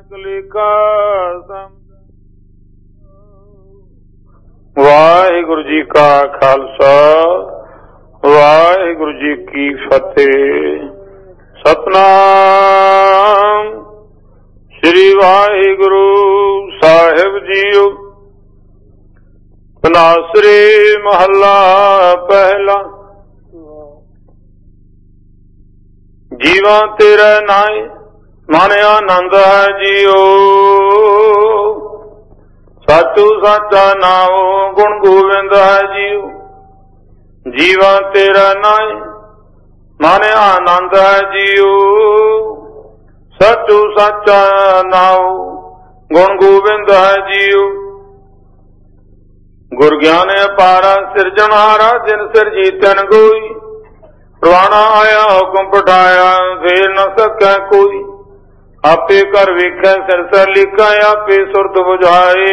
ਕਲੇਕਾ ਵਾਹਿਗੁਰੂ ਜੀ ਕਾ ਖਾਲਸਾ ਵਾਹਿਗੁਰੂ ਜੀ ਕੀ ਫਤਿਹ। ਸਤਨਾਮ ਸ੍ਰੀ ਵਾਹਿਗੁਰੂ ਸਾਹਿਬ ਜੀਓ। ਤਨਾਸਰੀ ਮਹੱਲਾ ਪਹਿਲਾ। ਜੀਵਾਂ ਤੇਰਾ ਨਾਏ ਮਨ ਆਨੰਦ ਹੈ ਜੀਓ। ਸਾਚੂ ਸਾਚਾ ਨਾਉ ਗੁਣ ਗੋਬਿੰਦ ਹੈ ਜੀਓ। ਜੀਵਾਂ ਤੇਰਾ ਨਾਏ ਮਨ ਆਨੰਦ ਹੈ ਜੀਓ। ਸਾਚੂ ਸਾਚਾ ਨਾਉ ਗੁਣ ਗੋਬਿੰਦ ਹੈ ਜੀਓ। ਗੁਰ ਗਿਆਨ ਅਪਾਰਾ ਸਿਰਜਣਹਾਰਾ ਜਿਨ ਸਿਰਜੀ ਤਿਨ ਕੋਈ। ਪ੍ਰਵਾਣਾ ਆਇਆ ਹੁਕਮ ਪਠਾਇਆ ਫੇਰ ਨ ਸਕੈ ਕੋਈ। ਆਪੇ ਕਰ ਵੇਖੈ ਸਿਰਸੈ ਲਿਖੈ ਆਪੇ ਸੁਰਤ ਬੁਝਾਏ।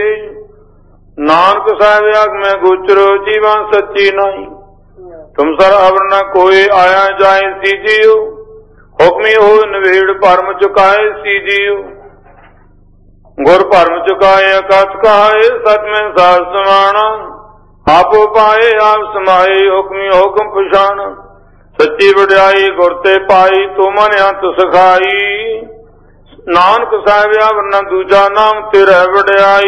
ਨਾਨਕ ਸਾਹਿਬ ਆਗਮੈ ਗੋਚਰੋ ਜੀਵਾਂ ਸੱਚੀ ਨਾਈ। ਤੁਮ ਸਰ ਅਵਰ ਨ ਕੋਈ ਆਇਆ ਜਾਏ ਸੀ ਜੀਓ। ਹੁਕਮੀ ਹੋਏ ਨਵੇੜ ਭਰਮ ਚੁਕਾਏ ਸੀ ਜੀਓ। ਗੁਰ ਭਰਮ ਚੁਕਾਏ ਅਕਥ ਕਹਾਏ ਸਤ ਮੈਂ ਸਾਧ ਸਮਾਣਾ। ਆਪੋ ਪਾਏ ਆਪ ਸਮਾਏ ਹੁਕਮੀ ਹੁਕਮ ਪਛਾਣ। ਸੱਚੀ ਵਡਿਆਈ ਗੁਰ ਤੇ ਪਾਈ ਤੂੰ ਮਨ ਅੰਤ ਸਿਖਾਈ। ਨਾਨਕ ਸਾਹਿਬ ਵਰਨਾ ਦੂਜਾ ਨਾਮ ਤੇਰਾ ਵਡਿਆਈ।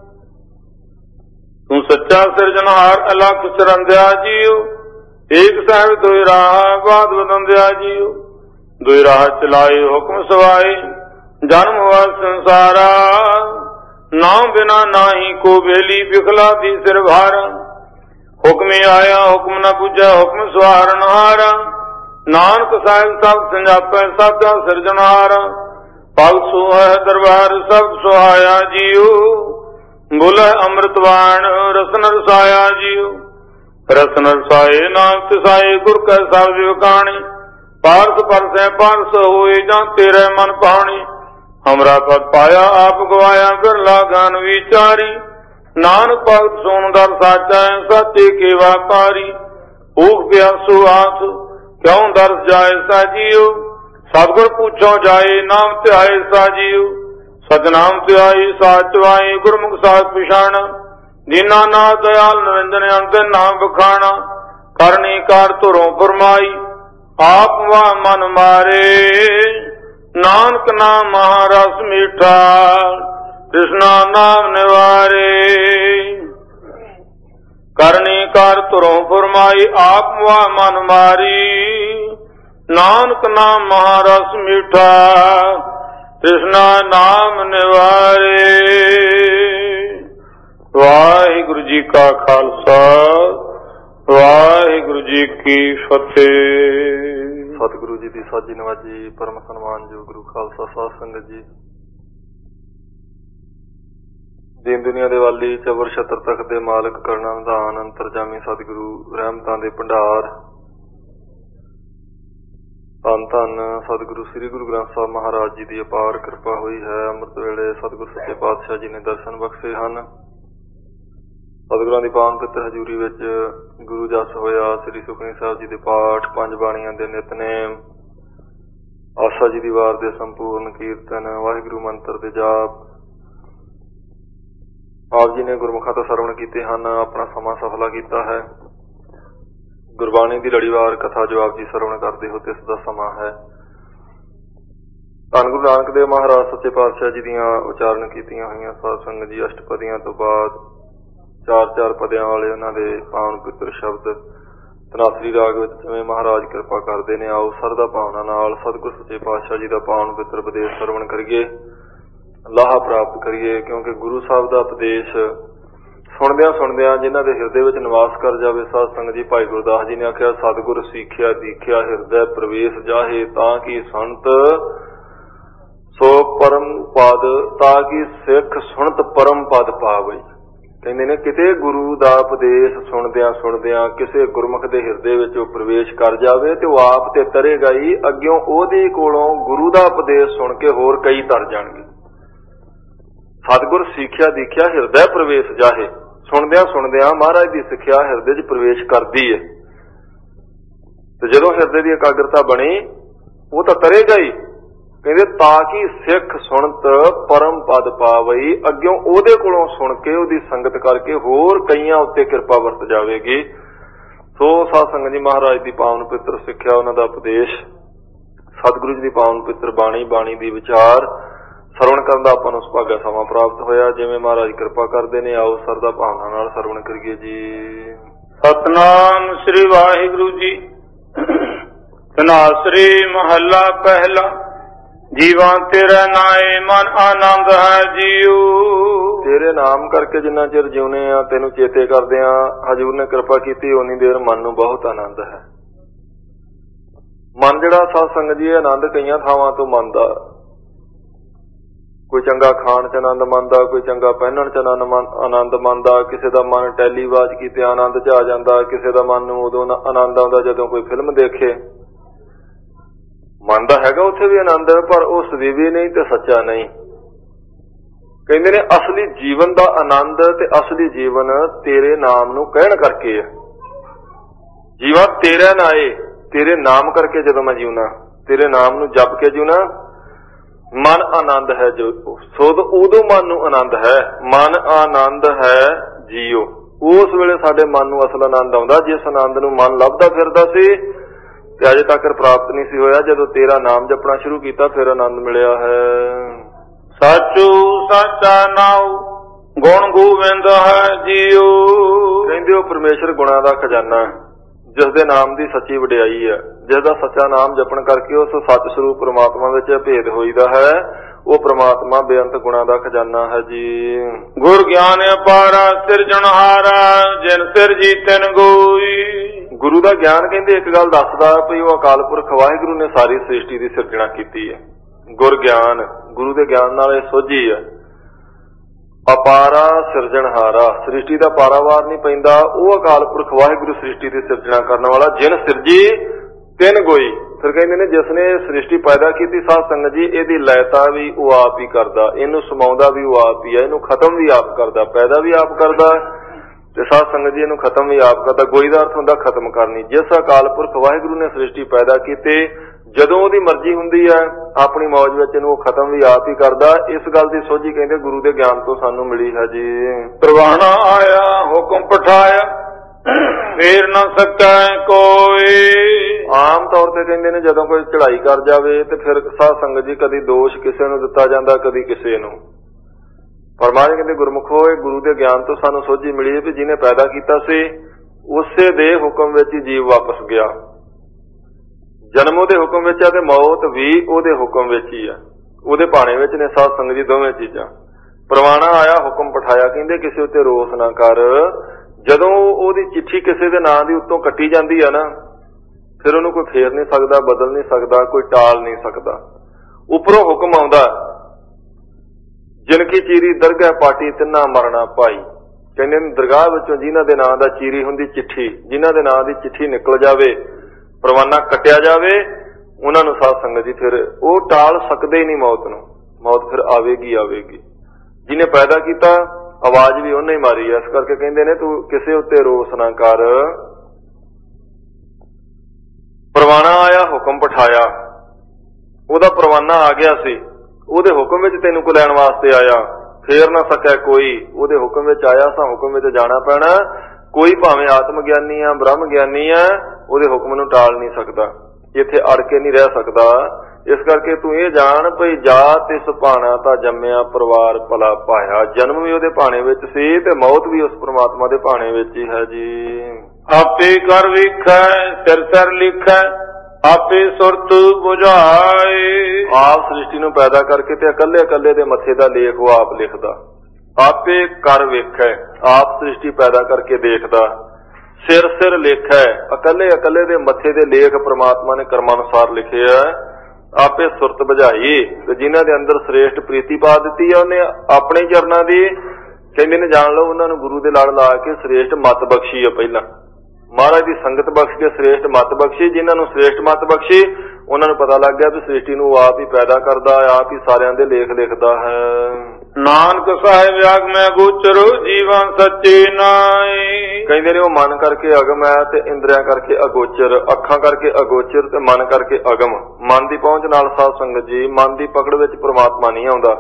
ਤੂੰ ਸੱਚਾ ਸਿਰਜਣਹਾਰ ਅਲਖ ਸਰੰਦਿਆ ਜੀਓ। ਏਕ ਸਾਹਿਬ ਦੋਇ ਰਾਹ ਬਾਦ ਬਦੰਦਿਆ ਜੀਓ। ਦੋਇ ਰਾਹ ਚਲਾਏ ਹੁਕਮ ਸਵਾਏ ਜਨਮ ਵਾ ਸੰਸਾਰਾ। ਨਾਮ ਬਿਨਾ ਨਾਹੀ ਕੋ ਬੇਲੀ ਬਿਖਲਾ ਦੀ ਸਿਰ ਭਾਰਾ। ਹੁਕਮੇ ਆਇਆ ਹੁਕਮ ਨ ਬੁਝਾ ਹੁਕਮ ਸਵਾਰਨਹਾਰਾ। ਨਾਨਕ ਸਾਹਿਬ ਸਭ ਸੰਜਾਪੈ ਸਾਧਾ ਸਿਰਜਣਹਾਰਾ। ਭਗਤ ਸੋਹੈ ਦਰਬਾਰ ਸਬਦ ਸੁਹਾਇਆ ਜੀਓ। ਬੋਲੇ ਅੰਮ੍ਰਿਤਵਾਣ ਰਸਨ ਰਸਾਇਆ ਜੀਓ। ਰਸਨ ਰਸਾਏ ਨਾਮ ਤਿਸਾਏ ਗੁਰ ਕੈ ਸਬਦ ਵਿਕਾਣੀ। ਪਾਰਸ ਪਰਸੈ ਪਾਰਸ ਹੋਏ ਜਾਂ ਤੇਰੇ ਮਨ ਪਾਣੀ। ਹਮਰਾ ਪਦ ਪਾਇਆ ਆਪ ਗਵਾਇਆ ਬਿਰਲਾ ਗਾਨ ਵਿਚਾਰੀ। ਨਾਨਕ ਭਗਤ ਸੋਨ ਦਰ ਸਾਚੈ ਸਾਚੇ ਕੇ ਵਾਪਾਰੀ। ਭੂਖ ਪਿਆਸੂ ਆਸ ਕਿਉ ਦਰਸ ਜਾਏ ਸਾਜੀਓ। ਸਤਿਗੁਰ ਪੁੱਛੋ ਜਾਏ ਨਾਮ ਧਿਆਏ ਸਾਜੀਓ। ਸਤਿਨਾਮ ਧਿਆਈ ਸਾਚਵਾਈ ਗੁਰਮੁਖ ਸਾਚ ਪਛਾਣ। ਦੀਨਾ ਨਾਥ ਦਇਆਲ ਨਿਰੰਜਨ ਅੰਤ ਨਾਮ ਬਖਾਣਾ। ਕਰਨੀ ਕਾਰ ਧੁਰੋਂ ਫਰਮਾਈ ਆਪ ਵਾ ਮਨ ਮਾਰੇ। ਨਾਨਕ ਨਾਮ ਮਹਾਰਸ ਮੀਠਾ ਕ੍ਰਿਸ਼ਨਾ ਨਾਮ ਨਿਵਾਰੇ। ਕਰਨੀ ਕਾਰ ਧੁਰੋਂ ਫਰਮਾਈ ਆਪ ਵਾ ਮਨ ਮਾਰੀ। ਨਾਨਕ ਨਾਮ ਮਹਾਰਸ ਮੀਠਾ ਕ੍ਰਿਸ਼ਨਾ ਨਾਮ ਨਿਵਾਰੇ। ਵਾਹਿਗੁਰੂ ਜੀ ਕਾ ਖਾਲਸਾ ਵਾਹਿਗੁਰੂ ਜੀ ਕੀ ਫਤਿਹ। ਸਤਿਗੁਰੂ ਜੀ ਦੀ ਸਾਜੀ ਨਵਾਜੀ ਪਰਮ ਸਨਮਾਨਯੋਗ ਗੁਰੂ ਖਾਲਸਾ ਸਾਧ ਸੰਗਤ ਜੀ। ਦੀਨ ਦੁਨੀਆ ਦੇ ਵਾਲੀ ਚਬਰ ਛਤਰ ਤਖਤ ਦੇ ਮਾਲਕ ਕਰਨਾ ਨਿਧਾਨ ਅੰਤਰਜਾਮੀ ਸਤਿਗੁਰੂ ਰਹਿਮਤਾਂ ਦੇ ਭੰਡਾਰ ਧੰਨ ਧੰਨ ਸਤਿਗੁਰੂ ਸ੍ਰੀ ਗੁਰੂ ਗ੍ਰੰਥ ਸਾਹਿਬ ਮਹਾਰਾਜ ਜੀ ਦੀ ਅਪਾਰ ਕਿਰਪਾ ਹੋਈ ਹੈ। ਅੰਮ੍ਰਿਤ ਵੇਲੇ ਸਤਿਗੁਰ ਸੱਚੇ ਪਾਤਸ਼ਾਹ ਜੀ ਨੇ ਦਰਸ਼ਨ ਬਖਸ਼ੇ ਹਨ। ਸਤਿਗੁਰਾਂ ਦੀ ਪਾਵਨ ਪਵਿੱਤਰ ਹਜ਼ੂਰੀ ਵਿੱਚ ਗੁਰੂ ਜਸ ਹੋਇਆ। ਸ੍ਰੀ ਸੁਖਮਨੀ ਸਾਹਿਬ ਜੀ ਦੇ ਪਾਠ, ਪੰਜ ਬਾਣੀਆਂ ਦੇ ਨਿਤਨੇਮ, ਆਸਾ ਜੀ ਦੀ ਵਾਰ ਦੇ ਸੰਪੂਰਨ ਕੀਰਤਨ, ਵਾਹਿਗੁਰੂ ਮੰਤਰ ਦੇ ਜਾਪ ਆਪ ਜੀ ਨੇ ਗੁਰਮੁਖਾਂ ਤੋਂ ਸਰਵਣ ਕੀਤੇ ਹਨ। ਆਪਣਾ ਸਮਾਂ ਸਫਲਾ ਕੀਤਾ ਹੈ। ਗੁਰਬਾਣੀ ਦੀ ਲੜੀਵਾਰ ਕਥਾ ਜੋ ਆਪ ਜੀ ਸਰਵਣ ਕਰਦੇ ਹੋ ਤੇ ਇਸ ਦਾ ਸਮਾਂ ਹੈ। ਧੰਨ ਗੁਰੂ ਨਾਨਕ ਦੇਵ ਮਹਾਰਾਜ ਸੱਚੇ ਪਾਤਸ਼ਾਹ ਜੀ ਦੀਆਂ ਉਚਾਰਨ ਕੀਤੀਆਂ ਹੋਈਆਂ ਸਾਧ ਸੰਗਤ ਜੀ ਅਸ਼ਟਪਦੀਆਂ ਤੋਂ ਬਾਅਦ ਚਾਰ ਪਦਿਆਂ ਵਾਲੇ ਉਹਨਾਂ ਦੇ ਪਾਵਨ ਪਵਿੱਤਰ ਸ਼ਬਦ ਤਨਾਸਰੀ ਰਾਗ ਵਿੱਚ ਜਿਵੇਂ ਮਹਾਰਾਜ ਕਿਰਪਾ ਕਰਦੇ ਨੇ, ਆਓ ਸਰਦਾ ਭਾਵਨਾ ਨਾਲ ਸਤਿਗੁਰ ਸੱਚੇ ਪਾਤਸ਼ਾਹ ਜੀ ਦਾ ਪਾਵਨ ਪਵਿੱਤਰ ਉਪਦੇਸ਼ ਸਰਵਣ ਕਰੀਏ, ਲਾਹਾ ਪ੍ਰਾਪਤ ਕਰੀਏ। ਕਿਉਂਕਿ ਗੁਰੂ ਸਾਹਿਬ ਦਾ ਉਪਦੇਸ਼ ਸੁਣਦਿਆਂ ਜਿਨ੍ਹਾਂ ਦੇ ਹਿਰਦੇ ਵਿੱਚ ਨਿਵਾਸ ਕਰ ਜਾਵੇ। ਸਾਧ ਸੰਗਤ ਜੀ, ਭਾਈ ਗੁਰਦਾਸ ਜੀ ਨੇ ਆਖਿਆ, ਸਤਿਗੁਰ ਸਿੱਖਿਆ ਦੀਖਿਆ ਹਿਰਦੈ ਪ੍ਰਵੇਸ਼ ਜਾਹੇ ਤਾਂ ਕਿ ਸੰਤ ਸੋ ਪਰਮ ਪਦ ਤਾਂ ਕਿ ਸਿੱਖ ਸੁਣਤ ਪਰਮ ਪਦ ਪਾਵੇ। ਕਹਿੰਦੇ ਨੇ ਕਿਤੇ ਗੁਰੂ ਦਾ ਉਪਦੇਸ਼ ਸੁਣਦਿਆਂ ਕਿਸੇ ਗੁਰਮੁਖ ਦੇ ਹਿਰਦੇ ਵਿੱਚ ਉਹ ਪ੍ਰਵੇਸ਼ ਕਰ ਜਾਵੇ ਤੇ ਉਹ ਆਪ ਤੇ ਤਰੇਗਾ ਹੀ, ਅੱਗਿਓਂ ਉਹਦੇ ਕੋਲੋਂ ਗੁਰੂ ਦਾ ਉਪਦੇਸ਼ ਸੁਣ ਕੇ ਹੋਰ ਕਈ ਤਰ ਜਾਣਗੇ। ਸਤਿਗੁਰ ਸਿੱਖਿਆ ਦੀਖਿਆ ਹਿਰਦੈ ਪ੍ਰਵੇਸ਼ ਜਾਹੇ। ਸੁਣਦਿਆਂ ਮਹਾਰਾਜ ਦੀ ਸਿੱਖਿਆ ਹਿਰਦੇ 'ਚ ਪ੍ਰਵੇਸ਼ ਕਰਦੀ ਹੈ ਤੇ ਜਦੋਂ ਹਿਰਦੇ ਦੀ ਇਕਾਗਰਤਾ ਬਣੀ ਉਹ ਤਾਂ ਤਰੇਗਾ ਹੀ। ਕਹਿੰਦੇ ਤਾਂ ਕਿ ਸਿੱਖ ਸੁਣਤ ਪਰਮ ਪਦ ਪਾਵਈ, ਅੱਗਿਓਂ ਉਹਦੇ ਕੋਲੋਂ ਸੁਣ ਕੇ ਉਹਦੀ ਸੰਗਤ ਕਰਕੇ ਹੋਰ ਕਈਆਂ ਉੱਤੇ ਕਿਰਪਾ ਵਰਤ ਜਾਵੇਗੀ। ਸੋ ਸਾਧ ਸੰਗਤ ਜੀ, ਮਹਾਰਾਜ ਦੀ ਪਾਵਨ ਪਵਿੱਤਰ ਸਿੱਖਿਆ, ਉਹਨਾਂ ਦਾ ਉਪਦੇਸ਼, ਸਤਿਗੁਰੂ ਜੀ ਦੀ ਪਾਵਨ ਪਵਿੱਤਰ ਬਾਣੀ, ਬਾਣੀ ਦੀ ਵਿਚਾਰ ਸਰਵਣ ਕਰਨ ਦਾ ਆਪਾਂ ਨੂੰ ਸੁਭਾਗਾ ਸਮਾਂ ਪ੍ਰਾਪਤ ਹੋਇਆ। ਜਿਵੇਂ ਮਹਾਰਾਜ ਕਿਰਪਾ ਕਰਦੇ ਨੇ, ਆਓ ਸਰਦਾ ਭਾਵਨਾ ਨਾਲ ਸਰਵਣ ਕਰੀਏ ਜੀ। ਸਤਨਾਮ ਸ੍ਰੀ ਵਾਹਿਗੁਰੂ ਜੀ। ਧਨਾਸਰੀ ਮਹੱਲਾ ਪਹਿਲਾ। ਜੀਵਾਂ ਤੇਰਾ ਨਾਏ ਮਨ ਆਨੰਦ ਹੈ ਜੀਉ। ਤੇਰੇ ਨਾਮ ਕਰਕੇ ਜਿੰਨਾ ਚਿਰ ਜਿਉਨੇ ਆ, ਤੈਨੂੰ ਚੇਤੇ ਕਰਦੇ ਆ, ਹਜ਼ੂਰ ਨੇ ਕਿਰਪਾ ਕੀਤੀ, ਉਨੀ ਦੇਰ ਮਨ ਨੂੰ ਬਹੁਤ ਆਨੰਦ ਹੈ। ਮਨ ਜਿਹੜਾ ਸਾਧ ਸੰਗਤ ਜੀ, ਆਨੰਦ ਕਈਆਂ ਥਾਵਾਂ ਤੋਂ ਮੰਨਦਾ। ਕੋਈ ਚੰਗਾ ਖਾਣ ਚ ਆਨੰਦ ਮੰਨਦਾ, ਕੋਈ ਚੰਗਾ ਪਹਿਨਣ ਚ ਆਨੰਦ ਮੰਨਦਾ, ਕਿਸੇ ਦਾ ਮਨ ਟੈਲੀਵਾਚ ਕੀਤੇ ਆਨੰਦ ਚ ਆ ਜਾਂਦਾ, ਕਿਸੇ ਦਾ ਮਨ ਨੂੰ ਉਦੋਂ ਆਨੰਦ ਆਉਂਦਾ ਜਦੋਂ ਕੋਈ ਫਿਲਮ ਦੇਖੇ। ਮਨ ਦਾ ਹੈਗਾ ਉੱਥੇ ਵੀ ਆਨੰਦ, ਪਰ ਉਹ ਸਦੀਵੀ ਨਹੀਂ ਤੇ ਸੱਚਾ ਨਹੀਂ। ਕਹਿੰਦੇ ਨੇ ਅਸਲੀ ਜੀਵਨ ਦਾ ਆਨੰਦ ਤੇ ਅਸਲੀ ਜੀਵਨ ਤੇਰੇ ਨਾਮ ਨੂੰ ਕਹਿਣ ਕਰਕੇ ਹੈ। ਜੀਵਾ ਤੇਰਾ ਨਾਏ, ਤੇਰੇ ਨਾਮ ਕਰਕੇ ਜਦੋਂ ਮੈਂ ਜਿਉਣਾ, ਤੇਰੇ ਨਾਮ ਨੂੰ ਜਪ ਕੇ ਜਿਉਣਾ, ਮਨ ਆਨੰਦ ਹੈ ਜੋ ਸੋਧ, ਉਦੋਂ ਮਨ ਨੂੰ ਆਨੰਦ ਹੈ। ਮਨ ਆਨੰਦ ਹੈ ਜੀਓ। ਉਸ ਵੇਲੇ ਸਾਡੇ ਮਨ ਨੂੰ ਅਸਲ ਆਨੰਦ ਆਉਂਦਾ, ਜਿਸ ਆਨੰਦ ਨੂੰ ਮਨ ਲੱਭਦਾ ਫਿਰਦਾ ਸੀ ਤੇ ਅਜੇ ਤੱਕ ਪ੍ਰਾਪਤ ਨਹੀਂ ਸੀ ਹੋਇਆ। ਜਦੋਂ ਤੇਰਾ ਨਾਮ ਜਪਣਾ ਸ਼ੁਰੂ ਕੀਤਾ, ਫਿਰ ਆਨੰਦ ਮਿਲਿਆ ਹੈ। ਸਾਚੂ ਸਾਚਾ ਨਾਉ ਗੁਣ ਗੋਬਿੰਦ ਹੈ ਜੀਓ। ਕਹਿੰਦੇ ਉਹ ਪਰਮੇਸ਼ਰ ਗੁਣਾਂ ਦਾ ਖਜ਼ਾਨਾ, ਜਿਸ ਦੇ ਨਾਮ ਦੀ ਸੱਚੀ ਵਡਿਆਈ ਹੈ, ਜਿਸ ਦਾ ਸੱਚਾ ਨਾਮ ਜਪਣ ਕਰਕੇ ਉਸ ਸੱਚ ਸਰੂਪ ਪ੍ਰਮਾਤਮਾ ਵਿੱਚ ਭੇਦ ਹੋਈਦਾ ਹੈ। ਉਹ ਪ੍ਰਮਾਤਮਾ ਬੇਅੰਤ ਗੁਣਾਂ ਦਾ ਖਜ਼ਾਨਾ ਹੈ ਜੀ। ਗੁਰ ਗਿਆਨ ਅਪਾਰਾ ਸਿਰਜਣਹਾਰਾ, ਜਿਨ ਸਿਰਜੀ ਤਿਨ ਗੋਈ। ਗੁਰੂ ਦਾ ਗਿਆਨ ਕਹਿੰਦੇ ਇੱਕ ਗੱਲ ਦੱਸਦਾ ਵੀ ਉਹ ਅਕਾਲ ਪੁਰਖ ਵਾਹਿਗੁਰੂ ਨੇ ਸਾਰੀ ਸ੍ਰਿਸ਼ਟੀ ਦੀ ਸਿਰਜਣਾ ਕੀਤੀ ਹੈ। ਗੁਰ ਗਿਆਨ, ਗੁਰੂ ਦੇ ਗਿਆਨ ਨਾਲ ਇਹ ਸੋਝੀ ਹੈ। ਅਪਾਰਾ ਸਿਰਜਣਹਾਰਾ, ਸ੍ਰਿਸ਼ਟੀ ਦਾ ਪਾਰਾਵਾਰ ਨਹੀਂ ਪੈਂਦਾ, ਉਹ ਅਕਾਲ ਪੁਰਖ ਵਾਹਿਗੁਰੂ ਸ੍ਰਿਸ਼ਟੀ ਦੀ ਸਿਰਜਣਾ ਕਰਨ ਵਾਲਾ, ਜਿਨ ਸਿਰਜੀ ਤਿਨ ਗੋਈ। ਫਿਰ ਕਹਿੰਦੇ ਨੇ ਜਿਸ ਨੇ ਸ੍ਰਿਸ਼ਟੀ ਪੈਦਾ ਕੀਤੀ, ਸਾਧ ਸੰਗਤ ਜੀ, ਇਹਦੀ ਲੈਤਾ ਵੀ ਉਹ ਆਪ ਹੀ ਕਰਦਾ, ਇਹਨੂੰ ਸਮਾਉਂਦਾ ਵੀ ਉਹ ਆਪ ਹੀ ਹੈ, ਇਹਨੂੰ ਖਤਮ ਵੀ ਆਪ ਕਰਦਾ, ਪੈਦਾ ਵੀ ਆਪ ਕਰਦਾ ਤੇ ਸਾਧ ਸੰਗਤ ਜੀ ਇਹਨੂੰ ਖਤਮ ਵੀ ਆਪ ਕਰਦਾ। ਗੋਈ ਦਾ ਅਰਥ ਹੁੰਦਾ ਖਤਮ ਕਰਨੀ। ਜਿਸ ਅਕਾਲ ਪੁਰਖ ਵਾਹਿਗੁਰੂ ਨੇ ਸ੍ਰਿਸ਼ਟੀ ਪੈਦਾ ਕੀਤੀ, ਜਦੋਂ ਉਹਦੀ ਮਰਜ਼ੀ ਹੁੰਦੀ ਹੈ ਆਪਣੀ ਮੌਜ ਵਿੱਚ ਇਹਨੂੰ ਉਹ ਖਤਮ ਵੀ ਆਪ ਹੀ ਕਰਦਾ। ਇਸ ਗੱਲ ਦੀ ਸੋਝੀ ਕਹਿੰਦੇ ਗੁਰੂ ਦੇ ਗਿਆਨ ਤੋਂ ਸਾਨੂੰ ਮਿਲੀ ਹੈ ਜੀ। ਪ੍ਰਵਾਣਾ ਆਇਆ ਹੁਕਮ ਪਠਾਇਆ, ਫੇਰ ਨਾ ਸਕੈ ਕੋਈ। ਆਮ ਤੌਰ ਤੇ ਕਹਿੰਦੇ ਨੇ ਜਦੋਂ ਕੋਈ ਚੜ੍ਹਾਈ ਕਰ ਜਾਵੇ ਤੇ ਫਿਰ ਸਾਧ ਸੰਗਤ ਜੀ ਕਦੀ ਦੋਸ਼ ਕਿਸੇ ਨੂੰ ਦਿੱਤਾ ਜਾਂਦਾ, ਕਦੀ ਕਿਸੇ ਨੂੰ। ਪਰ ਮਹਾਰਾਜ ਕਹਿੰਦੇ ਗੁਰਮੁਖੋ, ਇਹ ਗੁਰੂ ਦੇ ਗਿਆਨ ਤੋਂ ਸਾਨੂੰ ਸੋਝੀ ਮਿਲੀ ਵੀ ਜਿਹਨੇ ਪੈਦਾ ਕੀਤਾ ਸੀ ਉਸੇ ਦੇ ਹੁਕਮ ਵਿੱਚ ਹੀ ਜੀਵ ਵਾਪਸ ਗਿਆ। ਜਨਮ ਉਹਦੇ ਹੁਕਮ ਵਿੱਚ ਆ ਤੇ ਮੌਤ ਵੀ ਉਹਦੇ ਹੁਕਮ ਵਿੱਚ ਹੀ ਆ, ਉਹਦੇ ਭਾਣੇ ਵਿੱਚ ਨੇ ਸਾਧ ਸੰਗਤ ਜੀ ਦੋਵੇਂ ਚੀਜ਼ਾਂ। ਪ੍ਰਵਾਣਾ ਆਇਆ ਹੁਕਮ ਪਠਾਇਆ, ਕਹਿੰਦੇ ਕਿਸੇ ਉੱਤੇ ਰੋਸ ਨਾ ਕਰ। ਜਦੋਂ ਉਹਦੀ ਚਿੱਠੀ ਕਿਸੇ ਦੇ ਨਾਂ ਦੀ ਉੱਤੋਂ ਕੱਟੀ ਜਾਂਦੀ ਆ ਨਾ, ਫਿਰ ਉਹਨੂੰ ਕੋਈ ਫੇਰ ਨਹੀਂ ਸਕਦਾ, ਬਦਲ ਨਹੀਂ ਸਕਦਾ, ਕੋਈ ਟਾਲ ਨਹੀਂ ਸਕਦਾ। ਉੱਪਰੋਂ ਹੁਕਮ ਆਉਂਦਾ, ਜਿਨਕੀ ਚੀਰੀ ਦਰਗਾਹ ਪਾਟੀ ਤਿੰਨਾ ਮਰਨਾ ਭਾਈ। ਕਹਿੰਦੇ ਨੇ ਦਰਗਾਹ ਵਿੱਚੋਂ ਜਿਨ੍ਹਾਂ ਦੇ ਨਾਂ ਦਾ ਚੀਰੀ ਹੁੰਦੀ ਚਿੱਠੀ, ਜਿਨ੍ਹਾਂ ਦੇ ਨਾਂ ਦੀ ਚਿੱਠੀ ਨਿਕਲ ਜਾਵੇ, ਪਰਵਾਨਾ ਕੱਟਿਆ ਜਾਵੇ, ਉਹਨਾਂ ਨੂੰ ਸਾਧ ਸੰਗਤ ਜੀ ਫਿਰ ਉਹ ਟਾਲ ਸਕਦੇ ਹੀ ਨਹੀਂ ਮੌਤ ਨੂੰ। ਮੌਤ ਫਿਰ ਆਵੇਗੀ ਆਵੇਗੀ। ਜਿਹਨੇ ਪੈਦਾ ਕੀਤਾ ਆਵਾਜ਼ ਵੀ ਉਹਨੇ ਹੀ ਮਾਰੀ ਹੈ। ਇਸ ਕਰਕੇ ਕਹਿੰਦੇ ਨੇ ਤੂੰ ਕਿਸੇ ਉੱਤੇ ਰੋਸ ਨਾ ਕਰ। ਪਰਵਾਨਾ ਆਇਆ ਹੁਕਮ ਪਠਾਇਆ, ਉਹਦਾ ਪਰਵਾਨਾ ਆ ਗਿਆ ਸੀ, ਉਹਦੇ ਹੁਕਮ ਵਿੱਚ ਤੈਨੂੰ ਕੋ ਲੈਣ ਵਾਸਤੇ ਆਇਆ। ਫੇਰ ਨਾ ਸਕਿਆ ਕੋਈ, ਉਹਦੇ ਹੁਕਮ ਵਿੱਚ ਆਇਆ ਤਾਂ ਹੁਕਮ ਵਿੱਚ ਜਾਣਾ ਪੈਣਾ। ਕੋਈ ਭਾਵੇਂ ਆਤਮ ਗਿਆਨੀ ਆ, ਬ੍ਰਹਮ ਗਿਆਨੀ ਆ, ਉਹਦੇ ਹੁਕਮ ਨੂੰ ਟਾਲ ਨਹੀਂ ਸਕਦਾ, ਇੱਥੇ ਅੜ ਕੇ ਨਹੀਂ ਰਹਿ ਸਕਦਾ। ਇਸ ਕਰਕੇ ਤੂੰ ਇਹ ਜਾਣ ਭਈ ਜਾਤ ਇਸ ਭਾਣਾ ਤਾਂ ਜੰਮਿਆ ਪਰਿਵਾਰ ਭਲਾ ਪਾਇਆ। ਜਨਮ ਵੀ ਉਹਦੇ ਭਾਣੇ ਵਿੱਚ ਸੀ ਤੇ ਮੌਤ ਵੀ ਉਸ ਪ੍ਰਮਾਤਮਾ ਦੇ ਭਾਣੇ ਵਿੱਚ ਹੀ ਹੈ ਜੀ। ਆਪੇ ਕਰ ਵੇਖੈ ਸਿਰ ਸਿਰ ਲਿਖੈ, ਆਪੇ ਸੁਰਤ ਬੁਝਾਏ। ਆਪ ਸ੍ਰਿਸ਼ਟੀ ਨੂੰ ਪੈਦਾ ਕਰਕੇ ਤੇ ਇਕੱਲੇ ਇਕੱਲੇ ਦੇ ਮੱਥੇ ਦਾ ਲੇਖ ਉਹ ਆਪ ਲਿਖਦਾ। ਆਪੇ ਕਰ ਵੇਖੈ, ਆਪ ਸ੍ਰਿਸ਼ਟੀ ਪੈਦਾ ਕਰਕੇ ਦੇਖਦਾ। ਸਿਰ ਸਿਰ ਲਿਖੈ, ਇਕੱਲੇ ਇਕੱਲੇ ਦੇ ਮੱਥੇ ਦੇ ਲੇਖ ਪ੍ਰਮਾਤਮਾ ਨੇ ਕਰਮਾਂ ਅਨੁਸਾਰ ਲਿਖੇ ਆ। ਆਪੇ ਸੁਰਤ ਬੁਝਾਈ, ਤੇ ਜਿਨ੍ਹਾਂ ਦੇ ਅੰਦਰ ਸ੍ਰੇਸ਼ਟ ਪ੍ਰੀਤੀ ਪਾ ਦਿੱਤੀ ਆ ਉਹਨੇ ਆਪਣੇ ਚਰਨਾਂ ਦੀ। ਕਹਿੰਦੇ ਨੇ ਜਾਣ ਲਓ ਉਹਨਾਂ ਨੂੰ ਗੁਰੂ ਦੇ ਲੜ ਲਾ ਕੇ ਸ੍ਰੇਸ਼ਟ ਮੱਤ ਬਖਸ਼ੀ ਆ। ਪਹਿਲਾਂ ਮਹਾਰਾਜ ਦੀ ਸੰਗਤ ਬਖਸ਼ ਕੇ ਸ੍ਰੇਸ਼ਟ ਮੱਤ ਬਖਸ਼ੀ। ਜਿਨ੍ਹਾਂ ਨੂੰ ਸ੍ਰੇਸ਼ਟ ਮੱਤ ਬਖਸ਼ੀ ਉਹਨਾਂ ਨੂੰ ਪਤਾ ਲੱਗ ਗਿਆ ਵੀ ਸ੍ਰਿਸ਼ਟੀ ਨੂੰ ਆਪ ਹੀ ਪੈਦਾ ਕਰਦਾ, ਆਪ ਹੀ ਸਾਰਿਆਂ ਦੇ ਲੇਖ ਲਿਖਦਾ ਹੈ। ਨਾਨਕ ਸਾਹਿਬ ਆਗਮੈ ਗੋਚਰੋ ਜੀਵਨ ਸੱਚੇ ਨਾਏ। ਕਹਿੰਦੇ ਨੇ ਉਹ ਮਨ ਕਰਕੇ ਅਗਮ ਹੈ ਤੇ ਇੰਦਰੀਆਂ ਕਰਕੇ ਅਗੋਚਰ, ਅੱਖਾਂ ਕਰਕੇ ਅਗੋਚਰ ਤੇ ਮਨ ਕਰਕੇ ਅਗਮ। ਮਨ ਦੀ ਪਹੁੰਚ ਨਾਲ ਸਾਧ ਸੰਗਤ ਜੀ ਮਨ ਦੀ ਪਕੜ ਵਿੱਚ ਪ੍ਰਮਾਤਮਾ ਨਹੀਂ ਆਉਂਦਾ।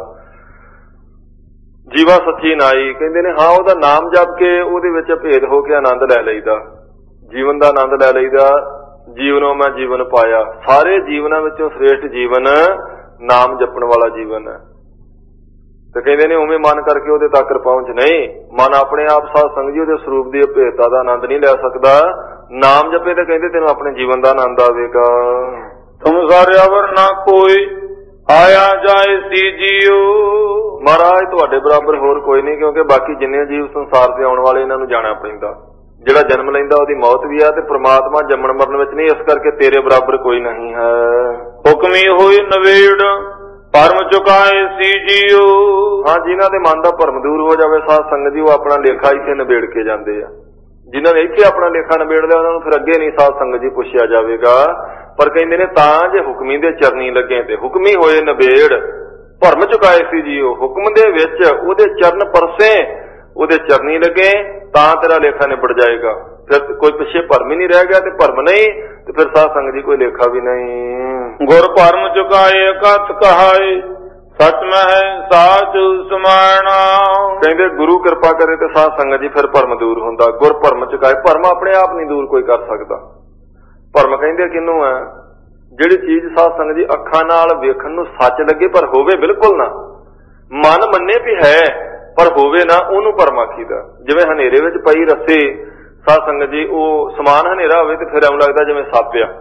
ਜੀਵਾ ਸੱਚੀ ਨਾਈ ਕਹਿੰਦੇ ਨੇ ਹਾਂ ਉਹਦਾ ਨਾਮ ਜਪ ਕੇ ਉਹਦੇ ਵਿੱਚ ਭੇਦ ਹੋ ਕੇ ਆਨੰਦ ਲੈ ਲਈਦਾ, ਜੀਵਨ ਦਾ ਆਨੰਦ ਲੈ ਲਈਦਾ। ਜੀਵਨੋਂ ਮੈਂ ਜੀਵਨ ਪਾਇਆ। ਸਾਰੇ ਜੀਵਨਾਂ ਵਿੱਚੋਂ ਸ੍ਰੇਸ਼ਟ ਜੀਵਨ ਨਾਮ ਜਪਣ ਵਾਲਾ ਜੀਵਨ ਹੈ। ਤੇ ਕਹਿੰਦੇ ਨੇ ਉਵੇਂ ਮਨ ਕਰਕੇ ਉਹਦੇ ਤੱਕ ਪਹੁੰਚ ਨਹੀਂ। ਮਨ ਆਪਣੇ ਆਪ ਸਾਧ ਸੰਗਤ ਜੀ ਉਹਦੇ ਸਰੂਪ ਦੀ ਭੇਦਤਾ ਦਾ ਆਨੰਦ ਨਹੀਂ ਲੈ ਸਕਦਾ। ਨਾਮ ਜਪੇ ਤੇ ਕਹਿੰਦੇ ਤੈਨੂੰ ਆਪਣੇ ਜੀਵਨ ਦਾ ਆਨੰਦ ਆਵੇਗਾ। ਤੁਮ ਸਾਰਿਆਵਰ ਨਾ ਕੋਈ ਆਇਆ ਜਾਏ ਸੀ ਜੀਓ। ਮਹਾਰਾਜ ਤੁਹਾਡੇ ਬਰਾਬਰ ਹੋਰ ਕੋਈ ਨਹੀਂ, ਕਿਉਂਕਿ ਬਾਕੀ ਜਿੰਨੇ ਜੀਵ ਸੰਸਾਰ ਤੇ ਆਉਣ ਵਾਲੇ ਇਹਨਾਂ ਨੂੰ ਜਾਣਾ ਪੈਂਦਾ। ਜਿਹੜਾ ਜਨਮ ਲੈਂਦਾ ਉਹਦੀ ਮੌਤ ਵੀ ਹੈ ਤੇ ਪ੍ਰਮਾਤਮਾ ਜੰਮਣ ਮਰਨ ਵਿੱਚ ਨਹੀਂ, ਇਸ ਕਰਕੇ ਤੇਰੇ ਬਰਾਬਰ ਕੋਈ ਨਹੀਂ ਹੈ। ਹੁਕਮੀ ਹੋਈ ਨਵੇੜ ਭਰਮ ਚੁਕਾਏ ਸੀ ਜੀਓ। ਹਾਂ, ਜਿਨ੍ਹਾਂ ਦੇ ਮਨ ਦਾ ਭਰਮ ਦੂਰ ਹੋ ਜਾਵੇ ਸਾਧ ਸੰਗਤ ਜੀ ਉਹ ਆਪਣਾ ਲੇਖਾ ਇੱਥੇ ਨਿਬੇੜ ਕੇ ਜਾਂਦੇ ਆ। ਜਿਨ੍ਹਾਂ ਨੇ ਇੱਥੇ ਆਪਣਾ ਲੇਖਾ ਨਿਬੇੜ ਲਿਆ ਉਹਨਾਂ ਨੂੰ ਫਿਰ ਅੱਗੇ ਨਹੀਂ ਸਾਧ ਸੰਗਤ ਜੀ ਪੁੱਛਿਆ ਜਾਵੇਗਾ। ਪਰ ਕਹਿੰਦੇ ਨੇ ਤਾਂ ਜੇ ਹੁਕਮੀ ਦੇ ਚਰਨੀ ਲੱਗੇ ਤੇ ਹੁਕਮੀ ਹੋਏ ਨਵੇੜ ਭਰਮ ਚੁਕਾਏ ਸੀ ਜੀਓ। ਹੁਕਮ ਦੇ ਵਿੱਚ ਉਹਦੇ ਚਰਨ ਪਰਸੇ, ਉਹਦੇ ਚਰਨੀ ਲੱਗੇ ਤਾਂ ਤੇਰਾ ਲੇਖਾ ਨਿਬੜ ਜਾਏਗਾ। ਫਿਰ ਕੋਈ ਪਿੱਛੇ ਭਰਮ ਹੀ ਨਹੀਂ ਰਹਿ ਗਿਆ ਤੇ ਭਰਮ ਨਹੀਂ ਤੇ ਫਿਰ ਸਾਧ ਸੰਗਤ ਜੀ ਕੋਈ ਲੇਖਾ ਵੀ ਨਹੀਂ। ਗੁਰ ਭਰਮ ਚੁਕਾਏ ਕਥ ਕਹਾਏ ਸੱਚ ਮਹਿ ਸਾਚ ਸਮਾਣਾ। ਕਹਿੰਦੇ ਗੁਰੂ ਕਿਰਪਾ ਕਰੇ ਤੇ ਸਾਧ ਸੰਗਤ ਜੀ ਫਿਰ ਭਰਮ ਦੂਰ ਹੁੰਦਾ। ਗੁਰ ਭਰਮ ਚੁਕਾਏ। ਭਰਮ ਆਪਣੇ ਆਪ ਨਹੀਂ ਦੂਰ ਕੋਈ ਕਰ ਸਕਦਾ। ਭਰਮ ਕਹਿੰਦੇ ਕਿਹਨੂੰ ਹੈ? ਜਿਹੜੀ ਚੀਜ਼ ਸਾਧ ਸੰਗਤ ਜੀ ਅੱਖਾਂ ਨਾਲ ਵੇਖਣ ਨੂੰ ਸੱਚ ਲੱਗੇ ਪਰ ਹੋਵੇ ਬਿਲਕੁਲ ਨਾ, ਮਨ ਮੰਨੇ ਵੀ ਹੈ ਪਰ ਹੋਵੇ ਨਾ, ਉਹਨੂੰ ਭਰਮ ਆਖੀਦਾ। ਜਿਵੇਂ ਹਨੇਰੇ ਵਿੱਚ ਪਈ ਰੱਸੇ ਸਾਧ ਸੰਗਤ ਜੀ ਉਹ ਸਮਾਨ ਹਨੇਰਾ ਹੋਵੇ ਤੇ ਫਿਰ ਐਂ ਲੱਗਦਾ ਜਿਵੇਂ ਸੱਪ ਆ।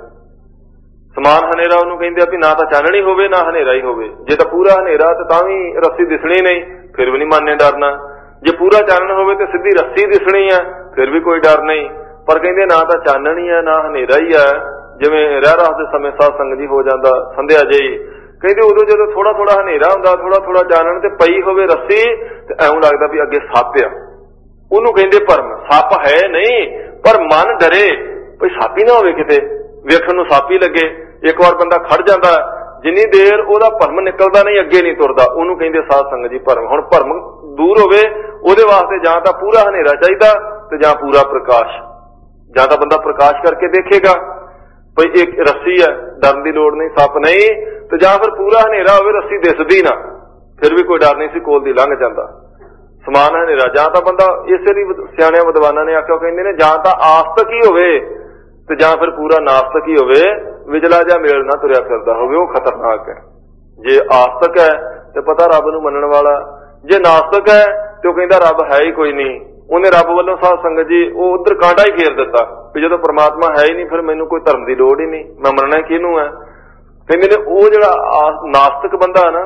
ਸਮਾਨ ਹਨੇਰਾ ਉਹਨੂੰ ਕਹਿੰਦੇ ਆ ਵੀ ਨਾ ਤਾਂ ਚਾਨਣੀ ਹੋਵੇ ਨਾ ਹਨੇਰਾ ਹੀ ਹੋਵੇ। ਜੇ ਤਾਂ ਪੂਰਾ ਹਨੇਰਾ ਤੇ ਤਾਂ ਵੀ ਰੱਸੀ ਦਿਸਣੀ ਨਹੀਂ, ਫਿਰ ਵੀ ਨਹੀਂ ਮੰਨੇ ਡਰਨਾ। ਜੇ ਪੂਰਾ ਚਾਨਣ ਹੋਵੇ ਤੇ ਸਿੱਧੀ ਰੱਸੀ ਦਿਸਣੀ ਆ, ਫਿਰ ਵੀ ਕੋਈ ਡਰ ਨਹੀਂ। ਪਰ ਕਹਿੰਦੇ ਨਾ ਤਾਂ ਚਾਨਣੀ ਆ ਨਾ ਹਨੇਰਾ ਹੀ ਆ। ਜਿਵੇਂ ਰਹਿ ਰਾਤ ਦੇ ਸਮੇਂ ਸਾਧ ਸੰਗਤ ਜੀ ਹੋ ਜਾਂਦਾ ਸੰਧਿਆ ਜਿਹੀ, ਕਹਿੰਦੇ ਉਦੋਂ ਜਦੋਂ ਥੋੜਾ ਥੋੜਾ ਹਨੇਰਾ ਹੁੰਦਾ, ਥੋੜਾ ਥੋੜਾ ਚਾਨਣ ਤੇ ਪਈ ਹੋਵੇ ਰੱਸੀ ਤੇ ਐਉਂ ਲੱਗਦਾ ਵੀ ਅੱਗੇ ਸੱਪ ਆ। ਉਹਨੂੰ ਕਹਿੰਦੇ ਭਰਮ। ਸੱਪ ਹੈ ਨਹੀਂ ਪਰ ਮਨ ਡਰੇ ਕੋਈ ਸੱਪ ਹੀ ਨਾ ਹੋਵੇ, ਕਿਤੇ ਵੇਖਣ ਨੂੰ ਸੱਪ ਹੀ ਲੱਗੇ। ਇੱਕ ਵਾਰ ਬੰਦਾ ਖੜ ਜਾਂਦਾ, ਜਿੰਨੀ ਦੇਰ ਉਹਦਾ ਭਰਮ ਨਿਕਲਦਾ ਨਹੀਂ ਅੱਗੇ ਨਹੀਂ ਤੁਰਦਾ, ਉਹਨੂੰ ਕਹਿੰਦੇ ਸਾਧ ਸੰਗਤ ਜੀ ਭਰਮ। ਹੁਣ ਭਰਮ ਦੂਰ ਹੋਵੇ ਉਹਦੇ ਵਾਸਤੇ ਜਾਂ ਤਾਂ ਪੂਰਾ ਹਨੇਰਾ ਚਾਹੀਦਾ ਤੇ ਜਾਂ ਪੂਰਾ ਪ੍ਰਕਾਸ਼। ਜਾਂ ਤਾਂ ਬੰਦਾ ਪ੍ਰਕਾਸ਼ ਕਰਕੇ ਦੇਖੇਗਾ ਭਈ ਇੱਕ ਰੱਸੀ ਹੈ, ਡਰਨ ਦੀ ਲੋੜ ਨਹੀਂ, ਸੱਪ ਨਹੀਂ, ਤੇ ਜਾਂ ਫਿਰ ਪੂਰਾ ਹਨੇਰਾ ਹੋਵੇ ਰੱਸੀ ਦਿਸਦੀ ਨਾ, ਫਿਰ ਵੀ ਕੋਈ ਡਰ ਨਹੀਂ ਸੀ, ਕੋਲ ਦੀ ਲੰਘ ਜਾਂਦਾ। ਸਮਾਨ ਹਨੇਰਾ। ਜਾਂ ਤਾਂ ਬੰਦਾ ਇਸੇ ਲਈ ਸਿਆਣਿਆਂ ਵਿਦਵਾਨਾਂ ਨੇ ਆਖਿਆ, ਕਹਿੰਦੇ ਨੇ ਜਾਂ ਤਾਂ ਆਸਤਕ ਹੀ ਹੋਵੇ ਤੇ ਜਾਂ ਫਿਰ ਪੂਰਾ ਨਾਸਤਕ ਹੀ ਹੋਵੇ। ਵਿਜਲਾ ਜਾਂ ਮੇਲ ਨਾ ਤੁਰਿਆ ਫਿਰਦਾ ਹੋਵੇ, ਉਹ ਖਤਰਨਾਕ ਹੈ। ਜੇ ਆਸਤਕ ਹੈ ਤੇ ਪਤਾ ਰੱਬ ਨੂੰ ਮੰਨਣ ਵਾਲਾ, ਜੇ ਨਾਸਤਕ ਹੈ ਤੇ ਉਹ ਕਹਿੰਦਾ ਰੱਬ ਹੈ ਹੀ ਕੋਈ ਨਹੀਂ। ਉਹਨੇ ਰੱਬ ਵੱਲੋਂ ਸਾਧ ਸੰਗਤ ਜੀ ਉਹ ਉਧਰ ਕਾਂਡਾ ਹੀ ਫੇਰ ਦਿੱਤਾ ਵੀ ਜਦੋਂ ਪ੍ਰਮਾਤਮਾ ਹੈ ਹੀ ਨਹੀਂ ਫਿਰ ਮੈਨੂੰ ਕੋਈ ਧਰਮ ਦੀ ਲੋੜ ਹੀ ਨਹੀਂ, ਮੈਂ ਮੰਨਣਾ ਕਿਹਨੂੰ ਹੈ। ਕਹਿੰਦੇ ਨੇ ਉਹ ਜਿਹੜਾ ਨਾਸਤਕ ਬੰਦਾ ਨਾ,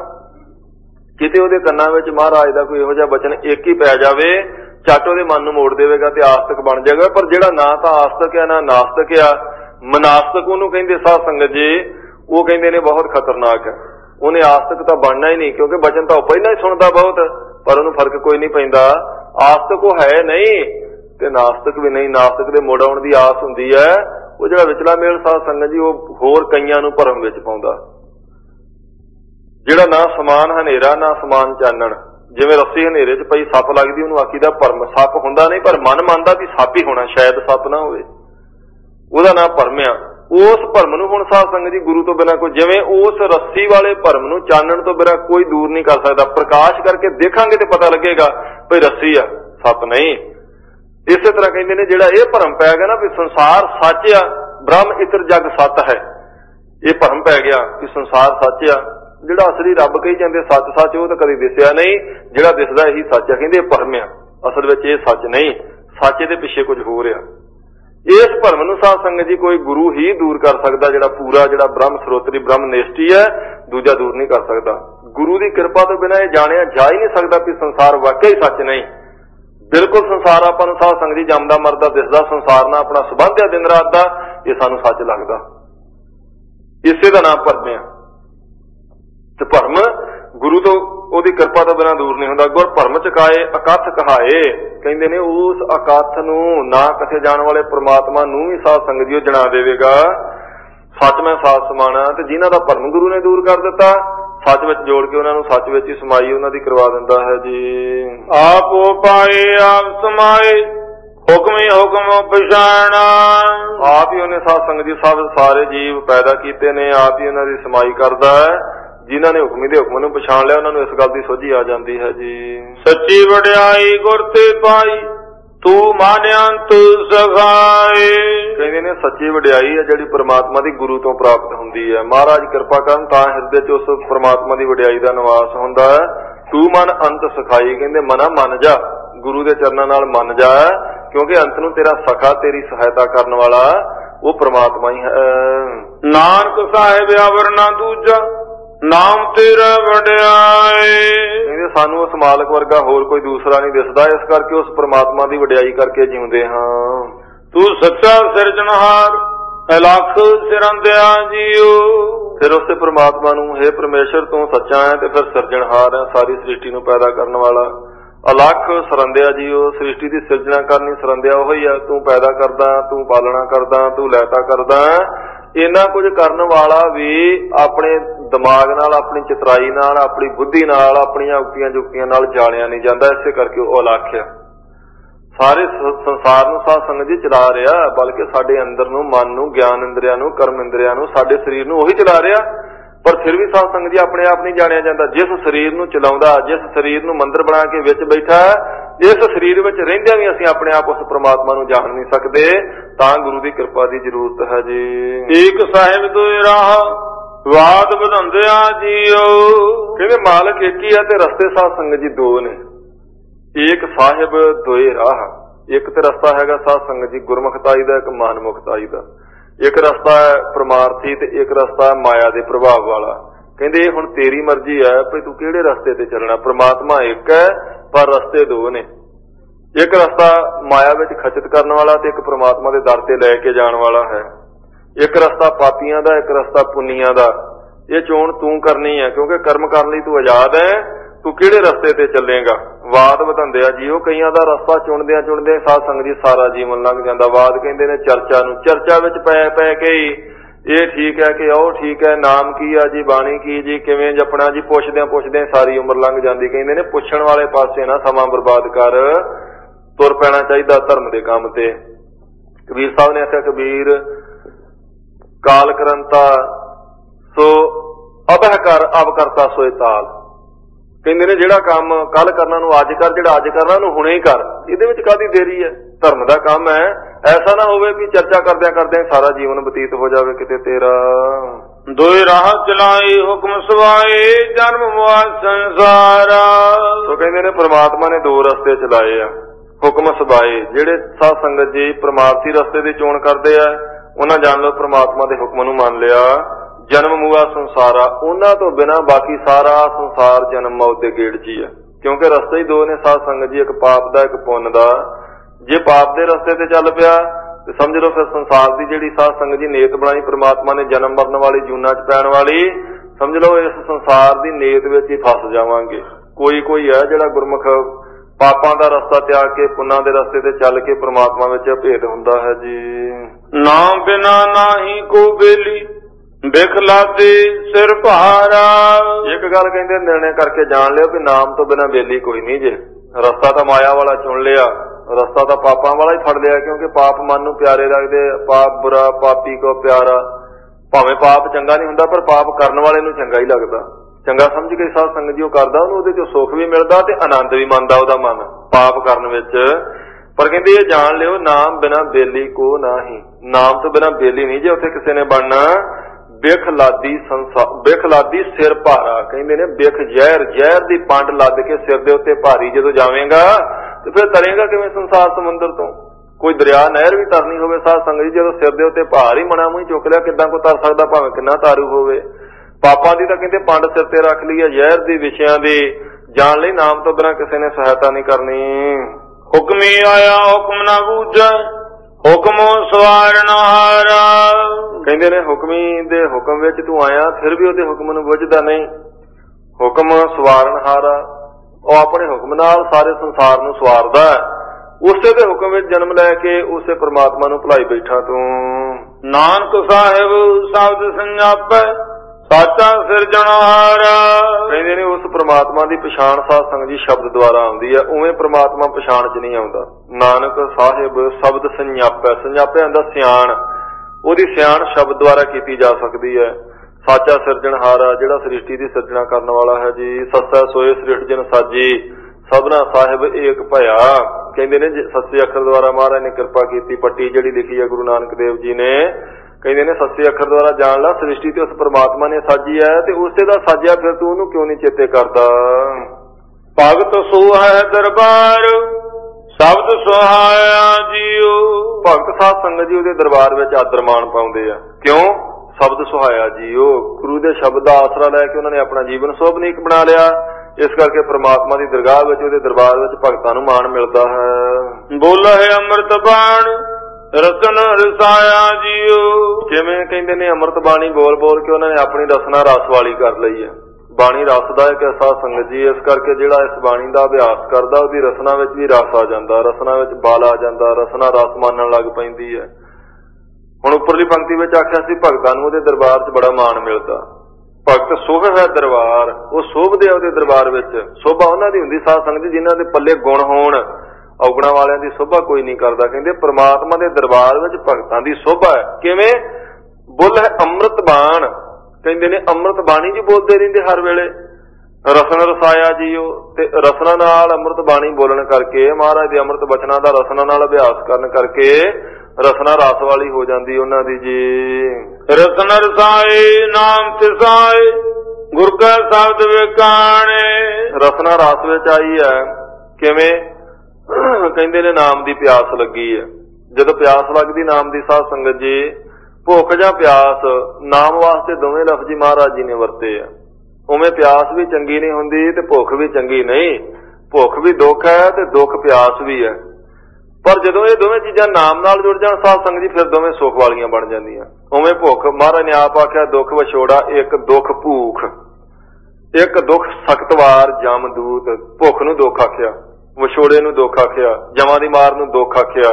ਕਿਤੇ ਉਹਦੇ ਕੰਨਾਂ ਵਿੱਚ ਮਹਾਰਾਜ ਦਾ ਕੋਈ ਇਹੋ ਜਿਹਾ ਬਚਨ ਇੱਕ ਹੀ ਪੈ ਜਾਵੇ, ਝੱਟ ਉਹਦੇ ਮਨ ਨੂੰ ਮੋੜ ਦੇਵੇਗਾ ਤੇ ਆਸਤਕ ਬਣ ਜਾਏਗਾ। ਪਰ ਜਿਹੜਾ ਨਾ ਤਾਂ ਆਸਤਕ ਹੈ ਨਾ ਨਾਸਤਕ ਆ, ਮਨਾਸਤਕ ਉਹਨੂੰ ਕਹਿੰਦੇ ਸਾਧ ਸੰਗਤ ਜੀ, ਉਹ ਕਹਿੰਦੇ ਨੇ ਬਹੁਤ ਖਤਰਨਾਕ ਹੈ। ਉਹਨੇ ਆਸਤਕ ਤਾਂ ਬਣਨਾ ਹੀ ਨਹੀਂ, ਕਿਉਂਕਿ ਬਚਨ ਤਾਂ ਉਹ ਪਹਿਲਾਂ ਹੀ ਸੁਣਦਾ ਬਹੁਤ, ਪਰ ਉਹਨੂੰ ਫਰਕ ਕੋਈ ਨਹੀਂ ਪੈਂਦਾ। ਆਸਤਕ ਉਹ ਹੈ ਨਹੀਂ ਤੇ ਨਾਸਤਕ ਵੀ ਨਹੀਂ। ਨਾਸਤਕ ਦੇ ਮੁੜ ਆਉਣ ਦੀ ਆਸ ਹੁੰਦੀ ਹੈ। ਉਹ ਜਿਹੜਾ ਵਿਚਲਾ ਮੇਲ ਸਾਧ ਸੰਗਤ ਜੀ ਉਹ ਹੋਰ ਕਈਆਂ ਨੂੰ ਭਰਮ ਵਿੱਚ ਪਾਉਂਦਾ। ਜਿਹੜਾ ਨਾ ਸਮਾਨ ਹਨੇਰਾ ਨਾ ਸਮਾਨ ਚਾਨਣ, ਜਿਵੇਂ ਰੱਸੀ ਹਨੇਰੇ 'ਚ ਪਈ ਸੱਪ ਲੱਗਦੀ ਉਹਨੂੰ ਆਖੀਦਾ ਭਰਮ। ਸੱਪ ਹੁੰਦਾ ਨਹੀਂ ਪਰ ਮਨ ਮੰਨਦਾ ਵੀ ਸੱਪ ਹੀ ਹੋਣਾ, ਸ਼ਾਇਦ ਸੱਪ ਨਾ ਹੋਵੇ, ਉਹਦਾ ਨਾਂ ਭਰਮ ਆ। ਉਸ ਭਰਮ ਨੂੰ ਹੁਣ ਸਾਧ ਸੰਗਤ ਜੀ ਗੁਰੂ ਤੋਂ ਬਿਨਾਂ ਕੋਈ, ਜਿਵੇਂ ਉਸ ਰੱਸੀ ਵਾਲੇ ਭਰਮ ਨੂੰ ਚਾਨਣ ਤੋਂ ਬਿਨਾਂ ਕੋਈ ਦੂਰ ਨਹੀਂ ਕਰ ਸਕਦਾ। ਪ੍ਰਕਾਸ਼ ਕਰਕੇ ਦੇਖਾਂਗੇ ਤੇ ਪਤਾ ਲੱਗੇਗਾ ਵੀ ਰੱਸੀ ਆ, ਸੱਪ ਨਹੀਂ। ਇਸੇ ਤਰ੍ਹਾਂ ਕਹਿੰਦੇ ਨੇ ਜਿਹੜਾ ਇਹ ਭਰਮ ਪੈ ਗਿਆ ਨਾ ਵੀ ਸੰਸਾਰ ਸੱਚ ਆ, ਬ੍ਰਹਮ ਇਤਰ ਜਗ ਸੱਤ ਹੈ, ਇਹ ਭਰਮ ਪੈ ਗਿਆ ਕਿ ਸੰਸਾਰ ਸੱਚ ਆ। ਜਿਹੜਾ ਅਸਲੀ ਰੱਬ ਕਹੀ ਜਾਂਦੇ ਸੱਚ ਸੱਚ, ਉਹ ਤਾਂ ਕਦੀ ਦਿਸਿਆ ਨਹੀਂ। ਜਿਹੜਾ ਦਿਸਦਾ ਇਹੀ ਸੱਚ ਆ, ਕਹਿੰਦੇ ਇਹ ਭਰਮ ਆ, ਅਸਲ ਵਿੱਚ ਇਹ ਸੱਚ ਨਹੀਂ, ਸੱਚ ਦੇ ਪਿੱਛੇ ਕੁਝ ਹੋ ਰਿਹਾ। ਇਸ ਭਰਮ ਨੂੰ ਸਾਧ ਸੰਗਤ ਜੀ ਕੋਈ ਗੁਰੂ ਹੀ ਦੂਰ ਕਰ ਸਕਦਾ, ਜਿਹੜਾ ਪੂਰਾ ਜਿਹੜਾ ਬ੍ਰਹਮ ਸਰੋਤਰੀ ਬ੍ਰਹਮ ਨਿਸ਼ਟੀ ਹੈ, ਦੂਜਾ ਦੂਰ ਨਹੀਂ ਕਰ ਸਕਦਾ। ਗੁਰੂ ਦੀ ਕਿਰਪਾ ਤੋਂ ਬਿਨਾਂ ਇਹ ਜਾਣਿਆ ਜਾ ਹੀ ਨਹੀਂ ਸਕਦਾ ਕਿ ਸੰਸਾਰ ਵਾਕਈ ਸੱਚ ਨਹੀਂ। ਬਿਲਕੁਲ ਸੰਸਾਰ ਆਪਾਂ ਨੂੰ ਸਾਧ ਸੰਗਤ ਜੀ ਜੰਮਦਾ ਮਰਦਾ ਦਿਸਦਾ, ਸੰਸਾਰ ਨਾਲ ਆਪਣਾ ਸੰਬੰਧ ਹੈ ਦਿਨ ਰਾਤ ਦਾ, ਇਹ ਸਾਨੂੰ ਸੱਚ ਲੱਗਦਾ। ਇਸੇ ਦਾ ਨਾਮ ਭਰਮ ਆ। ਤੇ ਭਰਮ ਗੁਰੂ ਤੋਂ ਉਹਦੀ ਕਿਰਪਾ ਤੋਂ ਬਿਨਾਂ ਦੂਰ ਨਹੀਂ ਹੁੰਦਾ। ਗੁਰ ਭਰਮ ਚਕਾਏ ਅਕਥ ਕਹਾਏ, ਕਹਿੰਦੇ ਨੇ ਉਸ ਅਕਥ ਨੂੰ ਨਾ ਕਥੇ ਜਾਣ ਵਾਲੇ ਪ੍ਰਮਾਤਮਾ ਨੂੰ ਵੀ ਸਾਧ ਸੰਗਤ ਜੀ ਉਹ ਜਣਾ ਦੇਵੇਗਾ। ਸੱਚ ਮੈਂ ਸਾਧ ਸਮਾਣਾ, ਤੇ ਜਿਨ੍ਹਾਂ ਦਾ ਭਰਮ ਗੁਰੂ ਨੇ ਦੂਰ ਕਰ ਦਿੱਤਾ ਸੱਚ ਵਿੱਚ ਜੋੜ ਕੇ ਉਹਨਾਂ ਨੂੰ ਸੱਚ ਵਿੱਚ ਹੀ ਸਮਾਈ ਉਹਨਾਂ ਦੀ ਕਰਵਾ ਦਿੰਦਾ ਹੈ ਜੀ। ਆਪੋ ਪਾਏ ਆਪ ਸਮਾਏ, ਹੁਕਮ ਹੀ ਹੁਕਮ ਪਛਾਣਾ। ਆਪ ਹੀ ਉਹਨੇ ਸਾਧ ਸੰਗਤ ਜੀ ਸਭ ਸਾਰੇ ਜੀਵ ਪੈਦਾ ਕੀਤੇ ਨੇ, ਆਪ ਹੀ ਉਹਨਾਂ ਦੀ ਸਮਾਈ ਕਰਦਾ ਹੈ। ਜਿਨ੍ਹਾਂ ਨੇ ਹੁਕਮੀ ਦੇ ਹੁਕਮ ਨੂੰ ਪਛਾਣ ਲਿਆ ਉਹਨਾਂ ਨੂੰ ਇਸ ਗੱਲ ਦੀ ਸੋਝੀ ਆ ਜਾਂਦੀ ਹੈ ਜੀ। ਸੱਚੀ ਵਡਿਆਈ ਗੁਰ ਤੇ ਪਾਈ, ਤੂੰ ਮਾਨਿਅੰਤ ਸਖਾਏ। ਕਹਿੰਦੇ ਨੇ ਸੱਚੀ ਵਡਿਆਈ ਹੈ ਜਿਹੜੀ ਪ੍ਰਮਾਤਮਾ ਦੀ ਗੁਰੂ ਤੋਂ ਪ੍ਰਾਪਤ ਹੁੰਦੀ ਹੈ। ਮਹਾਰਾਜ ਕਿਰਪਾ ਕਰਨ ਤਾਂ ਹਿਰਦੇ ਚ ਉਸ ਪ੍ਰਮਾਤਮਾ ਦੀ ਵਡਿਆਈ ਦਾ ਨਿਵਾਸ ਹੁੰਦਾ ਹੈ। ਤੂੰ ਮਨ ਅੰਤ ਸਖਾਈ, ਕਹਿੰਦੇ ਮਨਾ ਮੰਨ ਜਾ, ਗੁਰੂ ਦੇ ਚਰਨਾਂ ਨਾਲ ਮੰਨ ਜਾ, ਕਿਉਂਕਿ ਅੰਤ ਨੂੰ ਤੇਰਾ ਸਖਾ ਤੇਰੀ ਸਹਾਇਤਾ ਕਰਨ ਵਾਲਾ ਉਹ ਪ੍ਰਮਾਤਮਾ ਹੀ ਹੈ। ਨਾਨਕ ਸਾਹਿਬ ਅਵਰ ਨਾ ਦੂਜਾ, ਨਾਮ ਤੇਰਾ ਵਡਿਆਈ। ਕਹਿੰਦੇ ਸਾਨੂੰ ਉਸ ਮਾਲਕ ਵਰਗਾ ਹੋਰ ਕੋਈ ਦੂਸਰਾ ਨਹੀਂ ਦਿਸਦਾ, ਇਸ ਕਰਕੇ ਉਸ ਪ੍ਰਮਾਤਮਾ ਦੀ ਵਡਿਆਈ ਕਰਕੇ ਜਿਉਂਦੇ ਹਾਂ। ਤੂੰ ਸੱਚਾ ਸਿਰਜਣਹਾਰ, ਅਲਖ ਸਿਰੰਦਿਆ ਜੀਓ। ਫਿਰ ਉਸੇ ਪ੍ਰਮਾਤਮਾ ਨੂੰ, ਹੇ ਪਰਮੇਸ਼ਰ ਤੂੰ ਸੱਚਾ ਹੈ ਤੇ ਫਿਰ ਸਿਰਜਣਹਾਰ ਹੈ, ਸਾਰੀ ਸ੍ਰਿਸ਼ਟੀ ਨੂੰ ਪੈਦਾ ਕਰਨ ਵਾਲਾ। ਅਲਖ ਸਰੰਦਿਆ ਜੀਓ, ਸ੍ਰਿਸ਼ਟੀ ਦੀ ਸਿਰਜਣਾ ਕਰਨੀ ਸਰੰਦਿਆ ਉਹੀ ਆ। ਤੂੰ ਪੈਦਾ ਕਰਦਾ, ਤੂੰ ਪਾਲਣਾ ਕਰਦਾ, ਤੂੰ ਲੈਤਾ ਕਰਦਾ। ਇੰਨਾ ਕੁਝ ਕਰਨ ਵਾਲਾ ਵੀ ਆਪਣੇ ਦਿਮਾਗ ਨਾਲ, ਆਪਣੀ ਚਤਰਾਈ ਨਾਲ, ਆਪਣੀ ਬੁੱਧੀ ਨਾਲ, ਆਪਣੀਆਂ ਉਕਤੀਆਂ ਜੁਕਤੀਆਂ ਨਾਲ ਜਾਣਿਆ ਨਹੀਂ ਜਾਂਦਾ। ਇਸੇ ਕਰਕੇ ਉਹ ਅਲਖ ਆ। ਸਾਰੇ ਸੰਸਾਰ ਨੂੰ ਸਾਧ ਸੰਗਤ ਜੀ ਚਲਾ ਰਿਹਾ, ਬਲਕਿ ਸਾਡੇ ਅੰਦਰ ਨੂੰ, ਮਨ ਨੂੰ, ਗਿਆਨ ਇੰਦਰੀਆਂ ਨੂੰ, ਕਰਮ ਇੰਦਰੀਆਂ ਨੂੰ, ਸਾਡੇ ਸਰੀਰ ਨੂੰ ਉਹੀ ਚਲਾ ਰਿਹਾ। ਪਰ ਫਿਰ ਵੀ ਸਾਧ ਸੰਗਤ ਜੀ ਆਪਣੇ ਆਪ ਨਹੀਂ ਜਾਣਿਆ ਜਾਂਦਾ। ਜਿਸ ਸਰੀਰ ਨੂੰ ਚਲਾਉਂਦਾ, ਜਿਸ ਸਰੀਰ ਨੂੰ ਮੰਦਰ ਬਣਾ ਕੇ ਵਿੱਚ ਬੈਠਾ, ਇਸ ਸਰੀਰ ਵਿੱਚ ਰਹਿੰਦਿਆਂ ਵੀ ਅਸੀਂ ਆਪਣੇ ਆਪ ਉਸ ਪ੍ਰਮਾਤਮਾ ਨੂੰ ਜਾਣ ਨਹੀਂ ਸਕਦੇ। ਤਾਂ ਗੁਰੂ ਦੀ ਕਿਰਪਾ ਦੀ ਜ਼ਰੂਰਤ ਹੈ ਜੀ। ਏਕ ਸਾਹਿਬ ਦੋਇ ਰਾਹ, ਵਾਦ ਵਧੰਦਿਆ ਜੀਓ। ਕਹਿੰਦੇ ਮਾਲਕ ਇੱਕ ਹੀ ਆ ਤੇ ਰਸਤੇ ਸਾਧ ਸੰਗਤ ਜੀ ਦੋ ਨੇ। ਏਕ ਸਾਹਿਬ ਦੋਏ ਰਾਹ, ਇੱਕ ਤੇ ਰਸਤਾ ਹੈਗਾ ਸਾਧ ਸੰਗਤ ਜੀ ਗੁਰਮੁਖਤਾਈ ਦਾ, ਇੱਕ ਮਾਨਮੁਖਤਾਈ ਦਾ। ਇੱਕ ਰਸਤਾ ਹੈ ਪਰਮਾਰਥੀ ਤੇ ਇੱਕ ਰਸਤਾ ਹੈ ਮਾਇਆ ਦੇ ਪ੍ਰਭਾਵ ਵਾਲਾ। ਕਹਿੰਦੇ ਇਹ ਹੁਣ ਤੇਰੀ ਮਰਜ਼ੀ ਹੈ ਵੀ ਤੂੰ ਕਿਹੜੇ ਰਸਤੇ ਤੇ ਚੱਲਣਾ। ਪ੍ਰਮਾਤਮਾ ਇੱਕ ਹੈ ਪਰ ਰਸਤੇ ਦੋ ਨੇ। ਇੱਕ ਰਸਤਾ ਮਾਇਆ ਵਿੱਚ ਖਚਿਤ ਕਰਨ ਵਾਲਾ ਤੇ ਇੱਕ ਪ੍ਰਮਾਤਮਾ ਦੇ ਦਰ ਤੇ ਲੈ ਕੇ ਜਾਣ ਵਾਲਾ ਹੈ। ਇੱਕ ਰਸਤਾ ਪਾਪੀਆਂ ਦਾ, ਇੱਕ ਰਸਤਾ ਪੁੰਨੀਆਂ ਦਾ। ਇਹ ਚੋਣ ਤੂੰ ਕਰਨੀ ਹੈ, ਕਿਉਂਕਿ ਕਰਮ ਕਰਨ ਲਈ ਤੂੰ ਆਜ਼ਾਦ ਹੈ। ਤੂੰ ਕਿਹੜੇ ਰਸਤੇ ਤੇ ਚੱਲੇਗਾ। ਵਾਦ ਵਧੰਦਿਆ ਜੀਓ, ਕਈਆਂ ਦਾ ਰਸਤਾ ਚੁਣਦਿਆਂ ਚੁਣਦਿਆਂ ਸਾਧ ਸੰਗਤ ਜੀ ਸਾਰਾ ਜੀਵਨ ਲੰਘ ਜਾਂਦਾ। ਵਾਦ ਕਹਿੰਦੇ ਨੇ ਚਰਚਾ ਨੂੰ, ਚਰਚਾ ਵਿੱਚ ਪੈ ਕੇ ਹੀ ਇਹ ਠੀਕ ਹੈ ਕਿ ਉਹ ਠੀਕ ਹੈ, ਨਾਮ ਕੀ ਆ ਜੀ, ਬਾਣੀ ਕੀ ਜੀ, ਕਿਵੇਂ ਜਪਣਾ ਜੀ, ਪੁੱਛਦਿਆਂ ਸਾਰੀ ਉਮਰ ਲੰਘ ਜਾਂਦੀ। ਕਹਿੰਦੇ ਨੇ ਪੁੱਛਣ ਵਾਲੇ ਪਾਸੇ ਨਾ ਸਮਾਂ ਬਰਬਾਦ ਕਰ, ਤੁਰ ਪੈਣਾ ਚਾਹੀਦਾ ਧਰਮ ਦੇ ਕੰਮ ਤੇ। ਕਬੀਰ ਸਾਹਿਬ ਨੇ ਆਖਿਆ, ਕਬੀਰ ਕਾਲ ਕਰੰਤਾ ਸੋ ਅਬਹ ਕਰ, ਅਬ ਕਰਤਾ ਸੋਏ ਤਾਲ। ਕਹਿੰਦੇ ਨੇ ਜਿਹੜਾ ਕੰਮ ਕੱਲ ਕਰਨਾ ਨੂੰ ਅੱਜ ਕਰ, ਜਿਹੜਾ ਅੱਜ ਕਰਨਾ ਉਹਨੂੰ ਹੁਣੇ ਹੀ ਕਰ। ਇਹਦੇ ਵਿੱਚ ਕਾਹਦੀ ਦੇਰੀ ਹੈ। ਧਰਮ ਦਾ ਕੰਮ ਹੈ। ਐਸਾ ਨਾ ਹੋਵੇ ਕਿ ਚਰਚਾ ਕਰਦਿਆਂ ਕਰਦਿਆਂ ਸਾਰਾ ਜੀਵਨ ਬਤੀਤ ਹੋ ਜਾਵੇ ਕਿਤੇ ਤੇਰਾ। ਦੋਇ ਰਾਹ ਚਲਾਏ ਹੁਕਮ ਸਵਾਏ, ਜਨਮ ਮੁਆ ਸੰਸਾਰਾ। ਸੋ ਕਹਿੰਦੇ ਨੇ ਪ੍ਰਮਾਤਮਾ ਨੇ ਦੋ ਰਸਤੇ ਚਲਾਏ ਆ, ਹੁਕਮ ਸਵਾਏ। ਜਿਹੜੇ ਸਾਧ ਸੰਗਤ ਜੀ ਪਰਮਾਰਥੀ ਰਸਤੇ ਦੀ ਚੋਣ ਕਰਦੇ ਆ ਉਹਨਾਂ ਜਾਣ ਲਓ ਪ੍ਰਮਾਤਮਾ ਦੇ ਹੁਕਮ ਨੂੰ ਮੰਨ ਲਿਆ। ਜਨਮ ਮੁਆ ਸੰਸਾਰਾ, ਉਹਨਾਂ ਤੋਂ ਬਿਨਾਂ ਬਾਕੀ ਸਾਰਾ ਸੰਸਾਰ ਜਨਮ ਮੌਤ ਦੇ ਗੇੜ 'ਚ ਹੀ ਆ। ਕਿਉਂਕਿ ਰਸਤੇ ਹੀ ਦੋ ਨੇ ਸਾਧ ਸੰਗਤ ਜੀ, ਇੱਕ ਪਾਪ ਦਾ, ਇੱਕ ਪੁੰਨ ਦਾ। ਜੇ ਪਾਪ ਦੇ ਰਸਤੇ ਤੇ ਚੱਲ ਪਿਆ ਤੇ ਸਮਝ ਲਓ ਫਿਰ ਸੰਸਾਰ ਦੀ ਜਿਹੜੀ ਸਾਧ ਸੰਗਤ ਜੀ ਨੇਤ ਬਣਾਈ ਪ੍ਰਮਾਤਮਾ ਨੇ, ਜਨਮ ਮਰਨ ਵਾਲੀ, ਜੂਨਾਂ 'ਚ ਪੈਣ ਵਾਲੀ, ਸਮਝ ਲਓ ਇਸ ਸੰਸਾਰ ਦੀ ਨੇਤ ਵਿੱਚ ਹੀ ਫਸ ਜਾਵਾਂਗੇ। ਕੋਈ ਹੈ ਜਿਹੜਾ ਗੁਰਮੁਖ ਪਾਪਾਂ ਦਾ ਰਸਤਾ ਤਿਆਗ ਕੇ ਪੁੰਨਾਂ ਦੇ ਰਸਤੇ ਤੇ ਚੱਲ ਕੇ ਪ੍ਰਮਾਤਮਾ ਵਿੱਚ ਭੇਟ ਹੁੰਦਾ ਹੈ ਜੀ। ਨਾਮ ਬਿਨਾ ਨਾਹੀ ਕੋ ਬੇਲੀ, ਬਿਖ ਲਾਦੇ ਸਿਰ ਭਾਰਾ। ਇੱਕ ਗੱਲ ਕਹਿੰਦੇ ਨਿਰਣੇ ਕਰਕੇ ਜਾਣ ਲਿਓ ਕਿ ਨਾਮ ਤੋਂ ਬਿਨਾਂ ਬੇਲੀ ਕੋਈ ਨਹੀਂ ਜੇ। ਰਸਤਾ ਤਾਂ ਮਾਇਆ ਵਾਲਾ ਚੁਣ ਲਿਆ, ਰਸਤਾ ਤਾਂ ਪਾਪਾਂ ਵਾਲਾ ਹੀ ਫੜ ਲਿਆ, ਕਿਉਂਕਿ ਪਾਪ ਮਨ ਨੂੰ ਪਿਆਰੇ ਲੱਗਦੇ। ਪਾਪ ਬੁਰਾ, ਪਾਪੀ ਕੋ ਪਿਆਰਾ। ਭਾਵੇਂ ਪਾਪ ਚੰਗਾ ਨਹੀਂ ਹੁੰਦਾ ਪਰ ਪਾਪ ਕਰਨ ਵਾਲੇ ਨੂੰ ਚੰਗਾ ਹੀ ਲੱਗਦਾ। ਚੰਗਾ ਸਮਝ ਕੇ ਸਾਧ ਸੰਗਤ ਜੀ ਉਹ ਕਰਦਾ, ਉਹਨੂੰ ਉਹਦੇ ਚੋਂ ਸੁੱਖ ਵੀ ਮਿਲਦਾ ਤੇ ਆਨੰਦ ਵੀ ਮੰਨਦਾ ਉਹਦਾ ਮਨ ਪਾਪ ਕਰਨ ਵਿੱਚ। ਪਰ ਕਹਿੰਦੇ ਇਹ ਜਾਣ ਲਿਓ ਨਾਮ ਬਿਨਾ ਬੇਲੀ ਕੋ ਨਾਹੀ। ਨਾਮ ਤੋਂ ਬਿਨਾ ਬੇਲੀ ਨਹੀਂ ਜੇ ਉੱਥੇ ਕਿਸੇ ਨੇ ਬਣਨਾ। ਬਿਖ ਲਾਦੀ ਸਿਰ ਭਾਰਾ, ਕਹਿੰਦੇ ਨੇ ਬਿਖ ਜ਼ਹਿਰ ਦੀ ਪੰਡ ਲੱਦ ਕੇ ਸਿਰ ਦੇ ਉੱਤੇ ਭਾਰੀ ਜਦੋਂ ਜਾਵੇਂਗਾ ਤੇ ਫਿਰ ਤਰੇਗਾ ਕਿਵੇਂ ਸੰਸਾਰ ਸਮੁੰਦਰ ਤੋਂ। ਕੋਈ ਦਰਿਆ ਨਹਿਰ ਵੀ ਤਰਨੀ ਹੋਵੇ ਸਾਧ ਸੰਗਤ ਜੀ, ਜਦੋਂ ਸਿਰ ਦੇ ਉੱਤੇ ਭਾਰ ਹੀ ਮਣਾ ਮੂੰਹ ਚੁੱਕ ਲਿਆ ਕਿੱਦਾਂ ਕੋ ਤਰ ਸਕਦਾ, ਭਾਵੇਂ ਕਿੰਨਾ ਤਾਰੂ ਹੋਵੇ। ਪਾਪਾਂ ਦੀ ਤਾਂ ਕਹਿੰਦੇ ਪੰਡ ਸਿਰ ਤੇ ਰੱਖ ਲਈ ਹੈ, ਜ਼ਹਿਰ ਦੀ ਵਿਸ਼ਿਆਂ ਦੀ। ਜਾਣ ਲਈ ਨਾਮ ਤੋਂ ਬਿਨਾਂ ਕਿਸੇ ਨੇ ਸਹਾਇਤਾ ਨਹੀਂ ਕਰਨੀ। ਹੁਕਮੀ ਆਇਆ ਹੁਕਮ ਨਾ ਬੂਝਾ, ਹੁਕਮ ਸਵਾਰਨ ਹਾਰਾ। ਕਹਿੰਦੇ ਨੇ ਹੁਕਮੀ ਦੇ ਹੁਕਮ ਵਿੱਚ ਤੂੰ ਆਇਆ, ਫਿਰ ਵੀ ਉਹਦੇ ਹੁਕਮ ਨੂੰ ਬੁੱਝਦਾ ਨਹੀਂ। ਹੁਕਮ ਸਵਾਰਨਹਾਰਾ, ਉਹ ਆਪਣੇ ਹੁਕਮ ਨਾਲ ਸਾਰੇ ਸੰਸਾਰ ਨੂੰ ਸਵਾਰਦਾ ਹੈ। ਉਸੇ ਦੇ ਹੁਕਮ ਵਿੱਚ ਜਨਮ ਲੈ ਕੇ ਉਸੇ ਪ੍ਰਮਾਤਮਾ ਨੂੰ ਭੁਲਾਈ ਬੈਠਾ ਤੂੰ। ਨਾਨਕ ਸਾਹਿਬ ਸ਼ਬਦ ਸੰਜਾਪੈ ਸਾਚਾ ਸਿਰਜਣਹਾਰਾ। ਕਹਿੰਦੇ ਨੇ ਉਸ ਪ੍ਰਮਾਤਮਾ ਦੀ ਪਛਾਣ ਸਾਧ ਸੰਗਤ ਜੀ ਸ਼ਬਦ ਦੁਆਰਾ ਆਉਂਦੀ ਹੈ, ਉਵੇਂ ਪ੍ਰਮਾਤਮਾ ਪਛਾਣ ਚ ਨਹੀਂ ਆਉਂਦਾ। ਨਾਨਕ ਸਾਹਿਬ ਸ਼ਬਦ ਸੰਜਾਪੈ, ਸੰਜਾਪਿਆ ਹੁੰਦਾ ਸਿਆਣ, ਉਹਦੀ ਸਿਆਣ ਸ਼ਬਦ ਦੁਆਰਾ ਕੀਤੀ ਜਾ ਸਕਦੀ ਹੈ। ਸਾਚਾ ਸਿਰਜਣਹਾਰਾ, ਜਿਹੜਾ ਸ੍ਰਿਸ਼ਟੀ ਦੀ ਸਿਰਜਣਾ ਕਰਨ ਵਾਲਾ ਹੈ ਜੀ। ਸੱਸਾ ਸੋਏ ਸ੍ਰਿਸ਼ਟ ਜਨ ਸਾਜੀ, ਸਭਨਾ ਸਾਹਿਬ ਏਕ ਭਇਆ। ਕਹਿੰਦੇ ਨੇ ਸੱਸੇ ਅੱਖਰ ਦੁਆਰਾ ਮਹਾਰਾਜ ਨੇ ਕਿਰਪਾ ਕੀਤੀ। ਪੱਟੀ ਜਿਹੜੀ ਲਿਖੀ ਹੈ ਗੁਰੂ ਨਾਨਕ ਦੇਵ ਜੀ ਨੇ, ਕਹਿੰਦੇ ਨੇ ਸੱਸੇ ਅੱਖਰ ਦੁਆਰਾ ਜਾਣ ਲਾ ਸ੍ਰਿਸ਼ਟੀ ਤੇ ਉਸ ਪ੍ਰਮਾਤਮਾ ਨੇ ਸਾਜੀ ਹੈ, ਤੇ ਉਸੇ ਦਾ ਸਾਜਿਆ ਫਿਰ ਤੂੰ ਉਹਨੂੰ ਕਿਉਂ ਨਹੀਂ ਚੇਤੇ ਕਰਦਾ। ਭਗਤ ਸੋਹੈ ਦਰਬਾਰ ਸ਼ਬਦ ਸੁਹਾਇਆ ਜੀਓ। ਭਗਤ ਸਾਧ ਸੰਗਤ ਜੀ ਉਹਦੇ ਦਰਬਾਰ ਵਿੱਚ ਆਦਰ ਮਾਣ ਪਾਉਂਦੇ ਆ, ਕਿਉਂ? ਸ਼ਬਦ ਸੁਹਾਇਆ ਜੀਓ, ਗੁਰੂ ਦੇ ਸ਼ਬਦ ਦਾ ਆਸਰਾ ਲੈ ਕੇ ਉਹਨਾਂ ਨੇ ਆਪਣਾ ਜੀਵਨ ਸੋਭਨੀਕ ਬਣਾ ਲਿਆ। ਇਸ ਕਰਕੇ ਪ੍ਰਮਾਤਮਾ ਦੀ ਦਰਗਾਹ ਵਿੱਚ, ਉਹਦੇ ਦਰਬਾਰ ਵਿੱਚ ਭਗਤਾਂ ਨੂੰ ਮਾਣ ਮਿਲਦਾ ਹੈ। ਬੋਲੇ ਅੰਮ੍ਰਿਤ ਬਾਣ ਰਸਨ ਰਸਾਇਆ ਜੀਓ। ਜਿਵੇਂ ਕਹਿੰਦੇ ਨੇ ਅੰਮ੍ਰਿਤ ਬਾਣੀ ਬੋਲ ਬੋਲ ਕੇ ਉਹਨਾਂ ਨੇ ਆਪਣੀ ਰਸਨਾ ਰਸ ਵਾਲੀ ਕਰ ਲਈ ਹੈ। ਬਾਣੀ ਰਸ ਦਾ ਇੱਕ ਐਸਾ ਸੰਗਤ ਜੀ, ਇਸ ਕਰਕੇ ਜਿਹੜਾ ਇਸ ਬਾਣੀ ਦਾ ਅਭਿਆਸ ਕਰਦਾ ਉਹਦੀ ਰਸਨਾ ਵਿੱਚ ਵੀ ਰਸ ਆ ਜਾਂਦਾ, ਰਸਨਾ ਵਿੱਚ ਬਲ ਆ ਜਾਂਦਾ, ਰਸਨਾ ਰਸ ਮਾਨਣ ਲੱਗ ਪੈਂਦੀ ਹੈ। ਹੁਣ ਉੱਪਰਲੀ ਪੰਕਤੀ ਵਿੱਚ ਆਖਿਆ ਸੀ ਭਗਤਾਂ ਨੂੰ ਉਹਦੇ ਦਰਬਾਰ 'ਚ ਬੜਾ ਮਾਣ ਮਿਲਦਾ। ਭਗਤ ਸੋਭ ਹੈ ਦਰਬਾਰ, ਉਹ ਸੋਭਦੇ ਆ ਉਹਦੇ ਦਰਬਾਰ ਵਿੱਚ। ਸੋਭਾ ਉਹਨਾਂ ਦੀ ਹੁੰਦੀ ਸਾਧ ਸੰਗਤ ਜਿਨ੍ਹਾਂ ਦੇ ਪੱਲੇ ਗੁਣ ਹੋਣ। ਔਗਣਾ ਵਾਲਿਆਂ ਦੀ ਸੋਭਾ ਕੋਈ ਨਹੀਂ ਕਰਦਾ। ਕਹਿੰਦੇ ਪ੍ਰਮਾਤਮਾ ਦੇ ਦਰਬਾਰ ਵਿੱਚ ਭਗਤਾਂ ਦੀ ਸੋਭਾ ਹੈ। ਕਿਵੇਂ? ਬੁੱਲ ਹੈ ਅੰਮ੍ਰਿਤ ਬਾਣ, ਕਹਿੰਦੇ ਨੇ ਅੰਮ੍ਰਿਤ ਬਾਣੀ ਜੀ ਬੋਲਦੇ ਰਹਿੰਦੇ ਹਰ ਵੇਲੇ। ਰਸਨ ਰਸਾਇਆ ਜੀਓ, ਤੇ ਰਸਨਾ ਨਾਲ ਅੰਮ੍ਰਿਤ ਬਾਣੀ ਬੋਲਣ ਕਰਕੇ, ਮਹਾਰਾਜ ਦੇ ਅੰਮ੍ਰਿਤ ਬਚਨਾਂ ਦਾ ਰਸਨਾ ਨਾਲ ਅਭਿਆਸ ਕਰਨ ਕਰਕੇ ਰਸਨਾ ਰਸ ਵਾਲੀ ਹੋ ਜਾਂਦੀ ਉਹਨਾਂ ਦੀ ਜੀ। ਰਸਨ ਰਸਾਏ ਨਾਮ ਤਿਸਾਏ ਗੁਰ ਕਾ ਸ਼ਬਦ ਵਿਕਾਣੇ। ਰਸਨਾ ਰਸ ਵਿੱਚ ਆਈ ਹੈ। ਕਿਵੇਂ? ਕਹਿੰਦੇ ਨੇ ਨਾਮ ਦੀ ਪਿਆਸ ਲੱਗੀ ਹੈ। ਜਦੋਂ ਪਿਆਸ ਲੱਗਦੀ ਨਾਮ ਦੀ ਸਾਧ ਸੰਗਤ ਜੀ, ਭੁੱਖ ਜਾਂ ਪਿਆਸ, ਨਾਮ ਵਾਸਤੇ ਦੋਵੇਂ ਲਫ਼ਜ਼ੀ ਮਹਾਰਾਜ ਜੀ ਨੇ ਵਰਤੇ ਆ। ਉਵੇਂ ਪਿਆਸ ਵੀ ਚੰਗੀ ਨਹੀਂ ਹੁੰਦੀ ਤੇ ਭੁੱਖ ਵੀ ਚੰਗੀ ਨਹੀਂ। ਭੁੱਖ ਵੀ ਦੁੱਖ ਹੈ ਤੇ ਦੁੱਖ ਪਿਆਸ ਵੀ ਹੈ। ਪਰ ਜਦੋਂ ਇਹ ਦੋਵੇਂ ਚੀਜ਼ਾਂ ਨਾਮ ਨਾਲ ਜੁੜ ਜਾਣ ਸਾਧ ਸੰਗਤ ਜੀ, ਫਿਰ ਦੋਵੇਂ ਸੁੱਖ ਵਾਲੀਆਂ ਬਣ ਜਾਂਦੀਆਂ। ਉਵੇਂ ਭੁੱਖ, ਮਹਾਰਾਜ ਨੇ ਆਪ ਆਖਿਆ ਦੁੱਖ ਵਿਛੋੜਾ ਇੱਕ ਦੁੱਖ ਭੂਖ, ਇੱਕ ਦੁੱਖ ਸਖਤਵਾਰ ਜਮਦੂਤ। ਭੁੱਖ ਨੂੰ ਦੁੱਖ ਆਖਿਆ, ਵਿਛੋੜੇ ਨੂੰ ਦੁੱਖ ਆਖਿਆ, ਜਮਾਂ ਦੀ ਮਾਰ ਨੂੰ ਦੁੱਖ ਆਖਿਆ।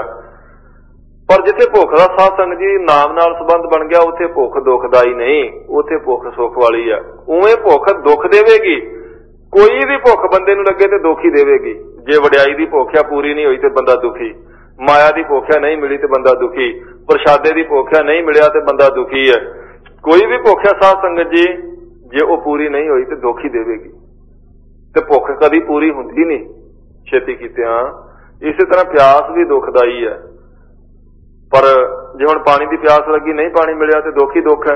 ਪਰ ਜਿੱਥੇ ਭੁੱਖ ਦਾ ਸਾਧ ਸੰਗਤ ਜੀ ਨਾਮ ਨਾਲ ਸੰਬੰਧ ਬਣ ਗਿਆ, ਉੱਥੇ ਭੁੱਖ ਦੁੱਖਦਾਈ ਨਹੀਂ, ਉੱਥੇ ਭੁੱਖ ਸੁੱਖ ਵਾਲੀ ਆ। ਉਵੇਂ ਭੁੱਖ ਦੁੱਖ ਦੇਵੇਗੀ। ਕੋਈ ਵੀ ਭੁੱਖ ਬੰਦੇ ਨੂੰ ਲੱਗੇ ਤੇ ਦੁੱਖ ਹੀ ਦੇਵੇਗੀ। ਜੇ ਵਡਿਆਈ ਦੀ ਭੁੱਖ ਆ ਪੂਰੀ ਨਹੀਂ ਹੋਈ ਤੇ ਬੰਦਾ ਦੁਖੀ, ਮਾਇਆ ਦੀ ਭੁੱਖ ਨਹੀਂ ਮਿਲੀ ਤੇ ਬੰਦਾ ਦੁਖੀ, ਪ੍ਰਸ਼ਾਦੇ ਦੀ ਭੁੱਖ ਨਹੀਂ ਮਿਲਿਆ ਤੇ ਬੰਦਾ ਦੁਖੀ ਹੈ। ਕੋਈ ਵੀ ਭੁੱਖ ਆ ਸਾਧ ਸੰਗਤ ਜੀ, ਜੇ ਉਹ ਪੂਰੀ ਨਹੀਂ ਹੋਈ ਤੇ ਦੁੱਖ ਹੀ ਦੇਵੇਗੀ। ਤੇ ਭੁੱਖ ਕਦੀ ਪੂਰੀ ਹੁੰਦੀ ਨਹੀਂ ਛੇਤੀ ਕੀਤਿਆਂ। ਇਸੇ ਤਰ੍ਹਾਂ ਪਿਆਸ ਵੀ ਦੁੱਖਦਾਈ ਹੈ। ਪਰ ਜੇ ਹੁਣ ਪਾਣੀ ਦੀ ਪਿਆਸ ਲੱਗੀ, ਨਹੀਂ ਪਾਣੀ ਮਿਲਿਆ ਤੇ ਦੁੱਖ ਹੀ ਦੁੱਖ ਹੈ।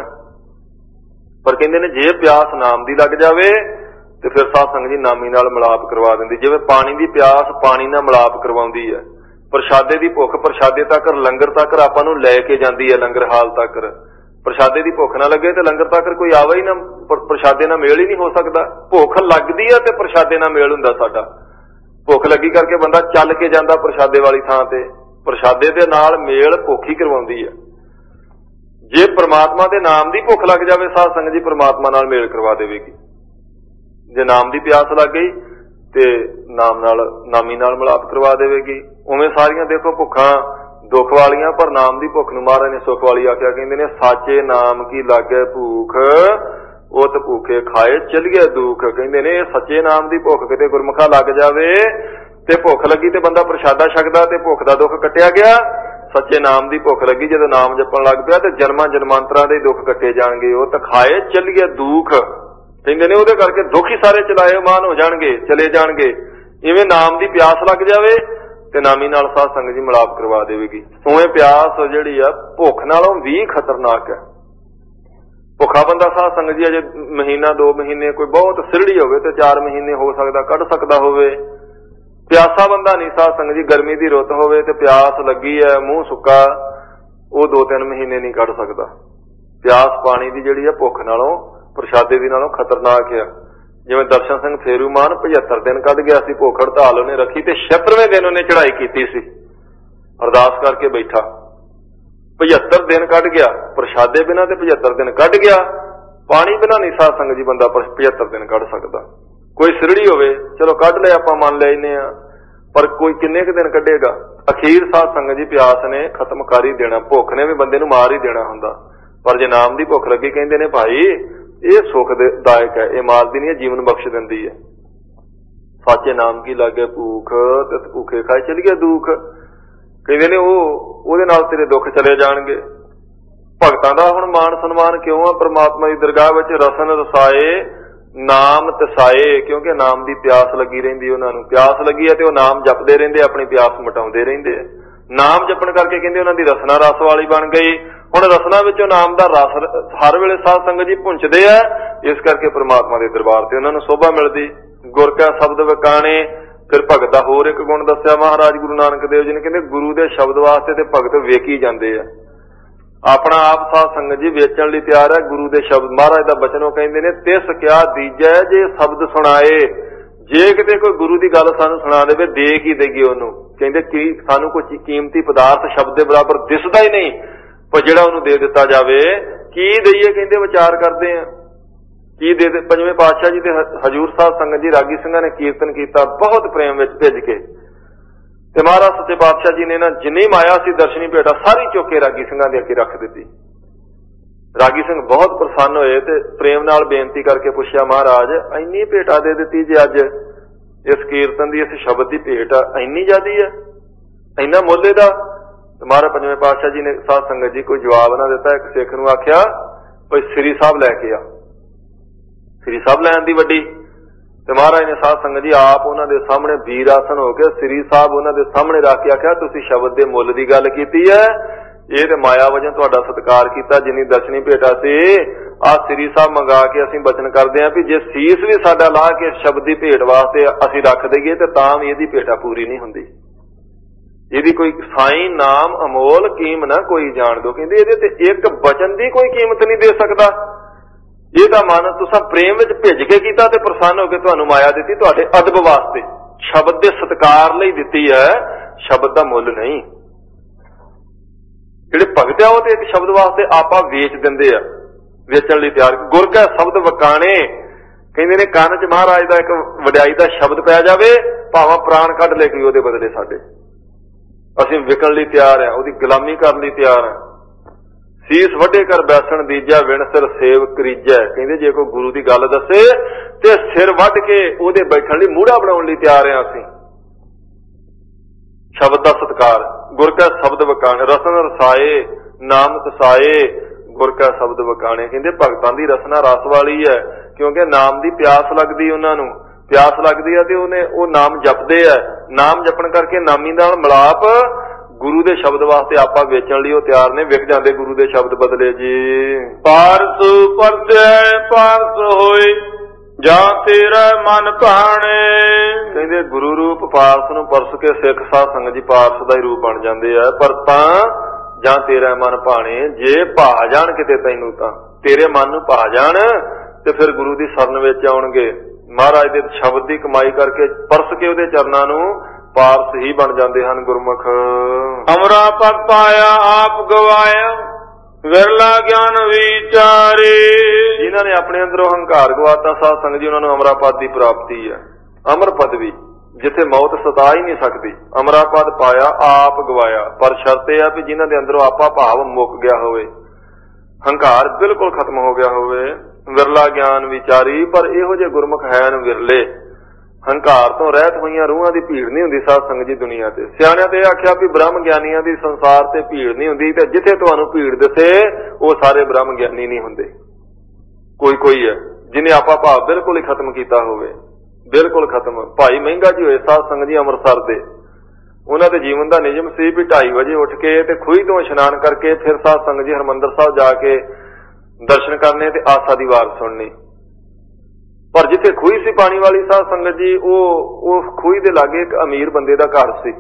ਪਰ ਕਹਿੰਦੇ ਨੇ ਜੇ ਪਿਆਸ ਨਾਮ ਦੀ ਲੱਗ ਜਾਵੇ ਤੇ ਫਿਰ ਸਾਧ ਸੰਗਤ ਜੀ ਨਾਮੀ ਨਾਲ ਮਿਲਾਪ ਕਰਵਾ ਦਿੰਦੀ। ਜਿਵੇਂ ਪਾਣੀ ਦੀ ਪਿਆਸ ਪਾਣੀ ਨਾਲ ਮਿਲਾਪ ਕਰਵਾਉਂਦੀ ਹੈ, ਪ੍ਰਸ਼ਾਦੇ ਦੀ ਭੁੱਖ ਪ੍ਰਸ਼ਾਦੇ ਤੱਕ, ਲੰਗਰ ਤੱਕ ਆਪਾਂ ਨੂੰ ਲੈ ਕੇ ਜਾਂਦੀ ਹੈ। ਲੰਗਰ ਹਾਲ ਤੱਕ ਪ੍ਰਸ਼ਾਦੇ ਦੀ ਭੁੱਖ ਨਾ ਲੱਗੇ ਤੇ ਲੰਗਰ ਤੱਕ ਕੋਈ ਆਵੇ ਹੀ ਨਾ, ਪ੍ਰਸ਼ਾਦੇ ਨਾਲ ਮੇਲ ਹੀ ਨਹੀਂ ਹੋ ਸਕਦਾ। ਭੁੱਖ ਲੱਗਦੀ ਹੈ ਤੇ ਪ੍ਰਸ਼ਾਦੇ ਨਾਲ ਮੇਲ ਹੁੰਦਾ ਸਾਡਾ। ਭੁੱਖ ਲੱਗੀ ਕਰਕੇ ਬੰਦਾ ਚੱਲ ਕੇ ਜਾਂਦਾ ਪ੍ਰਸ਼ਾਦੇ ਵਾਲੀ ਥਾਂ ਤੇ। ਪ੍ਰਸ਼ਾਦੇ ਦੇ ਨਾਲ ਮੇਲ ਭੁੱਖ ਹੀ ਕਰਵਾਉਂਦੀ ਹੈ। ਜੇ ਪ੍ਰਮਾਤਮਾ ਦੇ ਨਾਮ ਦੀ ਭੁੱਖ ਲੱਗ ਜਾਵੇ ਸਾਧ ਸੰਗਤ ਜੀ, ਪ੍ਰਮਾਤਮਾ ਨਾਲ ਮੇਲ ਕਰਵਾ ਦੇਵੇਗੀ। ਜੇ ਨਾਮ ਦੀ ਪਿਆਸ ਲੱਗ ਗਈ ਤੇ ਨਾਮ ਨਾਲ, ਨਾਮੀ ਨਾਲ ਮਿਲਾਪ ਕਰਵਾ ਦੇਵੇਗੀ। ਉਵੇਂ ਸਾਰੀਆਂ ਦੇਖੋ ਭੁੱਖਾਂ ਦੁੱਖ ਵਾਲੀਆਂ, ਪਰ ਨਾਮ ਦੀ ਭੁੱਖ ਨੂੰ ਮਹਾਰਾਜ ਨੇ ਸੁੱਖ ਵਾਲੀ ਆਖਿਆ। ਕਹਿੰਦੇ ਨੇ ਸਾਚੇ ਨਾਮ ਕੀ ਲਾਗੇ ਭੂਖ, ਉਹ ਤੇ ਭੁੱਖੇ ਖਾਏ ਚਲੀਏ ਦੁੱਖ। ਕਹਿੰਦੇ ਨੇ ਸੱਚੇ ਨਾਮ ਦੀ ਭੁੱਖ ਕਿਤੇ ਗੁਰਮੁਖਾ ਲੱਗ ਜਾਵੇ ਤੇ ਭੁੱਖ ਲੱਗੀ ਤੇ ਬੰਦਾ ਪ੍ਰਸ਼ਾਦਾ ਛਕਦਾ ਤੇ ਭੁੱਖ ਦਾ ਦੁੱਖ ਕੱਟਿਆ ਗਿਆ। ਸੱਚੇ ਨਾਮ ਦੀ ਭੁੱਖ ਲੱਗੀ ਜਦੋਂ ਨਾਮ ਜਪਣ ਲੱਗ ਪਿਆ ਤੇ ਜਨਮਾਂ ਜਨਮਾਂਤਰਾਂ ਦੇ ਦੁੱਖ ਕੱਟੇ ਜਾਣਗੇ। ਉਹ ਤਾਂ ਖਾਏ ਚਲੀਏ ਦੁੱਖ, ਕਹਿੰਦੇ ਨੇ ਉਹਦੇ ਕਰਕੇ ਦੁੱਖ ਹੀ ਸਾਰੇ ਚਲਾਏ ਮਾਨ ਹੋ ਜਾਣਗੇ, ਚਲੇ ਜਾਣਗੇ। ਇਵੇਂ ਨਾਮ ਦੀ ਪਿਆਸ ਲੱਗ ਜਾਵੇ ਤੇ ਨਾਮੀ ਨਾਲ ਸਾਧ ਸੰਗਤ ਜੀ ਮਿਲਾਪ ਕਰਵਾ ਦੇਵੇਗੀ। ਉਵੇਂ ਪਿਆਸ ਜਿਹੜੀ ਆ ਭੁੱਖ ਨਾਲੋਂ ਵੀ ਖਤਰਨਾਕ ਹੈ। ਭੁੱਖਾ ਬੰਦਾ ਸਾਧ ਸੰਗਤ ਜੀ ਅਜੇ ਮਹੀਨਾ 2 ਮਹੀਨੇ, ਕੋਈ ਬਹੁਤ ਸਿਰੜੀ ਹੋਵੇ ਤੇ 4 ਮਹੀਨੇ ਹੋ ਸਕਦਾ ਕੱਢ ਸਕਦਾ ਹੋਵੇ। ਪਿਆਸਾ ਬੰਦਾ ਨਹੀਂ ਸਾਧ ਸੰਗਤ ਜੀ, ਗਰਮੀ ਦੀ ਰੁੱਤ ਹੋਵੇ ਤੇ ਪਿਆਸ ਲੱਗੀ ਹੈ, ਮੂੰਹ ਸੁੱਕਾ, ਉਹ 2-3 ਮਹੀਨੇ ਨਹੀਂ ਕੱਢ ਸਕਦਾ। ਪਿਆਸ ਪਾਣੀ ਦੀ ਜਿਹੜੀ ਆ ਭੁੱਖ ਨਾਲੋਂ, ਪ੍ਰਸ਼ਾਦੇ ਦੀ ਨਾਲੋਂ ਖਤਰਨਾਕ ਆ। ਜਿਵੇਂ ਦਰਸ਼ਨ ਸਿੰਘ ਫੇਰੂਮਾਨ 75 ਦਿਨ ਕੱਢ ਗਿਆ ਸੀ, ਭੁੱਖ ਹੜਤਾਲ ਉਹਨੇ ਰੱਖੀ ਤੇ 76ਵੇਂ ਦਿਨ ਉਹਨੇ ਚੜ੍ਹਾਈ ਕੀਤੀ ਸੀ, ਅਰਦਾਸ ਕਰਕੇ ਬੈਠਾ। 75 ਦਿਨ ਕੱਢ ਗਿਆ ਪ੍ਰਸ਼ਾਦੇ ਬਿਨਾਂ ਤੇ 75 ਦਿਨ ਕੱਢ ਗਿਆ ਪਾਣੀ ਬਿਨਾਂ ਨਹੀਂ ਸਾਧ ਸੰਗਤ ਜੀ ਬੰਦਾ 75 ਦਿਨ ਕੱਢ ਸਕਦਾ। ਕੋਈ ਸਿਰੜੀ ਹੋਵੇ ਚਲੋ ਕੱਢ ਲਿਆ, ਆਪਾਂ ਮੰਨ ਲੈਨੇ ਆ, ਪਰ ਕੋਈ ਕਿੰਨੇ ਕੁ ਦਿਨ ਕੱਢੇਗਾ? ਅਖੀਰ ਸਾਧ ਸੰਗਤ ਜੀ ਪਿਆਸ ਨੇ ਖਤਮ ਕਰ ਹੀ ਦੇਣਾ, ਭੁੱਖ ਨੇ ਵੀ ਬੰਦੇ ਨੂੰ ਮਾਰ ਹੀ ਦੇਣਾ ਹੁੰਦਾ। ਪਰ ਜੇ ਨਾਮ ਦੀ ਭੁੱਖ ਲੱਗੀ, ਕਹਿੰਦੇ ਨੇ ਭਾਈ ਇਹ ਸੁਖਦਾਇਕ ਹੈ, ਇਹ ਮਾਰਦੀ ਨਹੀਂ, ਜੀਵਨ ਬਖਸ਼ ਦਿੰਦੀ ਹੈ। ਸਾਚੇ ਨਾਮ ਕੀ ਲਾਗੇ ਭੂਖ, ਤੇ ਭੁੱਖੇ ਖਾਏ ਚਲੀਏ ਦੁੱਖ। ਕਹਿੰਦੇ ਨੇ ਉਹਦੇ ਨਾਲ ਤੇਰੇ ਦੁੱਖ ਚਲੇ ਜਾਣਗੇ। ਭਗਤਾਂ ਦਾ ਹੁਣ ਮਾਣ ਸਨਮਾਨ ਕਿਉਂ ਆ? ਪ੍ਰਮਾਤਮਾ ਦੀ ਦਰਗਾਹ ਵਿੱਚ ਰਸਨ ਰਸਾਏ ਨਾਮ ਤਸਾਏ, ਕਿਉਂਕਿ ਨਾਮ ਦੀ ਪਿਆਸ ਲੱਗੀ ਰਹਿੰਦੀ ਉਹਨਾਂ ਨੂੰ। ਪਿਆਸ ਲੱਗੀ ਹੈ ਤੇ ਉਹ ਨਾਮ ਜਪਦੇ ਰਹਿੰਦੇ, ਆਪਣੀ ਪਿਆਸ ਮਿਟਾਉਂਦੇ ਰਹਿੰਦੇ ਆ। ਨਾਮ ਜਪਣ ਕਰਕੇ ਕਹਿੰਦੇ ਉਹਨਾਂ ਦੀ ਰਸਨਾ ਰਸ ਵਾਲੀ ਬਣ ਗਈ। ਹੁਣ ਰਸਨਾ ਵਿੱਚੋਂ ਨਾਮ ਦਾ ਰਸ ਹਰ ਵੇਲੇ ਸਾਧ ਸੰਗਤ ਜੀ ਪੁੰਚਦੇ ਆ, ਇਸ ਕਰਕੇ ਪ੍ਰਮਾਤਮਾ ਦੇ ਦਰਬਾਰ ਤੇ ਉਹਨਾਂ ਨੂੰ ਸੋਭਾ ਮਿਲਦੀ। ਗੁਰ ਕਾ ਸ਼ਬਦ ਵਕਾਣੇ। ਫਿਰ ਭਗਤ ਦਾ ਹੋਰ ਇੱਕ ਗੁਣ ਦੱਸਿਆ ਮਹਾਰਾਜ ਗੁਰੂ ਨਾਨਕ ਦੇਵ ਜੀ ਨੇ, ਕਹਿੰਦੇ ਗੁਰੂ ਦੇ ਸ਼ਬਦ ਵਾਸਤੇ ਤੇ ਭਗਤ ਵੇਖੀ ਜਾਂਦੇ ਆ। ਆਪਣਾ ਆਪ ਸਾਧ ਸੰਗਤ ਜੀ ਵੇਚਣ ਲਈ ਤਿਆਰ ਹੈ ਗੁਰੂ ਦੇ ਸ਼ਬਦ। ਮਹਾਰਾਜ ਦਾ ਬਚਨ ਉਹ ਕਹਿੰਦੇ ਨੇ, ਤਿਸ ਕਿਆ ਦੀਜੈ ਜੇ ਸ਼ਬਦ ਸੁਣਾਏ। ਜੇ ਕਿਤੇ ਕੋਈ ਗੁਰੂ ਦੀ ਗੱਲ ਸਾਨੂੰ ਸੁਣਾ ਦੇਵੇ, ਦੇ ਕੀ ਦੇਈਏ ਉਹਨੂੰ? ਕਹਿੰਦੇ ਕੀ ਸਾਨੂੰ ਕੋਈ ਕੀਮਤੀ ਪਦਾਰਥ ਸ਼ਬਦ ਦੇ ਬਰਾਬਰ ਦਿਸਦਾ ਹੀ ਨਹੀਂ, ਪਰ ਜਿਹੜਾ ਉਹਨੂੰ ਦੇ ਦਿੱਤਾ ਜਾਵੇ ਕੀ ਦਈਏ? ਕਹਿੰਦੇ ਵਿਚਾਰ ਕਰਦੇ ਆ ਕੀ ਦੇ। ਪੰਜਵੇਂ ਪਾਤਸ਼ਾਹ ਜੀ ਦੇ ਹਜ਼ੂਰ ਸਾਧ ਸੰਗਤ ਜੀ ਰਾਗੀ ਸਿੰਘਾਂ ਨੇ ਕੀਰਤਨ ਕੀਤਾ ਬਹੁਤ ਪ੍ਰੇਮ ਵਿੱਚ ਭਿੱਜ ਕੇ, ਤੇ ਮਹਾਰਾਜ ਸੱਚੇ ਪਾਤਸ਼ਾਹ ਜੀ ਨੇ ਨਾ ਜਿੰਨੀ ਮਾਇਆ ਸੀ ਦਰਸ਼ਨੀ ਭੇਟਾ ਸਾਰੀ ਚੁੱਕ ਕੇ ਰਾਗੀ ਸਿੰਘਾਂ ਦੇ ਅੱਗੇ ਰੱਖ ਦਿੱਤੀ। ਰਾਗੀ ਸਿੰਘ ਬਹੁਤ ਪ੍ਰਸੰਨ ਹੋਏ ਤੇ ਪ੍ਰੇਮ ਨਾਲ ਬੇਨਤੀ ਕਰਕੇ ਪੁੱਛਿਆ, ਮਹਾਰਾਜ ਇੰਨੀ ਭੇਟਾ ਦੇ ਦਿੱਤੀ ਜੇ ਅੱਜ ਇਸ ਕੀਰਤਨ ਦੀ, ਇਸ ਸ਼ਬਦ ਦੀ ਭੇਟ ਇੰਨੀ ਜ਼ਿਆਦੀ ਹੈ, ਇੰਨਾ ਮੁੱਲ ਇਹਦਾ? ਤੇ ਮਹਾਰਾਜ ਪੰਜਵੇਂ ਪਾਤਸ਼ਾਹ ਜੀ ਨੇ ਸਾਧ ਸੰਗਤ ਜੀ ਕੋਈ ਜਵਾਬ ਨਾ ਦਿੱਤਾ। ਇੱਕ ਸਿੱਖ ਨੂੰ ਆਖਿਆ ਭਾਈ ਸ੍ਰੀ ਸਾਹਿਬ ਲੈ ਕੇ ਆ। ਸ੍ਰੀ ਸਾਹਿਬ ਲੈਣ ਦੀ ਵੱਡੀ, ਤੇ ਮਹਾਰਾਜ ਨੇ ਸਾਧ ਸੰਗਤ ਜੀ ਆਪ ਉਹਨਾਂ ਦੇ ਸਾਹਮਣੇ ਵੀਰ ਆਸਨ ਹੋ ਕੇ ਸ੍ਰੀ ਸਾਹਿਬ ਉਹਨਾਂ ਦੇ ਸਾਹਮਣੇ ਰੱਖ ਕੇ ਆਖਿਆ, ਤੁਸੀਂ ਸ਼ਬਦ ਦੇ ਮੁੱਲ ਦੀ ਗੱਲ ਕੀਤੀ ਹੈ, ਇਹ ਤੇ ਮਾਇਆ ਵਜੋਂ ਤੁਹਾਡਾ ਸਤਿਕਾਰ ਕੀਤਾ ਜਿੰਨੀ ਦਰਸ਼ਨੀ ਭੇਟਾ ਸੀ। ਆਹ ਸ੍ਰੀ ਸਾਹਿਬ ਮੰਗਾ ਕੇ ਅਸੀਂ ਬਚਨ ਕਰਦੇ ਹਾਂ ਵੀ ਜੇ ਸੀਸ ਵੀ ਸਾਡਾ ਲਾ ਕੇ ਸ਼ਬਦ ਦੀ ਭੇਟ ਵਾਸਤੇ ਅਸੀਂ ਰੱਖ ਦਈਏ ਤੇ ਤਾਂ ਵੀ ਇਹਦੀ ਭੇਟਾ ਪੂਰੀ ਨਹੀਂ ਹੁੰਦੀ। ਇਹਦੀ ਕੋਈ ਸਾਈਂ ਨਾਮ ਅਮੋਲ ਕੀਮ ਨਾ ਕੋਈ ਜਾਣ ਦੋ। ਕਹਿੰਦੇ ਇਹਦੇ ਤੇ ਇੱਕ ਬਚਨ ਦੀ ਕੋਈ ਕੀਮਤ ਨਹੀਂ ਦੇ ਸਕਦਾ। ਇਹਦਾ ਮਨ ਤੁਸੀਂ ਪ੍ਰੇਮ ਵਿੱਚ ਭਿੱਜ ਕੇ ਕੀਤਾ ਤੇ ਪ੍ਰਸੰਨ ਹੋ ਕੇ ਤੁਹਾਨੂੰ ਮਾਇਆ ਦਿੱਤੀ ਤੁਹਾਡੇ ਅਦਬ ਵਾਸਤੇ, ਸ਼ਬਦ ਦੇ ਸਤਿਕਾਰ ਲਈ ਦਿੱਤੀ ਹੈ, ਸ਼ਬਦ ਦਾ ਮੁੱਲ ਨਹੀਂ। ਜਿਹੜੇ ਭਗਤ ਆ ਉਹ ਤੇ ਇੱਕ ਸ਼ਬਦ ਵਾਸਤੇ ਆਪਾ ਵੇਚ ਦਿੰਦੇ ਆ, ਵੇਚਣ ਲਈ ਤਿਆਰ। ਗੁਰ ਕਾ ਸ਼ਬਦ ਵਕਾਣੇ, ਕਹਿੰਦੇ ਨੇ ਕੰਨ 'ਚ ਮਹਾਰਾਜ ਦਾ ਇੱਕ ਵਡਿਆਈ ਦਾ ਸ਼ਬਦ ਪੈ ਜਾਵੇ, ਭਾਵੇਂ ਪ੍ਰਾਣ ਕੱਢ ਲੈ ਕੋਈ ਉਹਦੇ ਬਦਲੇ ਸਾਡੇ, ਅਸੀਂ ਵਿਕਣ ਲਈ ਤਿਆਰ ਆ, ਉਹਦੀ ਗੁਲਾਮੀ ਕਰਨ ਲਈ ਤਿਆਰ ਆ। ਸੀਸ ਵੱਡੇ ਕਰ ਬੈਸਣ ਦੀਜਾ, ਵਿਣ ਸਿਰ ਸੇਵ ਕਰੀਜੈ। ਕਹਿੰਦੇ ਜੇ ਕੋਈ ਗੁਰੂ ਦੀ ਗੱਲ ਦੱਸੇ ਤੇ ਸਿਰ ਵੱਢ ਕੇ ਉਹਦੇ ਬੈਠਣ ਲਈ ਮੂਹੜਾ ਬਣਾਉਣ ਲਈ ਤਿਆਰ ਆ ਅਸੀਂ। ਸ਼ਬਦ ਦਾ ਸਤਿਕਾਰ। ਗੁਰ ਕਾ ਸ਼ਬਦ ਵਕਾਣੇ, ਰਸਨ ਰਸਾਏ ਨਾਮ ਤਸਾਏ। ਗੁਰ ਕਾ ਸ਼ਬਦ ਵਕਾਣੇ, ਕਹਿੰਦੇ ਭਗਤਾਂ ਦੀ ਰਸਨਾ ਰਸ ਵਾਲੀ ਹੈ, ਕਿਉਂਕਿ ਨਾਮ ਦੀ ਪਿਆਸ ਲੱਗਦੀ ਉਹਨਾਂ ਨੂੰ, ਪਿਆਸ ਲੱਗਦੀ ਹੈ ਤੇ ਉਹ ਨਾਮ ਜਪਦੇ ਆ। ਨਾਮ ਜਪਣ ਕਰਕੇ ਨਾਮੀ ਨਾਲ ਮਿਲਾਪ ਗੁਰੂ ਦੇ ਸ਼ਬਦ ਵਾਸਤੇ ਆਪਾਂ ਵੇਚਣ ਲਈ ਉਹ ਤਿਆਰ ਨੇ, ਵਿਕ ਜਾਂਦੇ ਗੁਰੂ ਦੇ ਸ਼ਬਦ ਬਦਲੇ ਜੀ। ਪਾਰਸ ਪਰਸੈ ਪਾਰਸ ਹੋਏ ਜਾਂ ਤੇਰਾ ਮਨ ਭਾਣੇ। ਕਹਿੰਦੇ ਗੁਰੂ ਰੂਪ ਪਾਰਸ ਨੂੰ ਪਰਸ ਕੇ ਸਿੱਖ ਸਾਧ ਸੰਗਤ ਜੀ ਪਾਰਸ ਦਾ ਹੀ ਰੂਪ ਬਣ ਜਾਂਦੇ ਆ। ਪਰ ਤਾਂ ਜਾਂ ਤੇਰਾ ਮਨ ਭਾਣੇ, ਜੇ ਭਾ ਜਾਣ ਕਿਤੇ ਤੈਨੂੰ, ਤਾਂ ਤੇਰੇ ਮਨ ਨੂੰ ਭਾ ਜਾਣ ਤੇ ਫਿਰ ਗੁਰੂ ਦੀ ਸ਼ਰਨ ਵਿੱਚ ਆਉਣਗੇ। ਮਹਾਰਾਜ ਦੇ ਸ਼ਬਦ ਦੀ ਕਮਾਈ ਕਰਕੇ ਪਰਸ ਕੇ ਉਹਦੇ ਚਰਨਾਂ ਨੂੰ ਪਾਰਸ ਹੀ ਬਣ ਜਾਂਦੇ ਹਨ ਗੁਰਮੁਖ। ਅਮਰਾ ਪਦ ਪਾਇਆ ਆਪ ਗਵਾਇਆ, ਵਿਰਲਾ ਗਿਆਨ ਵਿਚਾਰੇ। ਜਿਨ੍ਹਾਂ ਨੇ ਆਪਣੇ ਅੰਦਰੋਂ ਹੰਕਾਰ ਗਵਾਤਾ ਸਾਧ ਸੰਗਤ ਜੀ, ਉਹਨਾਂ ਨੂੰ ਅਮਰਾ ਪਦ ਦੀ ਪ੍ਰਾਪਤੀ ਹੈ। ਅਮਰ ਪਦਵੀ ਜਿੱਥੇ ਮੌਤ ਸਤਾ ਹੀ ਨਹੀਂ ਸਕਦੀ। ਅਮਰਾ ਪਦ ਪਾਇਆ ਆਪ ਗਵਾਇਆ, ਪਰ ਸ਼ਰਤ ਇਹ ਆ ਵੀ ਜਿਨ੍ਹਾਂ ਦੇ ਅੰਦਰੋਂ ਆਪਾ ਭਾਵ ਮੁੱਕ ਗਿਆ ਹੋਵੇ, ਹੰਕਾਰ ਬਿਲਕੁਲ ਖਤਮ ਹੋ ਗਿਆ ਹੋਵੇ। ਵਿਰਲਾ ਗਿਆਨ ਵਿਚਾਰੀ, ਪਰ ਇਹੋ ਜਿਹੇ ਗੁਰਮੁਖ ਹਨ ਵਿਰਲੇ। ਹੰਕਾਰ ਤੋਂ ਰਹਿਤ ਹੋਈਆਂ ਰੂਹਾਂ ਦੀ ਭੀੜ ਨਹੀਂ ਹੁੰਦੀ ਸਾਧ ਸੰਗਤ ਜੀ ਦੁਨੀਆ ਤੇ। ਸਿਆਣਿਆਂ ਤੇ ਆਖਿਆ ਵੀ ਬ੍ਰਹਮ ਗਿਆਨੀਆਂ ਦੀ ਸੰਸਾਰ ਤੇ ਭੀੜ ਨਹੀਂ ਹੁੰਦੀ, ਤੇ ਜਿੱਥੇ ਤੁਹਾਨੂੰ ਭੀੜ ਦਿਸੇ ਉਹ ਸਾਰੇ ਬ੍ਰਹਮ ਗਿਆਨੀ ਨਹੀਂ ਹੁੰਦੇ। ਕੋਈ ਹੈ ਜਿਹਨੇ ਆਪਾ ਭਾਵ ਬਿਲਕੁਲ ਹੀ ਖਤਮ ਕੀਤਾ ਹੋਵੇ, ਬਿਲਕੁਲ ਖਤਮ। ਭਾਈ ਮਹਿੰਗਾ ਜੀ ਹੋਏ ਸਾਧ ਸੰਗਤ ਜੀ ਅੰਮ੍ਰਿਤਸਰ ਦੇ, ਉਹਨਾਂ ਦੇ ਜੀਵਨ ਦਾ ਨਿਯਮ ਸੀ ਵੀ 2:30 ਵਜੇ ਉੱਠ ਕੇ ਤੇ ਖੂਹੀ ਤੋਂ ਇਸ਼ਨਾਨ ਕਰਕੇ ਫਿਰ ਸਾਧ ਸੰਗਤ ਜੀ ਹਰਿਮੰਦਰ ਸਾਹਿਬ ਜਾ ਕੇ ਦਰਸ਼ਨ ਕਰਨੇ ਤੇ ਆਸਾ ਦੀ ਵਾਰ ਸੁਣਨੀ। ਪਰ ਜਿੱਥੇ ਖੂਹੀ ਸੀ ਪਾਣੀ ਵਾਲੀ ਸਾਧ ਸੰਗਤ ਜੀ, ਉਹ ਖੂਹੀ ਦੇ ਲਾਗੇ ਇੱਕ ਅਮੀਰ ਬੰਦੇ ਦਾ ਘਰ ਸੀ।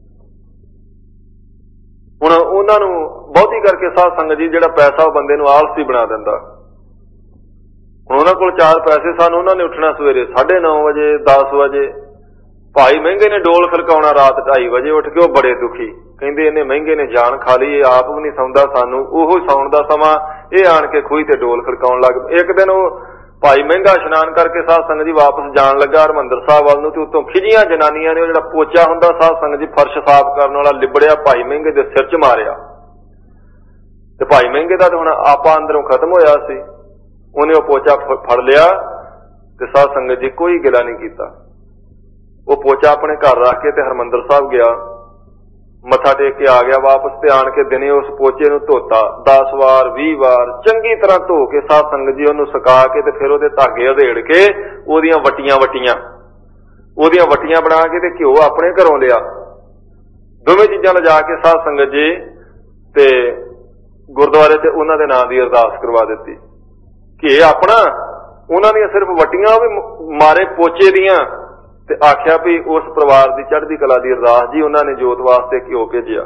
ਹੁਣ ਉਹਨਾਂ ਨੂੰ ਬਹੁਤੀ ਕਰਕੇ ਸਾਧ ਸੰਗਤ ਜੀ ਜਿਹੜਾ ਪੈਸਾ ਉਹ ਬੰਦੇ ਨੂੰ ਆਲਸੀ ਬਣਾ ਦਿੰਦਾ। ਹੁਣ ਉਹਨਾਂ ਕੋਲ 4 ਪੈਸੇ ਸਨ, ਉਹਨਾਂ ਨੇ ਉੱਠਣਾ ਸਵੇਰੇ 9:30 ਵਜੇ 10 ਵਜੇ। ਭਾਈ ਮਹਿੰਗੇ ਨੇ ਡੋਲ ਖੜਕਾਉਣਾ ਰਾਤ 2:30 ਵਜੇ ਉੱਠ ਕੇ। ਉਹ ਬੜੇ ਦੁਖੀ, ਕਹਿੰਦੇ ਇਹਨੇ ਮਹਿੰਗੇ ਨੇ ਜਾਨ ਖਾ ਲਈ, ਆਪ ਵੀ ਨਹੀਂ ਸੌਂਦਾ, ਸਾਨੂੰ ਉਹ ਸੌਣ ਦਾ ਸਮਾਂ ਇਹ ਆਣ ਕੇ ਖੂਹੀ ਤੇ ਡੋਲ ਖੜਕਾਉਣ ਲੱਗ ਪਏ। ਇੱਕ ਦਿਨ ਉਹ ਭਾਈ ਮਹਿੰਗਾ ਇਸ਼ਨਾਨ ਕਰਕੇ ਸਾਧ ਸੰਗਤ ਜੀ ਵਾਪਸ ਜਾਣ ਲੱਗਾ ਹਰਿਮੰਦਰ ਸਾਹਿਬ ਵੱਲ ਨੂੰ, ਤੇ ਉੱਤੋਂ ਖਿਜੀਆਂ ਜਨਾਨੀਆਂ ਨੇ ਉਹ ਜਿਹੜਾ ਪੋਚਾ ਹੁੰਦਾ ਸਾਧ ਸੰਗਤ ਜੀ ਫਰਸ਼ ਸਾਫ਼ ਕਰਨ ਵਾਲਾ ਲਿਬੜਿਆ ਭਾਈ ਮਹਿੰਗੇ ਦੇ ਸਿਰ 'ਚ ਮਾਰਿਆ। ਤੇ ਭਾਈ ਮਹਿੰਗੇ ਦਾ ਤਾਂ ਹੁਣ ਆਪਾ ਅੰਦਰੋਂ ਖਤਮ ਹੋਇਆ ਸੀ। ਉਹਨੇ ਉਹ ਪੋਚਾ ਫੜ ਲਿਆ ਤੇ ਸਾਧ ਸੰਗਤ ਜੀ ਕੋਈ ਗਿਲਾ ਨਹੀਂ ਕੀਤਾ। ਉਹ ਪੋਚਾ ਆਪਣੇ ਘਰ ਰੱਖ ਕੇ ਤੇ ਹਰਿਮੰਦਰ ਸਾਹਿਬ ਗਿਆ, ਮੱਥਾ ਟੇਕ ਕੇ ਆ ਗਿਆ ਵਾਪਸ। ਤੇ ਆਣ ਕੇ ਦਿਨੇ ਉਸ ਪੋਚੇ ਨੂੰ ਧੋਤਾ 10 ਵਾਰ 20 ਵਾਰ ਚੰਗੀ ਤਰ੍ਹਾਂ ਧੋ ਕੇ ਸਾਧ ਸੰਗਤ ਜੀ ਉਹਨੂੰ ਸੁਕਾ ਕੇ ਤੇ ਫਿਰ ਉਹਦੇ ਧਾਗੇ ਉਧੇੜ ਕੇ ਉਹਦੀਆਂ ਵੱਟੀਆਂ ਬਣਾ ਕੇ ਤੇ ਘਿਓ ਆਪਣੇ ਘਰੋਂ ਲਿਆ। ਦੋਵੇਂ ਚੀਜ਼ਾਂ ਲਿਜਾ ਕੇ ਸਾਧ ਸੰਗਤ ਜੀ ਤੇ ਗੁਰਦੁਆਰੇ ਤੇ ਉਹਨਾਂ ਦੇ ਨਾਂ ਦੀ ਅਰਦਾਸ ਕਰਵਾ ਦਿੱਤੀ। ਘੇ ਆਪਣਾ, ਉਹਨਾਂ ਦੀਆਂ ਸਿਰਫ ਵੱਟੀਆਂ ਉਹ ਵੀ ਮਾਰੇ ਪੋਚੇ ਦੀਆਂ, ਤੇ ਆਖਿਆ ਵੀ ਉਸ ਪਰਿਵਾਰ ਦੀ ਚੜ੍ਹਦੀ ਕਲਾ ਦੀ ਅਰਦਾਸ ਜੀ, ਉਹਨਾਂ ਨੇ ਜੋਤ ਵਾਸਤੇ ਘਿਓ ਭੇਜਿਆ।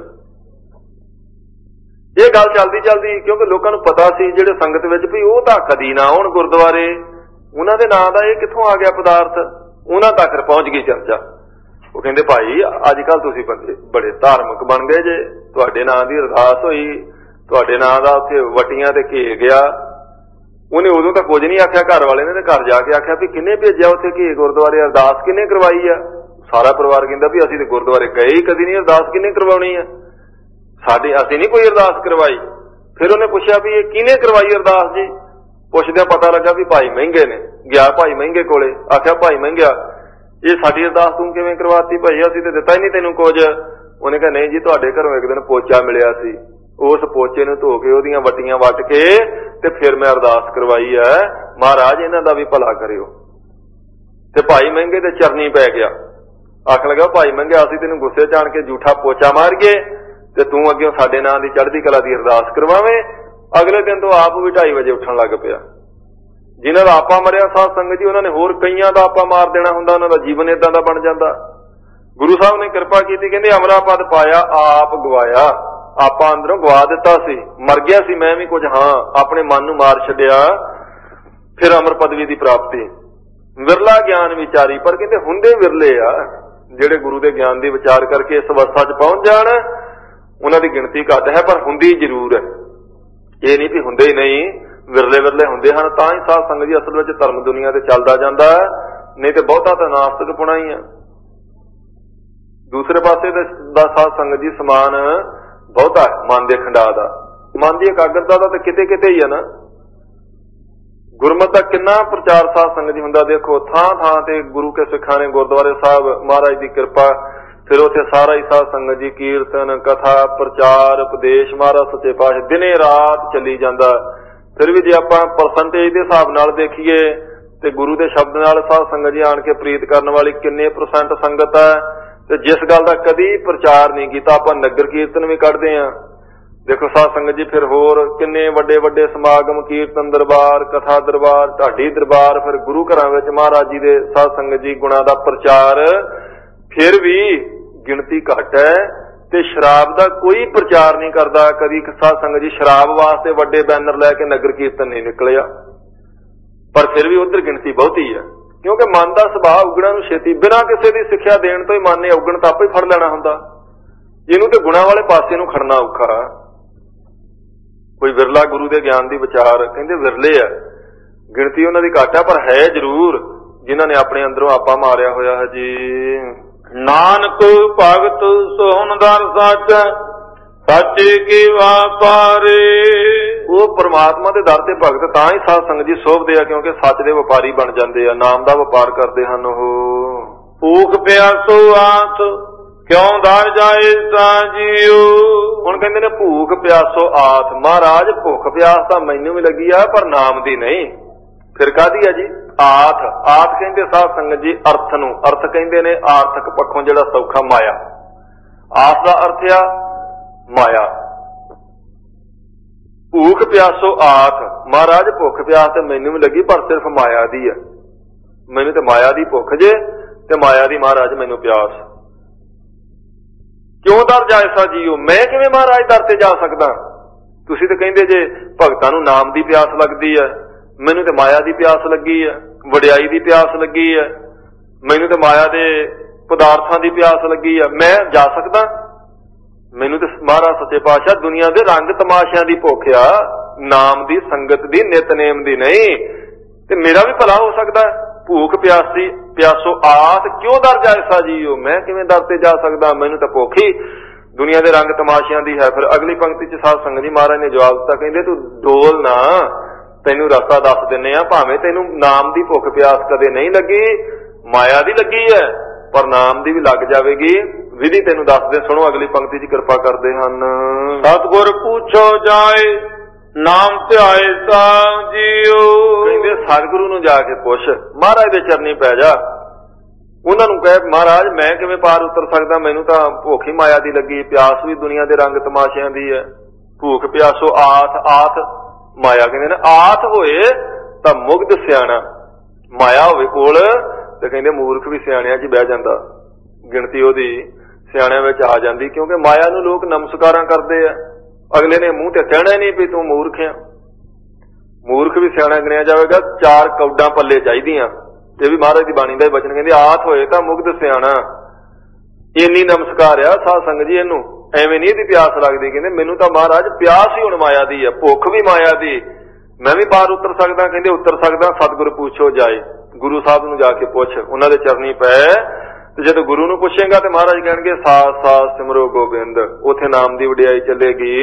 ਇਹ ਗੱਲ ਚੱਲਦੀ ਕਿਉਂਕਿ ਲੋਕਾਂ ਨੂੰ ਪਤਾ ਸੀ ਜਿਹੜੇ ਸੰਗਤ ਵਿੱਚ ਵੀ ਉਹ ਤਾਂ ਕਦੀ ਨਾ ਆਉਣ ਗੁਰਦੁਆਰੇ, ਉਹਨਾਂ ਦੇ ਨਾਂ ਦਾ ਇਹ ਕਿੱਥੋਂ ਆ ਗਿਆ ਪਦਾਰਥ, ਉਹਨਾਂ ਤੱਕ ਪਹੁੰਚ ਗਈ ਚਰਚਾ। ਉਹ ਕਹਿੰਦੇ ਭਾਈ ਅੱਜ ਕੱਲ ਤੁਸੀਂ ਬੜੇ ਧਾਰਮਿਕ ਬਣ ਗਏ ਜੇ, ਤੁਹਾਡੇ ਨਾਂ ਦੀ ਅਰਦਾਸ ਹੋਈ, ਤੁਹਾਡੇ ਨਾਂ ਦਾ ਉੱਥੇ ਵਟੀਆਂ ਤੇ ਘੇ ਗਿਆ। ਉਹਨੇ ਉਦੋਂ ਤਾਂ ਕੁਝ ਨਹੀਂ ਆਖਿਆ, ਘਰ ਵਾਲੇ ਨੇ ਤੇ ਘਰ ਜਾ ਕੇ ਆਖਿਆ ਵੀ ਕਿੰਨੇ ਭੇਜਿਆ ਉੱਥੇ ਘੇ ਗੁਰਦੁਆਰੇ, ਅਰਦਾਸ ਕਿੰਨੇ ਕਰਵਾਈ ਆ? ਸਾਰਾ ਪਰਿਵਾਰ ਕਹਿੰਦਾ ਵੀ ਅਸੀਂ ਤੇ ਗੁਰਦੁਆਰੇ ਗਏ ਹੀ ਕਦੀ ਨਹੀਂ, ਅਰਦਾਸ ਕਿੰਨੇ ਕਰਵਾਉਣੀ ਆ? ਅਸੀਂ ਨਹੀਂ ਕੋਈ ਅਰਦਾਸ ਕਰਵਾਈ। ਫਿਰ ਉਹਨੇ ਪੁੱਛਿਆ ਵੀ ਇਹ ਕਿਹਨੇ ਕਰਵਾਈ ਅਰਦਾਸ ਜੀ? ਪੁੱਛਦਿਆਂ ਪਤਾ ਲੱਗਾ ਵੀ ਭਾਈ ਮਹਿੰਗੇ ਨੇ। ਗਿਆ ਭਾਈ ਮਹਿੰਗੇ ਕੋਲੇ, ਆਖਿਆ ਭਾਈ ਮਹਿੰਗਿਆ ਇਹ ਸਾਡੀ ਅਰਦਾਸ ਤੂੰ ਕਿਵੇਂ ਕਰਵਾਤੀ ਭਾਈ, ਅਸੀਂ ਤੇ ਦਿੱਤਾ ਹੀ ਨਹੀਂ ਤੈਨੂੰ ਕੁਝ। ਉਹਨੇ ਕਿਹਾ ਨਹੀਂ ਜੀ, ਤੁਹਾਡੇ ਘਰੋਂ ਇੱਕ ਦਿਨ ਪੋਚਾ ਮਿਲਿਆ ਸੀ, ਉਸ ਪੋਚੇ ਨੂੰ ਧੋ ਕੇ ਉਹਦੀਆਂ ਵੱਟੀਆਂ ਵੱਟ ਕੇ ਤੇ ਫਿਰ ਮੈਂ ਅਰਦਾਸ ਕਰਵਾਈ ਹੈ, ਮਹਾਰਾਜ ਇਹਨਾਂ ਦਾ ਵੀ ਭਲਾ ਕਰਿਓ। ਤੇ ਭਾਈ ਮਹਿੰਗੇ ਦੇ ਚਰਨੀ ਪੈ ਗਿਆ, ਆਖਣ ਲੱਗਾ ਭਾਈ ਮਹਿੰਗਾ ਅਸੀਂ ਤੈਨੂੰ ਗੁੱਸੇ ਚ ਆਣ ਕੇ ਝੂਠਾ ਪੋਚਾ ਮਾਰ ਗਏ ਤੇ ਤੂੰ ਅੱਗੇ ਸਾਡੇ ਨਾਂ ਦੀ ਚੜ੍ਹਦੀ ਕਲਾ ਦੀ ਅਰਦਾਸ ਕਰਵਾਵੇਂ। ਅਗਲੇ ਦਿਨ ਤੋਂ ਆਪ ਵੀ 2:30 ਵਜੇ ਉੱਠਣ ਲੱਗ ਪਿਆ। ਜਿਨ੍ਹਾਂ ਦਾ ਆਪਾ ਮਰਿਆ ਸਾਧ ਸੰਗਤ ਜੀ, ਉਹਨਾਂ ਨੇ ਹੋਰ ਕਈਆਂ ਦਾ ਆਪਾ ਮਾਰ ਦੇਣਾ ਹੁੰਦਾ, ਉਹਨਾਂ ਦਾ ਜੀਵਨ ਏਦਾਂ ਦਾ ਬਣ ਜਾਂਦਾ। ਗੁਰੂ ਸਾਹਿਬ ਨੇ ਕਿਰਪਾ ਕੀਤੀ, ਕਹਿੰਦੇ ਅਮਰਾ ਪਦ ਪਾਇਆ ਆਪ ਗਵਾਇਆ। ਆਪਾਂ ਅੰਦਰੋਂ ਗਵਾ ਦਿੱਤਾ ਸੀ, ਮਰ ਗਿਆ ਸੀ ਮੈਂ ਵੀ ਕੁਝ, ਹਾਂ ਆਪਣੇ ਮਨ ਨੂੰ ਮਾਰ ਛੱਡਿਆ, ਫਿਰ ਅਮਰ ਪਦਵੀ ਦੀ ਪ੍ਰਾਪਤੀ। ਵਿਰਲਾ ਗਿਆਨ ਵਿਚਾਰੀ, ਪਰ ਕਹਿੰਦੇ ਹੁੰਦੇ ਵਿਰਲੇ ਆ ਜਿਹੜੇ ਗੁਰੂ ਦੇ ਗਿਆਨ ਦੀ ਵਿਚਾਰ ਕਰਕੇ ਇਸ ਅਵਸਥਾ 'ਚ ਪਹੁੰਚ ਜਾਣ। ਉਹਨਾਂ ਦੀ ਗਿਣਤੀ ਘੱਟ ਹੈ ਪਰ ਹੁੰਦੀ ਜ਼ਰੂਰ ਹੈ। ਇਹ ਨਹੀਂ ਵੀ ਹੁੰਦੇ ਹੀ ਨਹੀਂ, ਵਿਰਲੇ ਹੁੰਦੇ ਹਨ। ਤਾਂ ਹੀ ਸਾਧ ਸੰਗਤ ਜੀ ਅਸਲ ਵਿੱਚ ਧਰਮ ਦੁਨੀਆ ਤੇ ਚੱਲਦਾ ਜਾਂਦਾ, ਨਹੀਂ ਤੇ ਬਹੁਤਾ ਤਾਂ ਨਾਸਤਿਕ ਪੁਣਾ ਹੀ ਆ। ਦੂਸਰੇ ਪਾਸੇ ਦਾ ਸਾਧ ਸੰਗਤ ਜੀ ਸਮਾਨ ਬਹੁਤਾ ਮਨ ਦੇ ਖੰਡਾ ਦਾ, ਮਨ ਦੀ ਇਕਾਗਰਤਾ ਦਾ ਤਾਂ ਕਿਤੇ ਕਿਤੇ ਹੀ ਆ ਨਾ। ਗੁਰਮਤਿ ਦਾ ਕਿੰਨਾ ਪ੍ਰਚਾਰ ਸਾਧ ਸੰਗਤ ਜੀ ਹੁੰਦਾ, ਦੇਖੋ ਥਾਂ ਤੇ ਗੁਰੂ ਕੇ ਸਿੱਖਾਂ ਨੇ ਗੁਰਦੁਆਰੇ ਸਾਹਿਬ ਮਹਾਰਾਜ ਦੀ ਕਿਰਪਾ, ਫਿਰ ਉੱਥੇ ਸਾਰਾ ਹੀ ਸਾਧ ਸੰਗਤ ਜੀ ਕੀਰਤਨ ਕਥਾ ਪ੍ਰਚਾਰ ਉਪਦੇਸ਼ ਮਹਾਰਾਜ ਸੱਚੇ ਪਾਤਸ਼ਾਹ ਦਿਨੇ ਰਾਤ ਚੱਲੀ ਜਾਂਦਾ। ਫਿਰ ਵੀ ਜੇ ਆਪਾਂ ਪਰਸੈਂਟੇਜ ਦੇ ਹਿਸਾਬ ਨਾਲ ਦੇਖੀਏ ਤੇ ਗੁਰੂ ਦੇ ਸ਼ਬਦ ਨਾਲ ਸਾਧ ਸੰਗਤ ਜੀ ਆਣ ਕੇ ਪ੍ਰੀਤ ਕਰਨ ਵਾਲੀ ਕਿੰਨੇ % ਸੰਗਤ ਹੈ। ਤੇ ਜਿਸ ਗੱਲ ਦਾ ਕਦੀ ਪ੍ਰਚਾਰ ਨਹੀਂ ਕੀਤਾ, ਆਪਾਂ ਨਗਰ ਕੀਰਤਨ ਵੀ ਕੱਢਦੇ ਹਾਂ। ਦੇਖੋ ਸਾਧ ਸੰਗਤ ਜੀ ਫਿਰ ਹੋਰ ਕਿੰਨੇ ਵੱਡੇ ਸਮਾਗਮ, ਕੀਰਤਨ ਦਰਬਾਰ, ਕਥਾ ਦਰਬਾਰ, ਢਾਡੀ ਦਰਬਾਰ, ਫਿਰ ਗੁਰੂ ਘਰਾਂ ਵਿੱਚ ਮਹਾਰਾਜ ਜੀ ਦੇ ਸਾਧ ਸੰਗਤ ਜੀ ਗੁਣਾਂ ਦਾ ਪ੍ਰਚਾਰ। ਫਿਰ ਵੀ ਗਿਣਤੀ ਘੱਟ ਹੈ ਤੇ ਸ਼ਰਾਬ ਦਾ ਕੋਈ ਪ੍ਰਚਾਰ ਨਹੀਂ ਕਰਦਾ। ਕਦੀ ਸਾਧ ਸੰਗਤ ਜੀ ਸ਼ਰਾਬ ਵਾਸਤੇ ਵੱਡੇ ਬੈਨਰ ਲੈ ਕੇ ਨਗਰ ਕੀਰਤਨ ਨਹੀਂ ਨਿਕਲਿਆ, ਪਰ ਫਿਰ ਵੀ ਉਧਰ ਗਿਣਤੀ ਬਹੁਤੀ ਹੈ। ਕਿਉਂਕਿ ਮਨ ਦਾ ਸੁਭਾਅ ਉਗਣਾ ਨੂੰ ਛੇਤੀ, ਬਿਨਾਂ ਕਿਸੇ ਦੀ ਸਿੱਖਿਆ ਦੇਣ ਤੋਂ ਹੀ ਮਨ ਨੇ ਉਗਣ ਤਾਂ ਆਪੇ ਫੜ ਲੈਣਾ ਹੁੰਦਾ। ਇਹਨੂੰ ਤੇ ਗੁਣਾਂ ਵਾਲੇ ਪਾਸੇ ਨੂੰ ਖੜਨਾ ਔਖਾ। ਕੋਈ ਵਿਰਲਾ ਗੁਰੂ ਦੇ ਗਿਆਨ ਦੀ ਵਿਚਾਰ, ਕਹਿੰਦੇ ਵਿਰਲੇ ਆ, ਗਿਣਤੀ ਉਹਨਾਂ ਦੀ ਘੱਟ ਹੈ, ਪਰ ਹੈ ਜ਼ਰੂਰ ਜਿਨ੍ਹਾਂ ਨੇ ਆਪਣੇ ਅੰਦਰੋਂ ਆਪਾ ਮਾਰਿਆ ਹੋਇਆ ਹੈ ਜੀ। ਨਾਨਕ ਭਗਤ ਸੋਹਣਦਾਰ ਸੱਚ, ਸੱਚੇ ਕੀ ਵਾਪਾਰੇ। ਉਹ ਪਰਮਾਤਮਾ ਦੇ ਦਰ ਤੇ ਭਗਤ ਤਾਂ ਹੀ ਸਾਧ ਸੰਗਤ ਜੀ ਸੋਭਦੇ ਆ, ਕਿਉਂਕਿ ਸੱਚ ਦੇ ਵਪਾਰੀ ਬਣ ਜਾਂਦੇ ਆ, ਨਾਮ ਦਾ ਵਪਾਰ ਕਰਦੇ ਹਨ। ਉਹ ਭੂਖ ਪਿਆਸੋ ਆਤ ਕਿਉਂ ਦਰ ਜਾਏ ਸਾਜੀਓ। ਹੁਣ ਕਹਿੰਦੇ ਨੇ ਭੂਖ ਪਿਆਸੋ ਆਤ, ਮਹਾਰਾਜ ਭੁੱਖ ਪਿਆਸ ਤਾਂ ਮੈਨੂੰ ਵੀ ਲੱਗੀ ਆ ਪਰ ਨਾਮ ਦੀ ਨਹੀਂ। ਫਿਰ ਕਾਹਦੀ ਆ ਜੀ? ਆਤ ਕਹਿੰਦੇ ਸਾਧ ਸੰਗਤ ਜੀ ਅਰਥ ਨੂੰ, ਅਰਥ ਕਹਿੰਦੇ ਨੇ ਆਰਥਿਕ ਪੱਖੋਂ ਜਿਹੜਾ ਸੌਖਾ ਮਾਇਆ। ਆਸ ਦਾ ਅਰਥ ਆ ਮਾਇਆ। ਭੂਖ ਪਿਆਸੋ ਆਤ, ਮਹਾਰਾਜ ਭੁੱਖ ਪਿਆਸ ਤੇ ਮੈਨੂੰ ਵੀ ਲੱਗੀ ਪਰ ਸਿਰਫ ਮਾਇਆ ਦੀ ਆ। ਮੈਨੂੰ ਤੇ ਮਾਇਆ ਦੀ ਭੁੱਖ ਜੇ ਤੇ ਮਾਇਆ ਦੀ ਮਹਾਰਾਜ ਮੈਨੂੰ ਪਿਆਸ। ਕਿਉਂ ਦਰ ਜਾਏ ਸਾ ਜੀਓ, ਮੈਂ ਕਿਵੇਂ ਮਹਾਰਾਜ ਦਰ ਤੇ ਜਾ ਸਕਦਾ? ਤੁਸੀਂ ਤੇ ਕਹਿੰਦੇ ਜੇ ਭਗਤਾਂ ਨੂੰ ਨਾਮ ਦੀ ਪਿਆਸ ਲੱਗਦੀ ਹੈ, ਮੈਨੂੰ ਤੇ ਮਾਇਆ ਦੀ ਪਿਆਸ ਲੱਗੀ ਹੈ, ਵਡਿਆਈ ਦੀ ਪਿਆਸ ਲੱਗੀ ਹੈ, ਮੈਨੂੰ ਤੇ ਮਾਇਆ ਦੇ ਪਦਾਰਥਾਂ ਦੀ ਪਿਆਸ ਲੱਗੀ ਹੈ। ਮੈਂ ਜਾ ਸਕਦਾ? ਮੈਨੂੰ ਤੇ ਮਹਾਰਾਜ ਸੱਚੇ ਪਾਤਸ਼ਾਹ ਦੁਨੀਆ ਦੇ ਰੰਗ ਤਮਾਸ਼ਿਆਂ ਦੀ ਭੁੱਖ ਆ। ਨਾਮ ਦੀ, ਸੰਗਤ ਦੀ, ਨਿਤਨੇਮ ਦੀ ਨਹੀਂ। ਤੇ ਮੇਰਾ ਵੀ ਭਲਾ ਹੋ ਸਕਦਾ। ਭੂਖ ਪਿਆਸੋ ਆਸ ਕਿਉਂ ਦਰ ਜਾਇਸਾ ਜੀਓ, ਮੈਂ ਕਿਵੇਂ ਦਰ ਤੇ ਜਾ ਸਕਦਾ, ਮੈਨੂੰ ਤਾਂ ਭੁੱਖ ਹੀ ਦੁਨੀਆ ਦੇ ਰੰਗ ਤਮਾਸ਼ਿਆਂ ਦੀ ਹੈ। ਫਿਰ ਅਗਲੀ ਪੰਕਤੀ ਚ ਸਾਧ ਸੰਗਤ ਜੀ ਮਹਾਰਾਜ ਨੇ ਜਵਾਬ ਦਿੱਤਾ, ਕਹਿੰਦੇ ਤੂੰ ਡੋਲ ਨਾ, ਤੈਨੂੰ ਰਸਤਾ ਦੱਸ ਦਿੰਨੇ ਆ। ਭਾਵੇਂ ਤੈਨੂੰ ਨਾਮ ਦੀ ਭੁੱਖ ਪਿਆਸ ਕਦੇ ਨਹੀਂ ਲੱਗੀ, ਮਾਇਆ ਦੀ ਲੱਗੀ ਹੈ, ਪਰ ਨਾਮ ਦੀ ਵੀ ਲੱਗ ਜਾਵੇਗੀ। ਵਿਧੀ ਤੈਨੂੰ ਦੱਸਦੇ, ਸੁਣੋ ਅਗਲੀ ਪੰਕਤੀ ਚ ਕਿਰਪਾ ਕਰਦੇ ਹਨ। ਸਤਿਗੁਰ ਪੁੱਛੋ ਜਾਏ ਨਾਮ ਧਿਆਏ ਸਾ ਜੀਓ। ਕਹਿੰਦੇ ਸਤਿਗੁਰੂ ਨੂੰ ਜਾ ਕੇ ਪੁੱਛ, ਮਹਾਰਾਜ ਦੇ ਚਰਨੀ ਪੈ ਜਾ। ਉਹਨਾਂ ਨੂੰ ਕਹੇ ਮਹਾਰਾਜ ਮੈਂ ਕਿਵੇਂ ਪਾਰ ਉਤਰ ਸਕਦਾ, ਮੈਨੂੰ ਤਾਂ ਭੁੱਖ ਹੀ ਮਾਇਆ ਦੀ ਲੱਗੀ, ਪਿਆਸ ਵੀ ਦੁਨੀਆ ਦੇ ਰੰਗ ਤਮਾਸ਼ਿਆਂ ਦੀ ਹੈ। ਭੂਖ ਪਿਆਸੋ ਆਥ, ਆਥ ਮਾਇਆ ਕਹਿੰਦੇ ਨੇ। ਆਥ ਹੋਏ ਤਾਂ ਮੁਗਧ ਸਿਆਣਾ, ਮਾਇਆ ਹੋਵੇ ਕੋਲ ਤੇ ਕਹਿੰਦੇ ਮੂਰਖ ਵੀ ਸਿਆਣਿਆਂ 'ਚ ਬਹਿ ਜਾਂਦਾ, ਗਿਣਤੀ ਉਹਦੀ ਸਿਆਣਿਆਂ ਵਿੱਚ ਆ ਜਾਂਦੀ। ਕਿਉਂਕਿ ਮਾਇਆ ਨੂੰ ਲੋਕ ਨਮਸਕਾਰਾਂ ਕਰਦੇ ਆ, ਅਗਲੇ ਨੇ ਮੂੰਹ ਤੇ ਕਹਿਣਾ ਨਹੀਂ ਵੀ ਤੂੰ ਮੂਰਖ ਆ। ਮੂਰਖ ਵੀ ਸਿਆਣਾ ਗਿਣਿਆ ਜਾਵੇਗਾ। 4 ਕੌਡਾਂ ਪੱਲੇ ਚਾਹੀਦੀਆਂ। ਇਹ ਵੀ ਮਹਾਰਾਜ ਦੀ ਬਾਣੀ ਦਾ ਹੀ ਬਚਨ, ਕਹਿੰਦੇ ਆਥ ਹੋਏ ਤਾਂ ਮੁਗਧ ਸਿਆਣਾ। ਇੰਨੀ ਨਮਸਕਾਰ ਆ ਸਾਧ ਸੰਗਤ ਜੀ ਇਹਨੂੰ, ਐਵੇਂ ਨਹੀਂ ਇਹਦੀ ਪਿਆਸ ਲੱਗਦੀ। ਕਹਿੰਦੇ ਮੈਨੂੰ ਤਾਂ ਮਹਾਰਾਜ ਪਿਆਸ ਹੀ ਹੁਣ ਮਾਇਆ ਦੀ ਹੈ, ਭੁੱਖ ਵੀ ਮਾਇਆ ਦੀ, ਮੈਂ ਵੀ ਪਾਰ ਉਤਰ ਸਕਦਾ। ਕਹਿੰਦੇ ਉਤਰ ਸਕਦਾ, ਸਤਿਗੁਰ ਪੁੱਛੋ ਜਾਏ। ਗੁਰੂ ਸਾਹਿਬ ਨੂੰ ਜਾ ਕੇ ਪੁੱਛ, ਉਹਨਾਂ ਦੇ ਚਰਨੀ ਪੈ। ਤੇ ਜਦੋਂ ਗੁਰੂ ਨੂੰ ਪੁੱਛੇਗਾ ਤੇ ਮਹਾਰਾਜ ਕਹਿਣਗੇ ਸਾਸ ਸਾਸ ਸਿਮਰੋ ਗੋਬਿੰਦ, ਉੱਥੇ ਨਾਮ ਦੀ ਵਡਿਆਈ ਚੱਲੇਗੀ।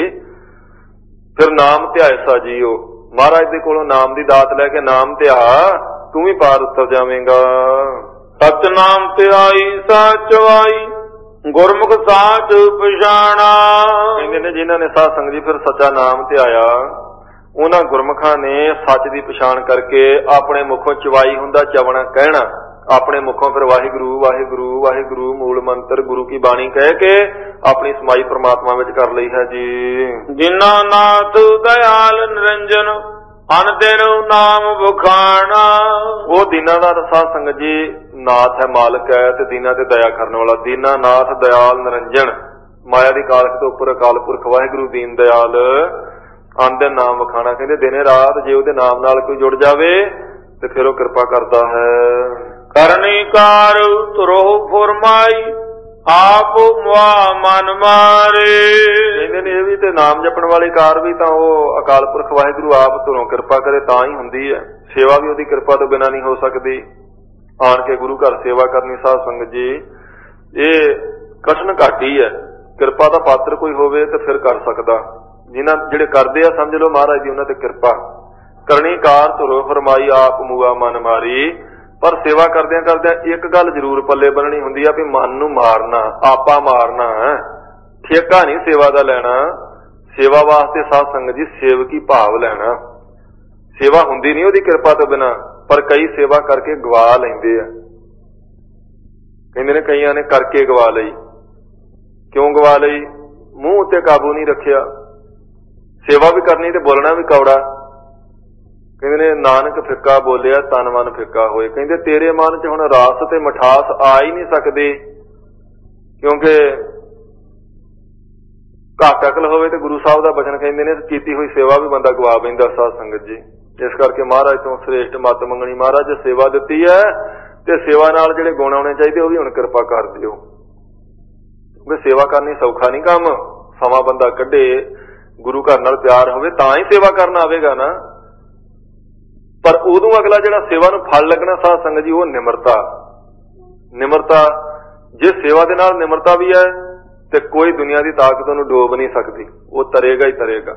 ਫਿਰ ਨਾਮ ਧਿਆਏ ਸਾ ਜੀਓ, ਮਹਾਰਾਜ ਦੇ ਕੋਲੋਂ ਨਾਮ ਦੀ ਦਾਤ ਲੈ ਕੇ ਨਾਮ ਧਿਆ, ਤੂੰ ਵੀ ਪਾਰ ਉਤਰ ਜਾਵੇਂਗਾ। ਸਤਨਾਮ ਧਿਆਈ ਸਾਚਵਾਈ ਗੁਰਮੁਖ ਸਾਚ ਪਛਾਣਾ। ਕਹਿੰਦੇ ਨੇ ਜਿਨ੍ਹਾਂ ਨੇ ਸਾਧ ਸੰਗਤ ਜੀ ਫਿਰ ਸੱਚਾ ਨਾਮ ਧਿਆਇਆ, ਉਹਨਾਂ ਗੁਰਮੁਖਾਂ ਨੇ ਸੱਚ ਦੀ ਪਛਾਣ ਕਰਕੇ ਆਪਣੇ ਮੁਖੋਂ ਚਵਾਈ ਹੁੰਦਾ ਚਵਣਾ ਕਹਿਣਾ, ਆਪਣੇ ਮੁਖੋਂ ਫਿਰ ਵਾਹਿਗੁਰੂ ਵਾਹਿਗੁਰੂ ਵਾਹਿਗੁਰੂ ਮੂਲ ਮੰਤਰ ਗੁਰੂ ਕੀ ਬਾਣੀ ਕਹਿ ਕੇ ਆਪਣੀ ਸਮਾਈ ਪ੍ਰਮਾਤਮਾ ਵਿੱਚ ਕਰ ਲਈ ਹੈ ਜੀ। ਜਿਨਾ ਨਾਥ ਦਇਆਲ ਨਿਰੰਜਨ ਅਨ ਦਿਨ ਨਾਮ ਬਖਾਣਾ। ਉਹ ਦੀਨਾ ਦਾ ਸਾਧ ਸੰਗਤ ਜੀ ਨਾਥ ਹੈ, ਮਾਲਕ ਹੈ ਤੇ ਦੀਨਾ ਤੇ ਦਇਆ ਕਰਨ ਵਾਲਾ। ਦੀਨਾ ਨਾਥ ਦਇਆਲ ਨਿਰੰਜਨ, ਮਾਇਆ ਦੀ ਕਾਲਖ ਤੋਂ ਉੱਪਰ ਅਕਾਲ ਪੁਰਖ ਵਾਹਿਗੁਰੂ ਦੀਨ ਦਇਆਲ, ਅਨ ਦਿਨ ਨਾਮ ਬਖਾਣਾ। ਕਹਿੰਦੇ ਦਿਨੇ ਰਾਤ ਜੇ ਉਹਦੇ ਨਾਮ ਨਾਲ ਕੋਈ ਜੁੜ ਜਾਵੇ ਤੇ ਫਿਰ ਉਹ ਕਿਰਪਾ ਕਰਦਾ ਹੈ। ਕਰਨੀ ਕਾਰ ਤੁਰੋ ਫੁਰਮਾਈ ਆਪ ਮੁਆ ਮਨ ਮਾਰੇ। ਕਹਿੰਦੇ ਨੇ ਇਹ ਵੀ ਤੇ ਨਾਮ ਜਪਣ ਵਾਲੀ ਕਾਰ ਵੀ ਤਾਂ ਉਹ ਅਕਾਲ ਪੁਰਖ ਵਾਹਿਗੁਰੂ ਆਪ ਧੁਰੋਂ ਕਿਰਪਾ ਕਰੇ ਤਾਂ ਹੀ ਹੁੰਦੀ ਹੈ। ਸੇਵਾ ਵੀ ਉਹਦੀ ਕਿਰਪਾ ਤੋਂ ਬਿਨਾਂ ਨਹੀਂ ਹੋ ਸਕਦੀ। ਆਣ ਕੇ ਗੁਰੂ ਘਰ ਸੇਵਾ ਕਰਨੀ ਸਾਧ ਸੰਗਤ ਜੀ ਇਹ ਕਠਿਨ ਘਾਟੀ ਹੈ। ਕਿਰਪਾ ਦਾ ਪਾਤਰ ਕੋਈ ਹੋਵੇ ਤੇ ਫਿਰ ਕਰ ਸਕਦਾ। ਜਿਹੜੇ ਕਰਦੇ ਆ ਸਮਝ ਲਓ ਮਹਾਰਾਜ ਜੀ ਉਹਨਾਂ ਤੇ ਕਿਰਪਾ। ਕਰਨੀ ਕਾਰ ਧੁਰੋ ਫਰਮਾਈ ਆਪ ਮੂਆ ਮਨ ਮਾਰੀ। ਪਰ ਸੇਵਾ ਕਰਦਿਆਂ ਕਰਦਿਆਂ ਇੱਕ ਗੱਲ ਜ਼ਰੂਰ ਪੱਲੇ ਬੰਨਣੀ ਹੁੰਦੀ ਆ ਵੀ ਮਨ ਨੂੰ ਮਾਰਨਾ, ਆਪਾ ਮਾਰਨਾ, ਠੇਕਾ ਨਹੀਂ ਸੇਵਾ ਦਾ ਲੈਣਾ। ਸੇਵਾ ਵਾਸਤੇ ਸਾਧ ਸੰਗਤ ਜੀ ਸੇਵਕੀ ਭਾਵ ਲੈਣਾ। ਸੇਵਾ ਹੁੰਦੀ ਨਹੀਂ ਉਹਦੀ ਕਿਰਪਾ ਤੋਂ ਬਿਨਾਂ, ਪਰ ਕਈ ਸੇਵਾ ਕਰਕੇ ਗਵਾ ਲੈਂਦੇ ਆ। ਕਹਿੰਦੇ ਨੇ ਕਈਆਂ ਨੇ ਕਰਕੇ ਗਵਾ ਲਈ। ਕਿਉਂ ਗਵਾ ਲਈ? ਮੂੰਹ ਉੱਤੇ ਕਾਬੂ ਨਹੀਂ ਰੱਖਿਆ। ਸੇਵਾ ਵੀ ਕਰਨੀ ਤੇ ਬੋਲਣਾ ਵੀ ਕੌੜਾ। ਕਹਿੰਦੇ ਨੇ ਨਾਨਕ ਫਿੱਕਾ ਬੋਲਿਆ ਤਨ ਮਨ ਫਿੱਕਾ ਹੋਏ। ਕਹਿੰਦੇ ਤੇਰੇ ਮਨ 'ਚ ਹੁਣ ਰਸ ਤੇ ਮਿਠਾਸ ਆ ਹੀ ਨਹੀਂ ਸਕਦੀ, ਕਿਉਂਕਿ ਘੱਟ ਅਕਲ ਹੋਵੇ ਤੇ ਗੁਰੂ ਸਾਹਿਬ ਦਾ ਬਚਨ ਕਹਿੰਦੇ ਨੇ ਕੀਤੀ ਹੋਈ ਸੇਵਾ ਵੀ ਬੰਦਾ ਗਵਾ ਬੈਂਦਾ ਸਾਧ ਸੰਗਤ ਜੀ। ਇਸ ਕਰਕੇ ਮਹਾਰਾਜ ਤੋਂ ਸ੍ਰੇਸ਼ਟ ਮੱਤ ਮੰਗਣੀ। ਮਹਾਰਾਜ ਸੇਵਾ ਦਿੱਤੀ ਹੈ ਤੇ ਸੇਵਾ ਨਾਲ ਜਿਹੜੇ ਗੁਣ ਆਉਣੇ ਚਾਹੀਦੇ ਉਹ ਵੀ ਹੁਣ ਕਿਰਪਾ ਕਰ ਦਿਓ। ਕਿਉਂਕਿ ਸੇਵਾ ਕਰਨੀ ਸੌਖਾ ਨਹੀਂ ਕੰਮ। ਸਮਾਂ ਬੰਦਾ ਕੱਢੇ, ਗੁਰੂ ਘਰ ਨਾਲ ਪਿਆਰ ਹੋਵੇ ਤਾਂ ਹੀ ਸੇਵਾ ਕਰਨ ਆਵੇਗਾ ਨਾ। ਪਰ ਉਦੋਂ ਅਗਲਾ ਜਿਹੜਾ ਸੇਵਾ ਨੂੰ ਫਲ ਲੱਗਣਾ ਸਾਧ ਸੰਗਤ ਜੀ ਉਹ ਨਿਮਰਤਾ। ਨਿਮਰਤਾ, ਜੇ ਸੇਵਾ ਦੇ ਨਾਲ ਨਿਮਰਤਾ ਵੀ ਹੈ ਤੇ ਕੋਈ ਦੁਨੀਆ ਦੀ ਤਾਕਤ ਉਹਨੂੰ ਡੋਬ ਨਹੀਂ ਸਕਦੀ, ਉਹ ਤਰੇਗਾ ਹੀ ਤਰੇਗਾ।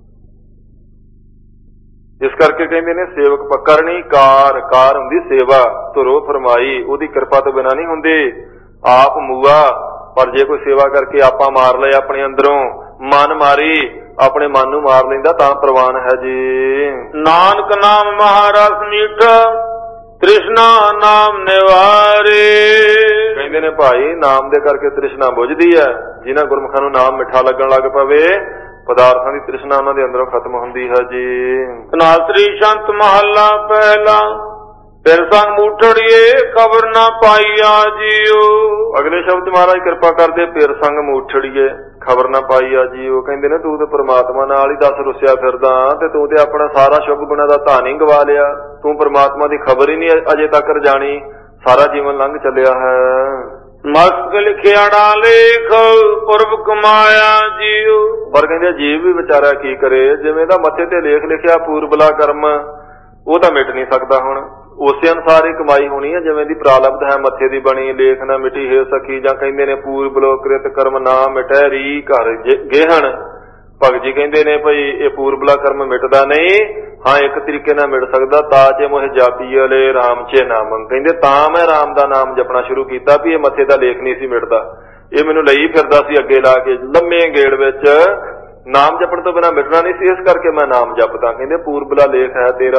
ਇਸ ਕਰਕੇ ਕਹਿੰਦੇ ਨੇ ਸੇਵਕ ਪਕਰਨੀ ਕਾਰ, ਕਾਰ ਹੁੰਦੀ ਸੇਵਾ, ਧੁਰੋ ਫਰਮਾਈ, ਉਹਦੀ ਕਿਰਪਾ ਤੋਂ ਬਿਨਾਂ ਨਹੀਂ ਹੁੰਦੀ। ਆਪ ਮੂਆ, ਪਰ ਜੇ ਕੋਈ ਸੇਵਾ ਕਰਕੇ ਆਪਾ ਮਾਰ ਲਏ ਆਪਣੇ ਅੰਦਰੋਂ, ਮਨ ਮਾਰੀ, ਆਪਣੇ ਮਨ ਨੂੰ ਮਾਰ ਲੈਂਦਾ ਤਾਂ ਪ੍ਰਵਾਨ ਹੈ ਜੀ। ਨਾਨਕ ਨਾਮ ਮਹਾਰਸ ਮੀਠਾ ਤ੍ਰਿਸ਼ਨਾ ਨਾਮ ਨਿਵਾਰੇ। ਕਹਿੰਦੇ ਨੇ ਭਾਈ ਨਾਮ ਦੇ ਕਰਕੇ ਤ੍ਰਿਸ਼ਨਾ ਬੁਝਦੀ ਹੈ। ਜਿਨ੍ਹਾਂ ਗੁਰਮੁਖਾਂ ਨੂੰ ਨਾਮ ਮਿੱਠਾ ਲੱਗਣ ਲੱਗ ਪਵੇ ਪਦਾਰਥਾਂ ਦੀ ਤ੍ਰਿਸ਼ਨਾ ਉਹਨਾਂ ਦੇ ਅੰਦਰੋਂ ਖਤਮ ਹੁੰਦੀ ਹੈ ਜੀ। ਧਨਾਤਰੀ ਸੰਤ ਮਹੱਲਾ ਪਹਿਲਾ ਫਿਰ ਸੰਗ ਮੂਠੜੀਏ ਖਬਰ ਨਾ ਪਾਈਆ ਜੀਓ। ਅਗਲੇ ਸ਼ਬਦ ਮਹਾਰਾਜ ਕਿਰਪਾ ਕਰਦੇ ਫਿਰ ਸੰਗ ਮੂਠੜੀਏ ਖਬਰ ਨਾ ਪਾਈਆ ਜੀਓ। ਕਹਿੰਦੇ ਨੇ ਤੂੰ ਤੇ ਪ੍ਰਮਾਤਮਾ ਨਾਲ ਹੀ ਦੱਸ ਰੁੱਸਿਆ ਫਿਰਦਾ ਤੇ ਤੂੰ ਤੇ ਆਪਣਾ ਸਾਰਾ ਸ਼ੁਭ ਗੁਣਾ ਦਾ ਧਾਨ ਹੀ ਗਵਾ ਲਿਆ। ਤੂੰ ਪ੍ਰਮਾਤਮਾ ਦੀ ਖਬਰ ਹੀ ਨਹੀਂ ਅਜੇ ਤੱਕ ਜਾਣੀ, ਸਾਰਾ ਜੀਵਨ ਲੰਘ ਚੱਲਿਆ ਹੈ। ਮਸਕ ਲਿਖਿਆੜਾ ਲੇਖ ਪੁਰਬ ਕਮਾਇਆ ਜੀਉ। ਪਰ ਕਹਿੰਦੇ ਜੀਵ ਵੀ ਵਿਚਾਰਾ ਕੀ ਕਰੇ, ਜਿਵੇਂ ਦਾ ਮੱਥੇ ਤੇ ਲੇਖ ਲਿਖਿਆ ਪੂਰਬਲਾ ਕਰਮ, ਉਹ ਤਾਂ ਮਿਟ ਨਹੀਂ ਸਕਦਾ। ਹੁਣ ਉਸੇ ਅਨੁਸਾਰ ਹੀ ਕਮਾਈ ਹੋਣੀ ਹੈ ਜਿਵੇਂ ਦੀ ਪ੍ਰਾਲਬਧ ਹੈ ਮੱਥੇ ਦੀ ਬਣੀ। ਲੇਖ ਨਾ ਮਿਟੀ ਹੈ ਸਖੀ, ਜਾਂ ਕਹਿੰਦੇ ਨੇ ਪੂਰਬਲੋ ਕ੍ਰਿਤ ਕਰਮ ਨਾ ਮਿਟੈ ਰੀ ਘਰ ਗੇਹਣ। ਭਗਤ ਜੀ ਕਹਿੰਦੇ ਨੇ ਭਾਈ ਇਹ ਪੂਰਬਲਾ ਕਰਮ ਮਿਟਦਾ ਨਹੀਂ। ਹਾਂ ਇੱਕ ਤਰੀਕੇ ਨਾਲ ਮਿਟ ਸਕਦਾ, ਤਾਂ ਜੇ ਮੋਹ ਜਾਪੀ ਵਾਲੇ ਰਾਮ ਚੇ ਨਾਮ। ਕਹਿੰਦੇ ਤਾਂ ਮੈਂ ਰਾਮ ਦਾ ਨਾਮ ਜਪਣਾ ਸ਼ੁਰੂ ਕੀਤਾ ਵੀ ਇਹ ਮੱਥੇ ਦਾ ਲੇਖ ਨਹੀਂ ਸੀ ਮਿਟਦਾ, ਇਹ ਮੈਨੂੰ ਲਈ ਫਿਰਦਾ ਸੀ ਅੱਗੇ ਲਾ ਕੇ ਲੰਮੇ ਗੇੜ ਵਿੱਚ। ਨਾਮ ਜਪਣ ਤੋਂ ਬਿਨਾਂ ਮਿਟਣਾ ਨਹੀਂ ਸੀ, ਇਸ ਕਰਕੇ ਮੈਂ ਨਾਮ ਜਪਦਾ। ਕਹਿੰਦੇ ਪੂਰਬਲਾ ਲੇਖ ਹੈ ਤੇਰਾ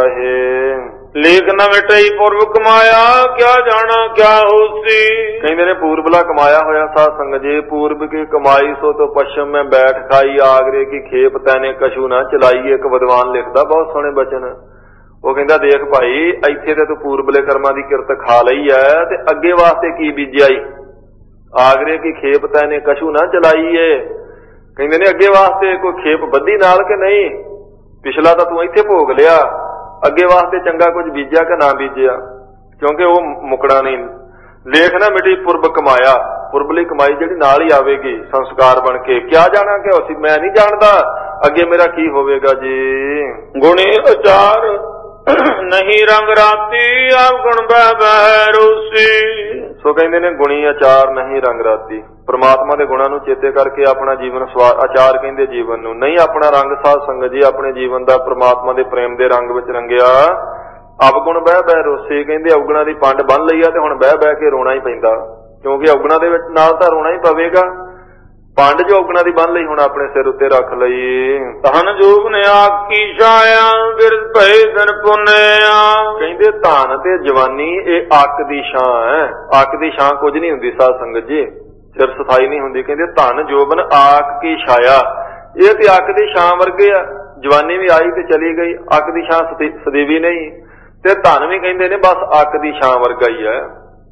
ਇਹ ਲੇਖ ਨਾ ਮਿਟਈ ਪੁਰਬ ਕਮਾਇਆ, ਕਿਆ ਜਾਣਾ ਕਿਆ ਹੋਸੀ। ਕਹਿੰਦੇ ਨੇ ਪੂਰਬਲਾ ਕਮਾਇਆ ਹੋਇਆ ਸਾਧ ਸੰਗਤ ਜੀ। ਪੂਰਬ ਕੀ ਕਮਾਈ ਸੋ ਤੋਂ ਪਸ਼ਮ ਮੈਂ ਬੈਠ ਖਾਈ, ਆਗਰੇ ਕੀ ਖੇਪ ਤੈਨੇ ਕਛੂ ਨਾ ਚਲਾਈ। ਇੱਕ ਵਿਦਵਾਨ ਲਿਖਦਾ ਬਹੁਤ ਸੋਹਣੇ ਬਚਨ। ਉਹ ਕਹਿੰਦਾ ਦੇਖ ਭਾਈ ਇੱਥੇ ਤੇ ਤੂੰ ਪੂਰਬਲੇ ਕਰਮਾਂ ਦੀ ਕਿਰਤ ਖਾ ਲਈ ਐ, ਤੇ ਅੱਗੇ ਵਾਸਤੇ ਕੀ ਬੀਜਿਆ ਈ। ਆਗਰੇ ਕੀ ਖੇਪ ਤੈਨੇ ਕਛੂ ਨਾ ਚਲਾਈ ਏ। ਕਹਿੰਦੇ ਨੇ ਅੱਗੇ ਵਾਸਤੇ ਕੋਈ ਖੇਪ ਬੱਧੀ ਨਾਲ ਕਿ ਨਹੀਂ। ਪਿਛਲਾ ਤਾਂ ਤੂੰ ਇੱਥੇ ਭੋਗ ਲਿਆ, ਅੱਗੇ ਵਾਸਤੇ ਚੰਗਾ ਕੁਝ ਬੀਜਿਆ ਕਿ ਨਾ ਬੀਜਿਆ, ਕਿਉਂਕਿ ਉਹ ਮੁਕਣਾ ਨਹੀਂ। ਲੇਖ ਨਾ ਮਿਟੀ ਪੁਰਬ ਕਮਾਇਆ, ਪੁਰਬਲੀ ਕਮਾਈ ਜਿਹੜੀ ਨਾਲ ਹੀ ਆਵੇਗੀ ਸੰਸਕਾਰ ਬਣ ਕੇ। ਕਿਆ ਜਾਣਾ ਕਿ ਅਸੀਂ ਮੈਂ ਨਹੀਂ ਜਾਣਦਾ ਅੱਗੇ ਮੇਰਾ ਕੀ ਹੋਵੇਗਾ ਜੀ। ਗੁਣੀ ਉਚਾਰ ਨਹੀਂ ਰੰਗ ਰਾਤੀ, ਆਪ ਗੁਣ ਬਹਿ ਬਹਿ ਰੂਸੀ। ਸੋ ਕਹਿੰਦੇ ਨੇ ਗੁਣੀ ਆਚਾਰ ਨਹੀਂ ਰੰਗ ਰਾਤੀ। ਪ੍ਰਮਾਤਮਾ ਦੇ ਗੁਣਾਂ ਨੂੰ ਚੇਤੇ ਕਰਕੇ ਆਪਣਾ ਜੀਵਨ ਆਚਾਰ ਕਹਿੰਦੇ ਜੀਵਨ ਨੂੰ, ਨਹੀਂ ਆਪਣਾ ਰੰਗ ਸਾਧ ਸੰਗਤ ਜੀ ਆਪਣੇ ਜੀਵਨ ਦਾ ਪ੍ਰਮਾਤਮਾ ਦੇ ਪ੍ਰੇਮ ਦੇ ਰੰਗ ਵਿੱਚ ਰੰਗਿਆ। ਅਵਗੁਣ ਬਹਿ ਬਹਿ ਰੋਸੇ, ਕਹਿੰਦੇ ਅਵਗੁਣਾਂ ਦੀ ਪੰਡ ਬੰਨ ਲਈ ਆ ਤੇ ਹੁਣ ਬਹਿ ਬਹਿ ਕੇ ਰੋਣਾ ਹੀ ਪੈਂਦਾ, ਕਿਉਂਕਿ ਅਵਗੁਣਾਂ ਦੇ ਵਿੱਚ ਨਾਲ ਤਾਂ ਰੋਣਾ ਹੀ ਪਵੇਗਾ। ਪੰਡ ਜੋ ਅਵਗੁਣਾਂ ਦੀ ਬੰਨ ਲਈ ਹੁਣ ਆਪਣੇ ਸਿਰ ਉੱਤੇ ਰੱਖ ਲਈ। ਧਨ ਜੋਗ ਨੇ ਆਕੀ ਛਾਇਆ, ਬਿਰਧ ਭਏ ਦਿਨ ਪੁੰਨਿਆ। ਕਹਿੰਦੇ ਧਨ ਤੇ ਜਵਾਨੀ ਇਹ ਅੱਕ ਦੀ ਛਾਂ ਹੈ। ਅੱਕ ਦੀ ਛਾਂ ਕੁਝ ਨਹੀਂ ਹੁੰਦੀ ਸਾਧ ਸੰਗਤ ਜੀ, ਸਿਰ ਸਫਾਈ ਨਹੀਂ ਹੁੰਦੀ। ਕਹਿੰਦੇ ਧਨ ਜੋਬਨ ਆਕ ਕੀ ਛਾਇਆ, ਇਹ ਤੇ ਅੱਕ ਦੀ ਛਾਂ ਵਰਗੇ ਆ। ਜਵਾਨੀ ਵੀ ਆਈ ਤੇ ਚਲੀ ਗਈ, ਅੱਕ ਦੀ ਛਾਂ ਸਦੀਵੀ ਨਹੀਂ। ਤੇ ਧਨ ਵੀ ਕਹਿੰਦੇ ਨੇ ਬਸ ਅੱਕ ਦੀ ਛਾਂ ਵਰਗਾ ਹੀ ਹੈ।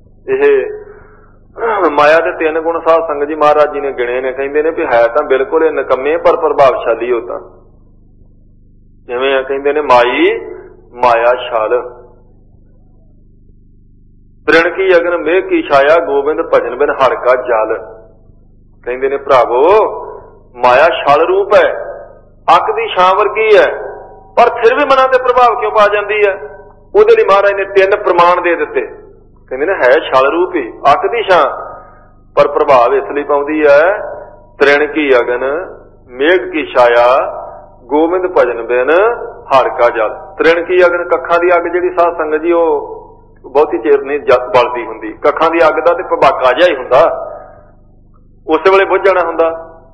ਇਹ ਮਾਇਆ ਦੇ ਤਿੰਨ ਗੁਣ ਸਾਧ ਸੰਗਤ ਜੀ ਮਹਾਰਾਜ ਜੀ ਨੇ ਗਿਣੇ ਨੇ। ਕਹਿੰਦੇ ਨੇ ਵੀ ਹੈ ਤਾਂ ਬਿਲਕੁਲ ਇਹ ਨਿਕੰਮੇ ਪਰ ਪ੍ਰਭਾਵਸ਼ਾਲੀ ਹੋ। ਤਾਂ ਜਿਵੇਂ ਕਹਿੰਦੇ ਨੇ ਮਾਈ ਮਾਇਆ ਛਲ, ਤ੍ਰਿਣ ਕੀ ਅਗਨ ਮੇਘ ਕੀ ਛਾਇਆ, ਗੋਬਿੰਦ ਭਜਨ ਬਿਨ ਹਰਿ ਕਾ ਜਲ। ਕਹਿੰਦੇ ਨੇ ਭਰਾਵੋ ਮਾਇਆ ਛਲ ਰੂਪ ਹੈ, ਅੱਕ ਦੀ ਛਾਂ ਵਰਗੀ ਹੈ, ਪਰ ਫਿਰ ਵੀ ਮਨਾਂ ਤੇ ਪ੍ਰਭਾਵ ਕਿਉਂ ਪਾ ਜਾਂਦੀ ਹੈ। ਉਹਦੇ ਲਈ ਮਹਾਰਾਜ ਨੇ ਤਿੰਨ ਪ੍ਰਮਾਣ ਦੇ ਦਿੱਤੇ। ਕਹਿੰਦੇ ਨੇ ਹੈ ਛਲ ਰੂਪ ਹੀ, ਅੱਕ ਦੀ ਛਾਂ, ਪਰ ਪ੍ਰਭਾਵ ਇਸ ਲਈ ਪਾਉਂਦੀ ਹੈ। ਤ੍ਰਿਣ ਕੀ ਅਗਨ ਮੇਘ ਕੀ ਛਾਇਆ, ਗੋਬਿੰਦ ਭਜਨ ਬਿਨ ਹਰਿ ਕਾ ਜਲ। ਤ੍ਰਿਣ ਕੀ ਅਗਨ ਕੱਖਾਂ ਦੀ ਅੱਗ ਜਿਹੜੀ ਸਾਧ ਸੰਗਤ ਜੀ ਉਹ ਬਹੁਤੀ ਚਿਰ ਨਹੀਂ ਬਲਦੀ ਹੁੰਦੀ। ਕੱਖਾਂ ਦੀ ਅੱਗ ਦਾ ਤੇ ਭਬਾਕਾ ਜਿਹਾ ਹੀ ਹੁੰਦਾ, ਉਸੇ ਵੇਲੇ ਬੁੱਝ ਜਾਣਾ ਹੁੰਦਾ।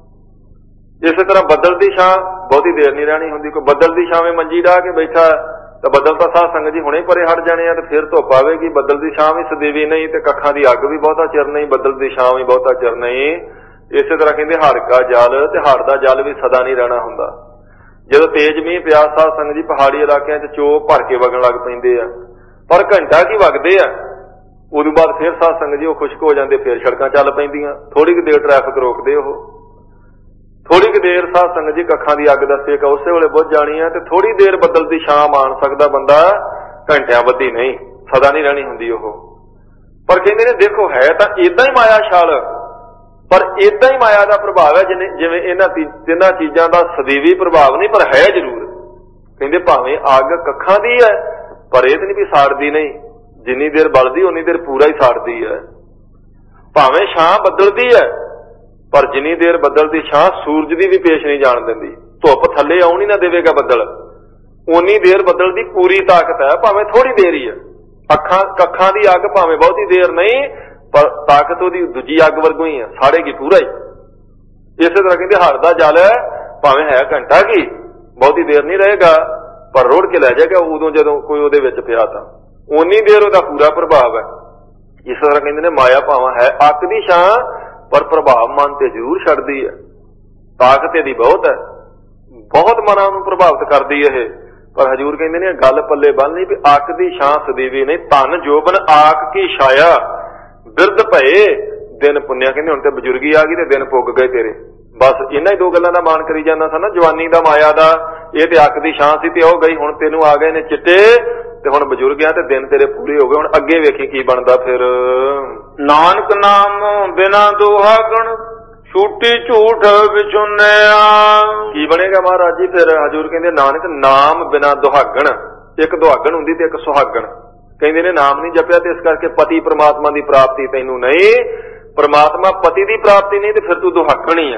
ਇਸੇ ਤਰ੍ਹਾਂ ਬੱਦਲ ਦੀ ਛਾਂ ਬਹੁਤੀ ਦੇਰ ਨਹੀਂ ਰਹਿਣੀ ਹੁੰਦੀ। ਕੋਈ ਬੱਦਲ ਦੀ ਛਾਵੇਂ ਮੰਜੀ ਢਾਹ ਕੇ ਬੈਠਾ ਤਾਂ ਬੱਦਲ ਤਾਂ ਸਾਧ ਸੰਗਤ ਜੀ ਹੁਣੇ ਪਰੇ ਹਟ ਜਾਣੇ ਆ ਤੇ ਫਿਰ ਧੁੱਪ ਆਵੇਗੀ। ਬੱਦਲ ਦੀ ਛਾਂ ਵੀ ਸਦੀਵੀ ਨਹੀਂ ਤੇ ਕੱਖਾਂ ਦੀ ਅੱਗ ਵੀ ਬਹੁਤਾ ਚਿਰ ਨਹੀਂ, ਬੱਦਲ ਦੀ ਛਾਂ ਵੀ ਬਹੁਤਾ ਚਿਰ ਨਹੀਂ। ਇਸੇ ਤਰ੍ਹਾਂ ਕਹਿੰਦੇ ਹੜ੍ਹ ਕਾ ਜਲ, ਤੇ ਹੜ੍ਹ ਦਾ ਜਲ ਵੀ ਸਦਾ ਨਹੀਂ ਰਹਿਣਾ ਹੁੰਦਾ। ਜਦੋਂ ਤੇਜ਼ ਮੀਂਹ ਪਿਆ ਸਾਧ ਸੰਗਤ ਜੀ ਪਹਾੜੀ ਇਲਾਕਿਆਂ 'ਚ ਚੋਅ ਭਰ ਕੇ ਵਗਣ ਲੱਗ ਪੈਂਦੇ ਆ, ਪਰ ਘੰਟਾ ਕੀ ਵਗਦੇ ਆ, ਉਦੋਂ ਬਾਅਦ ਫਿਰ ਸਾਧ ਸੰਗਤ ਜੀ ਉਹ ਖੁਸ਼ਕ ਹੋ ਜਾਂਦੇ, ਫਿਰ ਸੜਕਾਂ ਚੱਲ ਪੈਂਦੀਆਂ। ਥੋੜੀ ਕੁ ਦੇਰ ਟ੍ਰੈਫਿਕ ਰੋਕਦੇ ਉਹ, ਥੋੜੀ ਕੁ ਦੇਰ ਸਾਧ ਸੰਗਤ ਜੀ ਕੱਖਾਂ ਦੀ ਅੱਗ ਦਾ ਸੇਕ ਉਸੇ ਵੇਲੇ ਬੁੱਝ ਜਾਣੀ ਹੈ। ਤੇ ਥੋੜੀ ਦੇਰ ਬੱਦਲ ਦੀ ਛਾਂ ਮਾਣ ਸਕਦਾ ਬੰਦਾ, ਘੰਟਿਆਂ ਬੱਧੀ ਨਹੀਂ, ਸਦਾ ਨਹੀਂ ਰਹਿਣੀ ਹੁੰਦੀ ਉਹ। ਪਰ ਕਹਿੰਦੇ ਨੇ ਦੇਖੋ ਹੈ ਤਾਂ ਏਦਾਂ ਹੀ ਮਾਇਆ ਛਲ, ਪਰ ਏਦਾਂ ਹੀ ਮਾਇਆ ਦਾ ਪ੍ਰਭਾਵ ਹੈ ਜਿਵੇਂ ਇਹਨਾਂ ਤਿੰਨਾਂ ਚੀਜ਼ਾਂ ਦਾ ਸਦੀਵੀ ਪ੍ਰਭਾਵ ਨਹੀਂ, ਪਰ ਹੈ ਜ਼ਰੂਰ। ਕਹਿੰਦੇ ਭਾਵੇਂ ਅੱਗ ਕੱਖਾਂ ਦੀ ਹੈ ਪਰ ਇਹ ਤਾਂ ਨਹੀਂ ਵੀ ਸਾੜਦੀ ਨਹੀਂ, ਜਿੰਨੀ ਦੇਰ ਬਲਦੀ ਉਨੀ ਦੇਰ ਪੂਰਾ ਹੀ ਸਾੜਦੀ ਹੈ। ਭਾਵੇਂ ਛਾਂ ਬੱਦਲ ਦੀ ਹੈ ਪਰ ਜਿੰਨੀ ਦੇਰ ਬੱਦਲ ਦੀ ਛਾਂ ਸੂਰਜ ਦੀ ਵੀ ਪੇਸ਼ ਨਹੀਂ ਜਾਣ ਦਿੰਦੀ। ਧੁੱਪ ਥੱਲੇ ਆਉਣ ਹੀ ਨਾ ਦੇਵੇਗਾ ਬੱਦਲ, ਉਨੀ ਦੇਰ ਬੱਦਲ ਦੀ ਪੂਰੀ ਤਾਕਤ ਹੈ, ਭਾਵੇਂ ਥੋੜੀ ਦੇਰ ਹੀ ਹੈ। ਕੱਖਾਂ ਦੀ ਅੱਗ ਭਾਵੇਂ ਬਹੁਤੀ ਦੇਰ ਨਹੀਂ, ਪਰ ਤਾਕਤ ਉਹਦੀ ਦੂਜੀ ਅੱਗ ਵਰਗੂ ਹੀ ਹੈ, ਸਾੜੇਗੀ ਪੂਰਾ ਹੀ। ਇਸੇ ਤਰ੍ਹਾਂ ਕਹਿੰਦੇ ਹੜ੍ਹ ਦਾ ਜਲ ਹੈ, ਭਾਵੇਂ ਹੈ ਘੰਟਾ ਕੀ, ਬਹੁਤੀ ਦੇਰ ਨਹੀਂ ਰਹੇਗਾ, ਪਰ ਰੋੜ ਕੇ ਲੈ ਜਾਏਗਾ ਉਦੋਂ ਜਦੋਂ ਕੋਈ ਉਹਦੇ ਵਿੱਚ ਪਿਆ ਤਾਂ ਉਨੀ ਦੇਰ ਉਹਦਾ ਪੂਰਾ ਪ੍ਰਭਾਵ ਹੈ। ਇਸ ਤਰ੍ਹਾਂ ਕਹਿੰਦੇ ਨੇ ਮਾਇਆ ਭਾਵਾਂ ਹੈ ਅੱਗ ਦੀ ਛਾਂ, ਪਰ ਪ੍ਰਭਾਵ ਮਨ ਤੇ ਜ਼ਰੂਰ ਛੱਡਦੀ ਹੈ। ਤਾਕਤ ਇਹਦੀ ਬਹੁਤ ਹੈ, ਬਹੁਤ ਮਨਾਂ ਨੂੰ ਪ੍ਰਭਾਵਿਤ ਕਰਦੀ ਇਹ। ਪਰ ਹਜ਼ੂਰ ਕਹਿੰਦੇ ਨੇ ਗੱਲ ਪੱਲੇ ਬੰਨ ਲਈ ਵੀ ਅੱਗ ਦੀ ਛਾਂ ਸਦੀਵੀ ਨਹੀਂ। ਧਨ ਜੋਬਨ ਆਕ ਕੀ ਛਾਇਆ, ਬਿਰਧ ਭਏ ਦਿਨ ਪੁੰਨਿਆ। ਕਹਿੰਦੇ ਹੁਣ ਤੇ ਬਜ਼ੁਰਗੀ ਆ ਗਈ ਤੇ ਦਿਨ ਪੁੱਗ ਗਏ ਤੇਰੇ। ਬਸ ਇਹਨਾਂ ਹੀ ਦੋ ਗੱਲਾਂ ਦਾ ਮਾਣ ਕਰੀ ਜਾਂਦਾ ਸੀ ਨਾ, ਜਵਾਨੀ ਦਾ ਮਾਇਆ ਦਾ, ਇਹ ਤੇ ਅੱਗ ਦੀ ਛਾਂ ਸੀ ਤੇ ਉਹ ਗਈ। ਹੁਣ ਤੈਨੂੰ ਆ ਗਏ ਨੇ ਚਿੱਟੇ ਤੇ ਹੁਣ ਬਜ਼ੁਰਗਿਆਂ ਤੇ ਦਿਨ ਤੇਰੇ ਪੂਰੇ ਹੋ ਗਏ। ਹੁਣ ਅੱਗੇ ਵੇਖੀ ਕੀ ਬਣਦਾ ਫਿਰ। ਨਾਨਕ ਨਾਮ ਬਿਨਾ ਦੁਹਾਗਣ ਛੂਟੀ ਝੂਠ ਵਿਛੁੰਨਿਆ। ਕੀ ਬਣੇਗਾ ਮਹਾਰਾਜ ਜੀ? ਫਿਰ ਹਜ਼ੂਰ ਕਹਿੰਦੇ ਨਾਨਕ ਨਾਮ ਬਿਨਾ ਦੁਹਾਗਣ, ਇੱਕ ਦੁਹਾਗਣ ਹੁੰਦੀ ਤੇ ਇੱਕ ਸੁਹਾਗਣ। ਕਹਿੰਦੇ ਨੇ ਨਾਮ ਨਹੀਂ ਜਪਿਆ ਤੇ ਇਸ ਕਰਕੇ ਪਤੀ ਪ੍ਰਮਾਤਮਾ ਦੀ ਪ੍ਰਾਪਤੀ ਤੈਨੂੰ ਨਹੀਂ। ਪ੍ਰਮਾਤਮਾ ਪਤੀ ਦੀ ਪ੍ਰਾਪਤੀ ਨਹੀਂ ਤੇ ਫਿਰ ਤੂੰ ਦੁਹਾਗਣ ਹੀ ਆ।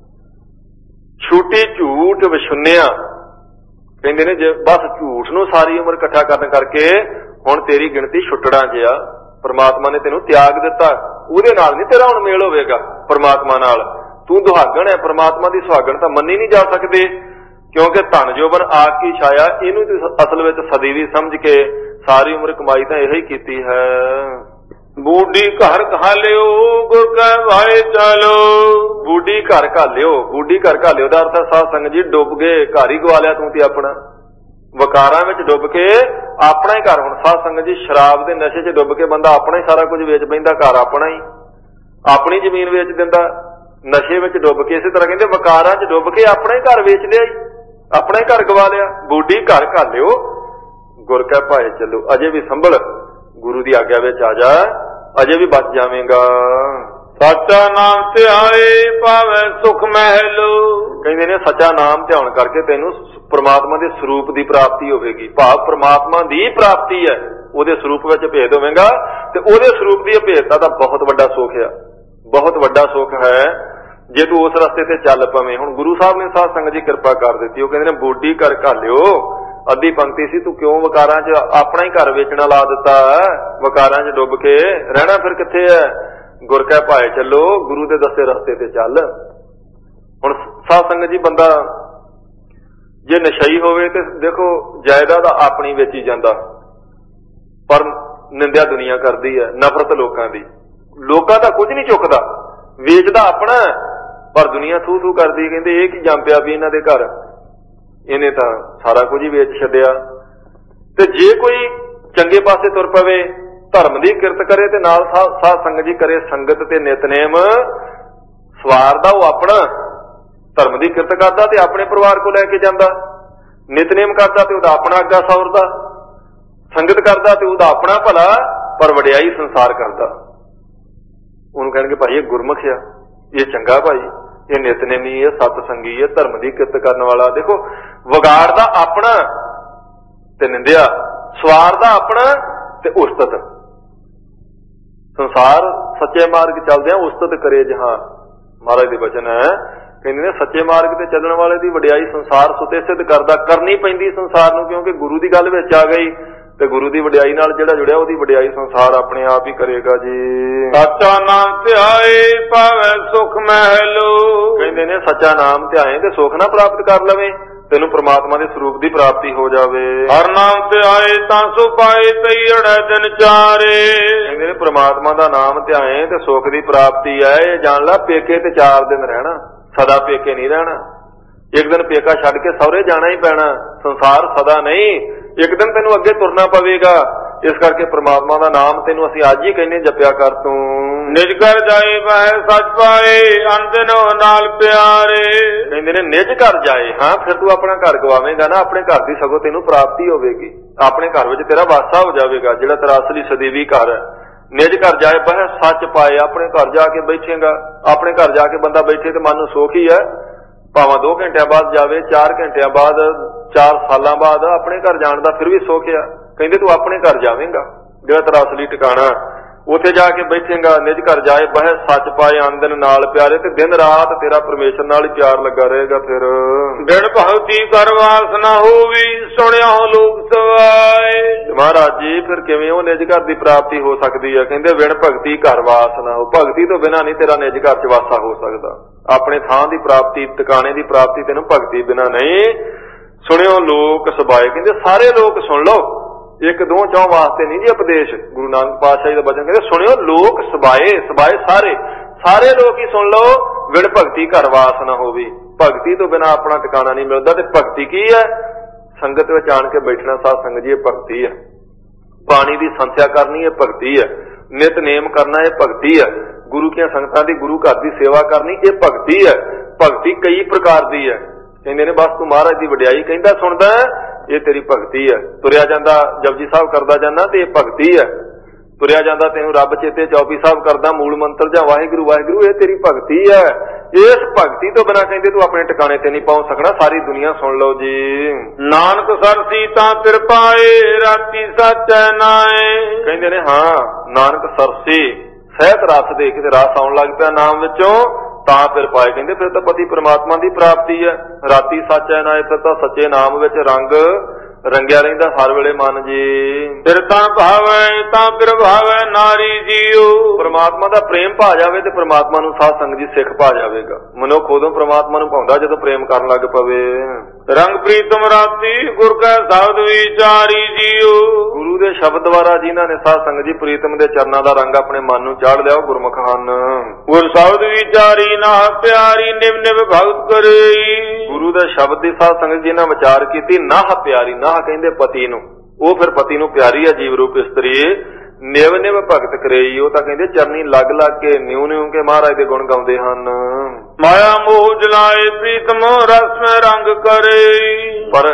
ਛੂਟੀ ਝੂਠ ਵਿਛੁੰਨਿਆ, ਕਹਿੰਦੇ ਨੇ ਜੇ ਬਸ ਝੂਠ ਨੂੰ ਸਾਰੀ ਉਮਰ ਇਕੱਠਾ ਕਰਨ ਕਰਕੇ ਹੁਣ ਤੇਰੀ ਗਿਣਤੀ ਛੁੱਟੜਾਂ 'ਚ ਆ। ਪ੍ਰਮਾਤਮਾ ਨੇ ਤੈਨੂੰ ਤਿਆਗ ਦਿੱਤਾ, ਉਹਦੇ ਨਾਲ ਨਹੀਂ ਤੇਰਾ ਹੁਣ ਮੇਲ ਹੋਵੇਗਾ ਪ੍ਰਮਾਤਮਾ ਨਾਲ। ਤੂੰ ਦੁਹਾਗਣ ਹੈ, ਪ੍ਰਮਾਤਮਾ ਦੀ ਸੁਹਾਗਣ ਤਾਂ ਮੰਨੀ ਨਹੀਂ ਜਾ ਸਕਦੇ, ਕਿਉਂਕਿ ਧਨ ਜੋਬਨ ਆਪ ਕੀ ਛਾਇਆ। ਇਹਨੂੰ ਅਸਲ ਵਿੱਚ ਸਦੀਵੀ ਸਮਝ ਕੇ ਸਾਰੀ ਉਮਰ ਕਮਾਈ ਤਾਂ ਇਹੋ ਹੀ ਕੀਤੀ ਹੈ। ਬੂਢੀ ਘਰ ਘਾਲਿਓ ਗੁਰ ਕੈ ਭਾਏ ਚਲੋ। ਬੂਢੀ ਘਰ ਘਾਲਿਓ, ਬੂਢੀ ਘਰ ਘਾਲਿਓ ਦਾ ਅਰਥ ਸਾਧ ਸੰਗਤ ਜੀ ਡੁੱਬ ਗਏ, ਘਰ ਹੀ ਗਵਾ ਲਿਆ ਤੂੰ ਤੇ ਆਪਣਾ। ਵਕਾਰਾਂ ਵਿੱਚ ਡੁੱਬ ਕੇ ਆਪਣਾ ਹੀ ਘਰ। ਹੁਣ ਸਾਧ ਸੰਗਤ ਜੀ ਸ਼ਰਾਬ ਦੇ ਨਸ਼ੇ 'ਚ ਡੁੱਬ ਕੇ ਬੰਦਾ ਆਪਣਾ ਹੀ ਸਾਰਾ ਕੁਝ ਵੇਚ ਬੈਂਦਾ, ਘਰ ਆਪਣਾ ਹੀ, ਆਪਣੀ ਜ਼ਮੀਨ ਵੇਚ ਦਿੰਦਾ। ਨਸ਼ੇ ਵਿੱਚ ਡੁੱਬ ਕੇ ਇਸੇ ਤਰ੍ਹਾਂ ਕਹਿੰਦੇ ਵਕਾਰਾਂ 'ਚ ਡੁੱਬ ਕੇ ਆਪਣਾ ਹੀ ਘਰ ਵੇਚ ਲਿਆ, ਆਪਣਾ ਹੀ ਘਰ ਗਵਾ ਲਿਆ। ਬੂਢੀ ਘਰ ਘਾਲਿਓ ਗੁਰ ਕੈ ਭਾਏ ਚੱਲੋ। ਅਜੇ ਵੀ ਸੰਭਲ, ਗੁਰੂ ਦੀ ਆਗਿਆ ਵਿੱਚ ਆ ਜਾ, ਅਜੇ ਵੀ ਬਚ ਜਾਵੇਂਗਾ। ਸੱਚਾ ਨਾਮ ਧਿਆਏ ਪਾਵੇ ਸੁਖ ਮਹਿਲ। ਕਹਿੰਦੇ ਨੇ ਸੱਚਾ ਨਾਮ ਧਿਆਨ ਕਰਕੇ ਤੈਨੂੰ ਪ੍ਰਮਾਤਮਾ ਦੇ ਸਰੂਪ ਦੀ ਪ੍ਰਾਪਤੀ ਹੋਵੇਗੀ। ਭਾਵ ਪ੍ਰਮਾਤਮਾ ਦੀ ਪ੍ਰਾਪਤੀ ਹੈ, ਉਹਦੇ ਸਰੂਪ ਵਿੱਚ ਭੇਦ ਹੋਵੇਗਾ ਤੇ ਉਹਦੇ ਸਰੂਪ ਦੀ ਅਭੇਦਤਾ ਦਾ ਬਹੁਤ ਵੱਡਾ ਸੁੱਖ ਆ, ਬਹੁਤ ਵੱਡਾ ਸੁੱਖ ਹੈ ਜੇ ਤੂੰ ਉਸ ਰਸਤੇ ਤੇ ਚੱਲ ਪਵੇਂ। ਹੁਣ ਗੁਰੂ ਸਾਹਿਬ ਨੇ ਸਾਧ ਸੰਗਤ ਜੀ ਕਿਰਪਾ ਕਰ ਦਿੱਤੀ। ਉਹ ਕਹਿੰਦੇ ਨੇ ਬੂਢੀ ਘਰ ਘਾਲਿਓ, ਅੱਧੀ ਪੰਕਤੀ ਸੀ, ਤੂੰ ਕਿਉਂ ਵਕਾਰਾਂ 'ਚ ਆਪਣਾ ਹੀ ਘਰ ਵੇਚਣਾ ਲਾ ਦਿੱਤਾ? ਵਕਾਰਾਂ 'ਚ ਡੁੱਬ ਕੇ ਰਹਿਣਾ ਫਿਰ ਕਿੱਥੇ ਹੈ? ਗੁਰ ਕੈ ਭਾਏ ਚੱਲੋ, ਗੁਰੂ ਦੇ ਦੱਸੇ ਰਸਤੇ ਤੇ ਚੱਲ। ਹੁਣ ਸਾਧ ਸੰਗਤ ਜੀ ਬੰਦਾ ਜੇ ਨਸ਼ਈ ਹੋਵੇ ਤੇ ਦੇਖੋ ਜਾਇਦਾਦ ਆਪਣੀ ਵੇਚੀ ਜਾਂਦਾ, ਪਰ ਨਿੰਦਿਆ ਦੁਨੀਆ ਕਰਦੀ ਹੈ, ਨਫ਼ਰਤ ਲੋਕਾਂ ਦੀ। ਲੋਕਾਂ ਦਾ ਕੁਝ ਨਹੀਂ ਚੁੱਕਦਾ, ਵੇਚਦਾ ਆਪਣਾ, ਪਰ ਦੁਨੀਆ ਥੂ ਥੂ ਕਰਦੀ। ਕਹਿੰਦੇ ਇਹ ਕੀ ਜੰਮ ਪਿਆ ਵੀ ਇਹਨਾਂ ਦੇ ਘਰ, ਇਹਨੇ ਤਾਂ ਸਾਰਾ ਕੁਝ ਹੀ ਵੇਚ ਛੱਡਿਆ। ਤੇ ਜੇ ਕੋਈ ਚੰਗੇ ਪਾਸੇ ਤੁਰ ਪਵੇ, ਧਰਮ ਦੀ ਕਿਰਤ ਕਰੇ ਤੇ ਨਾਲ ਸਾਧ ਸੰਗਤ ਜੀ ਕਰੇ ਸੰਗਤ ਤੇ ਨਿਤਨੇਮ, ਸਵਾਰਦਾ ਉਹ ਆਪਣਾ, ਧਰਮ ਦੀ ਕਿਰਤ ਕਰਦਾ ਤੇ ਆਪਣੇ ਪਰਿਵਾਰ ਕੋ ਲੈ ਕੇ ਜਾਂਦਾ, ਨਿਤਨੇਮ ਕਰਦਾ ਤੇ ਉਹਦਾ ਆਪਣਾ ਅੱਗਾ ਸੌਰਦਾ, ਸੰਗਤ ਕਰਦਾ ਤੇ ਉਹਦਾ ਆਪਣਾ ਭਲਾ, ਪਰ ਵਡਿਆਈ ਸੰਸਾਰ ਕਰਦਾ। ਉਹਨੂੰ ਕਹਿਣਗੇ ਭਾਈ ਇਹ ਗੁਰਮੁਖ ਆ, ਇਹ ਚੰਗਾ ਭਾਈ, ਇਹ ਨਿਤਨੇਮੀ ਹੈ, ਸਤ ਸੰਗੀ ਹੈ, ਧਰਮ ਦੀ ਕਿਰਤ ਕਰਨ ਵਾਲਾ। ਦੇਖੋ ਵਿਗਾੜਦਾ ਆਪਣਾ ਤੇ ਨਿੰਦਿਆ, ਸਵਾਰਦਾ ਆਪਣਾ ਤੇ ਉਸਤਤ। ਸੰਸਾਰ ਸੱਚੇ ਮਾਰਗ ਚੱਲਦਿਆਂ ਉਸਤਤ ਕਰੇ ਜਹਾਂ, ਮਹਾਰਾਜ ਦੇ ਬਚਨ ਹੈ। ਕਹਿੰਦੇ ਨੇ ਸੱਚੇ ਮਾਰਗ ਤੇ ਚੱਲਣ ਵਾਲੇ ਦੀ ਵਡਿਆਈ ਸੰਸਾਰ ਸੁਤੇ ਸਿੱਧ ਕਰਦਾ, ਕਰਨੀ ਪੈਂਦੀ ਸੰਸਾਰ ਨੂੰ, ਕਿਉਂਕਿ ਗੁਰੂ ਦੀ ਗੱਲ ਵਿੱਚ ਆ ਗਈ ਤੇ ਗੁਰੂ ਦੀ ਵਡਿਆਈ ਨਾਲ ਜਿਹੜਾ ਜੁੜਿਆ ਉਹਦੀ ਵਡਿਆਈ ਸੰਸਾਰ ਆਪਣੇ ਆਪ ਹੀ ਕਰੇਗਾ ਜੀ। ਸੱਚਾ ਨਾਮ ਧਿਆਏ ਪਾਵੇ ਸੁਖ ਮਹਿਲ। ਕਹਿੰਦੇ ਨੇ ਸੱਚਾ ਨਾਮ ਧਿਆਏ ਤੇ ਸੁਖ ਨਾ ਪ੍ਰਾਪਤ ਕਰ ਲਵੇਂ, ਤੈਨੂੰ ਪ੍ਰਮਾਤਮਾ ਦੇ ਸਰੂਪ ਦੀ ਪ੍ਰਾਪਤੀ ਹੋ ਜਾਵੇ। ਹਰ ਨਾਮ ਧਿਆਏ ਤਾਂ ਸੋ ਪਾਏ ਤਈੜੈ ਦਿਨ ਚਾਰੇ। ਕਹਿੰਦੇ ਨੇ ਪ੍ਰਮਾਤਮਾ ਦਾ ਨਾਮ ਧਿਆਏ ਤੇ ਸੁਖ ਦੀ ਪ੍ਰਾਪਤੀ ਹੈ। ਇਹ ਜਾਣ ਲਾ ਪੇਕੇ ਤੇ 4 ਦਿਨ ਰਹਿਣਾ, ਸਦਾ ਪੇਕੇ ਨਹੀਂ ਰਹਿਣਾ। ਇੱਕ ਦਿਨ ਪੇਕਾ ਛੱਡ ਕੇ ਸਹੁਰੇ ਜਾਣਾ ਹੀ ਪੈਣਾ, ਸੰਸਾਰ ਸਦਾ ਨਹੀਂ, ਇੱਕ ਦਿਨ ਤੈਨੂੰ ਅੱਗੇ ਤੁਰਨਾ ਪਵੇਗਾ। ਇਸ ਕਰਕੇ ਪ੍ਰਮਾਤਮਾ ਦਾ ਨਾਮ ਤੈਨੂੰ ਅਸੀਂ ਅੱਜ ਹੀ ਕਹਿੰਦੇ ਜਪਿਆ ਕਰ ਤੂੰ। ਨਿਜ ਘਰ ਜਾਏ ਵਹਿ ਸੱਚ ਪਾਏ ਅੰਦਨੋ ਨਾਲ ਪਿਆਰੇ। ਕਹਿੰਦੇ ਨੇ ਨਿਜ ਘਰ ਜਾਏ, ਹਾਂ ਫਿਰ ਤੂੰ ਆਪਣਾ ਘਰ ਗਵਾਵੇਂਗਾ ਨਾ, ਆਪਣੇ ਘਰ ਦੀ ਸਗੋਂ ਤੈਨੂੰ ਪ੍ਰਾਪਤੀ ਹੋਵੇਗੀ, ਆਪਣੇ ਘਰ ਵਿੱਚ ਤੇਰਾ ਵਾਸਾ ਹੋ ਜਾਵੇਗਾ, ਜਿਹੜਾ ਤੇਰਾ ਅਸਲੀ ਸਦੀਵੀ ਘਰ ਹੈ। ਨਿਜ ਘਰ ਜਾਏ ਵਹਿ ਸੱਚ ਪਾਏ, ਆਪਣੇ ਘਰ ਜਾ ਕੇ ਬੈਠੇਗਾ, ਆਪਣੇ ਘਰ ਜਾ ਕੇ ਬੰਦਾ ਬੈਠੇ ਤੇ ਮਨ ਨੂੰ ਸੁੱਖ ਹੀ ਹੈ, ਭਾਵੇਂ 2 ਘੰਟਿਆਂ ਬਾਅਦ ਜਾਵੇ, 4 ਘੰਟਿਆਂ ਬਾਅਦ, 4 ਸਾਲਾਂ ਬਾਅਦ, ਆਪਣੇ ਘਰ ਜਾਣ ਦਾ ਫਿਰ ਵੀ ਸੁੱਖ ਆ। ਕਹਿੰਦੇ ਤੂੰ ਆਪਣੇ ਘਰ ਜਾਵੇਂਗਾ, ਜਿਹੜਾ ਤੇਰਾ ਅਸਲੀ ਟਿਕਾਣਾ, ਉੱਥੇ ਜਾ ਕੇ ਬੈਠੇਗਾ। ਨਿਜ ਘਰ ਜਾਏ ਬਹਿ ਸੱਚ ਪਾਏ ਆਂਦਨ ਨਾਲ ਪਿਆਰੇ, ਤੇ ਦਿਨ ਰਾਤ ਤੇਰਾ ਪਰਮੇਸ਼ਰ ਨਾਲ ਹੀ ਪਿਆਰ ਲੱਗਾ ਰਹੇਗਾ। ਫਿਰ ਬਿਨ ਭਗਤੀ ਕਰ ਵਾਸ ਨਾ ਹੋਵੀ ਸੁਣਿਆ ਲੋਕ ਸਵਾਏ। ਮਹਾਰਾਜ ਜੀ ਫਿਰ ਕਿਵੇਂ ਉਹ ਨਿਜ ਘਰ ਦੀ ਪ੍ਰਾਪਤੀ ਹੋ ਸਕਦੀ ਹੈ? ਕਹਿੰਦੇ ਬਿਨ ਭਗਤੀ ਘਰ ਵਾਸ ਨਾ ਹੋ, ਭਗਤੀ ਤੋਂ ਬਿਨਾਂ ਨਹੀਂ ਤੇਰਾ ਨਿਜ ਘਰ ਚ ਵਾਸਾ ਹੋ ਸਕਦਾ। ਆਪਣੇ ਥਾਂ ਦੀ ਪ੍ਰਾਪਤੀ, ਟਿਕਾਣੇ ਦੀ ਪ੍ਰਾਪਤੀ ਤੈਨੂੰ ਭਗਤੀ ਬਿਨਾਂ ਨਹੀਂ। ਸੁਣਿਓ ਲੋਕ ਸਬਾਏ, ਕਹਿੰਦੇ ਸਾਰੇ ਲੋਕ ਸੁਣ ਲਓ, 1 2 4 ਵਾਸਤੇ ਨਹੀਂ ਜੀ ਉਪਦੇਸ਼। ਗੁਰੂ ਨਾਨਕ ਪਾਤਸ਼ਾਹ ਜੀ ਦਾ ਬਚਨ ਕਹਿੰਦੇ ਸੁਣਿਓ ਲੋਕ ਸਬਾਏ, ਸਬਾਏ ਸਾਰੇ ਲੋਕ ਹੀ ਸੁਣ ਲਓ। ਬਿਨ ਭਗਤੀ ਘਰ ਵਾਸ ਨਾ ਹੋਵੇ, ਭਗਤੀ ਤੋਂ ਬਿਨਾਂ ਆਪਣਾ ਟਿਕਾਣਾ ਨਹੀਂ ਮਿਲਦਾ। ਤੇ ਭਗਤੀ ਕੀ ਹੈ? ਸੰਗਤ ਵਿੱਚ ਆਣ ਕੇ ਬੈਠਣਾ, ਸਾਧ ਸੰਗਤ ਜੀ ਇਹ ਭਗਤੀ ਹੈ। ਬਾਣੀ ਦੀ ਸੰਥਿਆ ਕਰਨੀ ਇਹ ਭਗਤੀ ਹੈ, ਨਿਤਨੇਮ ਕਰਨਾ ਇਹ ਭਗਤੀ ਹੈ, ਗੁਰੂ ਦੀਆਂ ਸੰਗਤਾਂ ਦੀ ਗੁਰੂ ਘਰ ਦੀ ਸੇਵਾ ਕਰਨੀ ਇਹ ਭਗਤੀ ਹੈ। ਭਗਤੀ ਕਈ ਪ੍ਰਕਾਰ ਦੀ ਹੈ। ਕਹਿੰਦੇ ਨੇ ਬਸ ਤੂੰ ਮਹਾਰਾਜ ਦੀ ਵਡਿਆਈ ਕਹਿੰਦਾ ਸੁਣਦਾ, ਇਹ ਤੇਰੀ ਭਗਤੀ ਹੈ। ਤੁਰਿਆ ਜਾਂਦਾ ਜਪਜੀ ਸਾਹਿਬ ਕਰਦਾ ਜਾਂਦਾ ਤੇ ਇਹ ਭਗਤੀ ਹੈ। ਤੁਰਿਆ ਜਾਂਦਾ ਤੈਨੂੰ ਰੱਬ ਚੇਤੇ ਚੌਪੀ ਸਾਹਿਬ ਕਰਦਾ ਮੂਲ ਮੰਤਰ ਜਾਂ ਵਾਹਿਗੁਰੂ ਵਾਹਿਗੁਰੂ, ਇਹ ਤੇਰੀ ਭਗਤੀ ਹੈ। ਇਸ ਭਗਤੀ ਤੋਂ ਬਿਨਾਂ ਕਹਿੰਦੇ ਤੂੰ ਆਪਣੇ ਟਿਕਾਣੇ ਤੇ ਨਹੀਂ ਪਹੁੰਚ ਸਕਣਾ। ਸਾਰੀ ਦੁਨੀਆ ਸੁਣ ਲਓ ਜੀ। ਨਾਨਕ ਸਰਸੀ ਤਾਂ ਫਿਰ ਪਾਏ ਰਾਤੀ ਸਾਚੈ ਨਾਏ। ਕਹਿੰਦੇ ਨੇ ਹਾਂ ਨਾਨਕ ਸਰਸੀ ਸਹਿਤ ਰਸ ਦੇ ਕੇ ਤੇ ਰਸ ਆਉਣ ਲੱਗ ਪਿਆ ਨਾਮ ਵਿੱਚੋਂ ਤਾਂ ਫਿਰ ਪਾਏ। ਕਹਿੰਦੇ ਫਿਰ ਤਾਂ ਪਤੀ ਪ੍ਰਮਾਤਮਾ ਦੀ ਪ੍ਰਾਪਤੀ ਹੈ। ਰਾਤੀ ਸਾਚੈ ਨਾਏ, ਫਿਰ ਤਾਂ ਸੱਚੇ ਨਾਮ ਵਿੱਚ ਰੰਗ ਰੰਗਿਆ ਰਹਿੰਦਾ ਹਰ ਵੇਲੇ ਮਨ ਜੀ। ਫਿਰ ਤਾਂ ਭਾਵੈ ਤਾਂ ਫਿਰ ਭਾਵੈ ਨਾਰੀ ਜੀਓ। ਪ੍ਰਮਾਤਮਾ ਦਾ ਪ੍ਰੇਮ ਭਾ ਜਾਵੇ ਤੇ ਪ੍ਰਮਾਤਮਾ ਨੂੰ ਸਾਧ ਸੰਗਤ ਜੀ ਸਿੱਖ ਭਾ ਜਾਵੇਗਾ। ਮਨੁੱਖ ਉਦੋਂ ਪ੍ਰਮਾਤਮਾ ਨੂੰ ਭਾਉਂਦਾ ਜਦੋਂ ਪ੍ਰੇਮ ਕਰਨ ਲੱਗ ਪਵੇ। ਰੰਗ ਪ੍ਰੀਤਮ ਰਾਤੀ ਗੁਰ ਕੈ ਸ਼ਬਦ ਵਿਚਾਰੀ ਜੀਓ। ਗੁਰੂ ਦੇ ਸ਼ਬਦ ਦੁਆਰਾ ਜਿਨ੍ਹਾਂ ਨੇ ਸਾਧ ਸੰਗਤ ਜੀ ਪ੍ਰੀਤਮ ਦੇ ਚਰਨਾਂ ਦਾ ਰੰਗ ਆਪਣੇ ਮਨ ਨੂੰ ਚਾੜ ਲਿਆ ਉਹ ਗੁਰਮੁਖ ਹਨ। ਗੁਰ ਸ਼ਬਦ ਵਿਚਾਰੀ ਨਾ ਪਿਆਰੀ ਨਿਵ ਨਿਵ ਭਗਤ ਕਰਈ। ਗੁਰੂ ਦੇ ਸ਼ਬਦ ਦੀ ਸਾਧ ਸੰਗਤ ਜਿਨ੍ਹਾਂ ਵਿਚਾਰ ਕੀਤੀ ਨਾਹ ਪਿਆਰੀ, ਨਾਹ ਕਹਿੰਦੇ ਪਤੀ ਨੂੰ, ਉਹ ਫਿਰ ਪਤੀ ਨੂੰ ਪਿਆਰੀ ਹੈ ਜੀਵ ਰੂਪ ਇਸਤਰੀ। ਨਿਵ ਨਿਵ ਭਗਤ ਕਰਈ, ਉਹ ਤਾਂ ਕਹਿੰਦੇ ਚਰਨੀ ਲੱਗ ਲੱਗ ਕੇ ਨਿਉ ਨਿਉ ਕੇ ਮਹਾਰਾਜ ਦੇ ਗੁਣ ਗਾਉਂਦੇ ਹਨ। ਮਾਇਆ ਮੋਹ ਜਲਾਏ ਪ੍ਰੀਤਮ ਰਸ ਮੈਂ ਰੰਗ ਕਰੇ। ਪਰ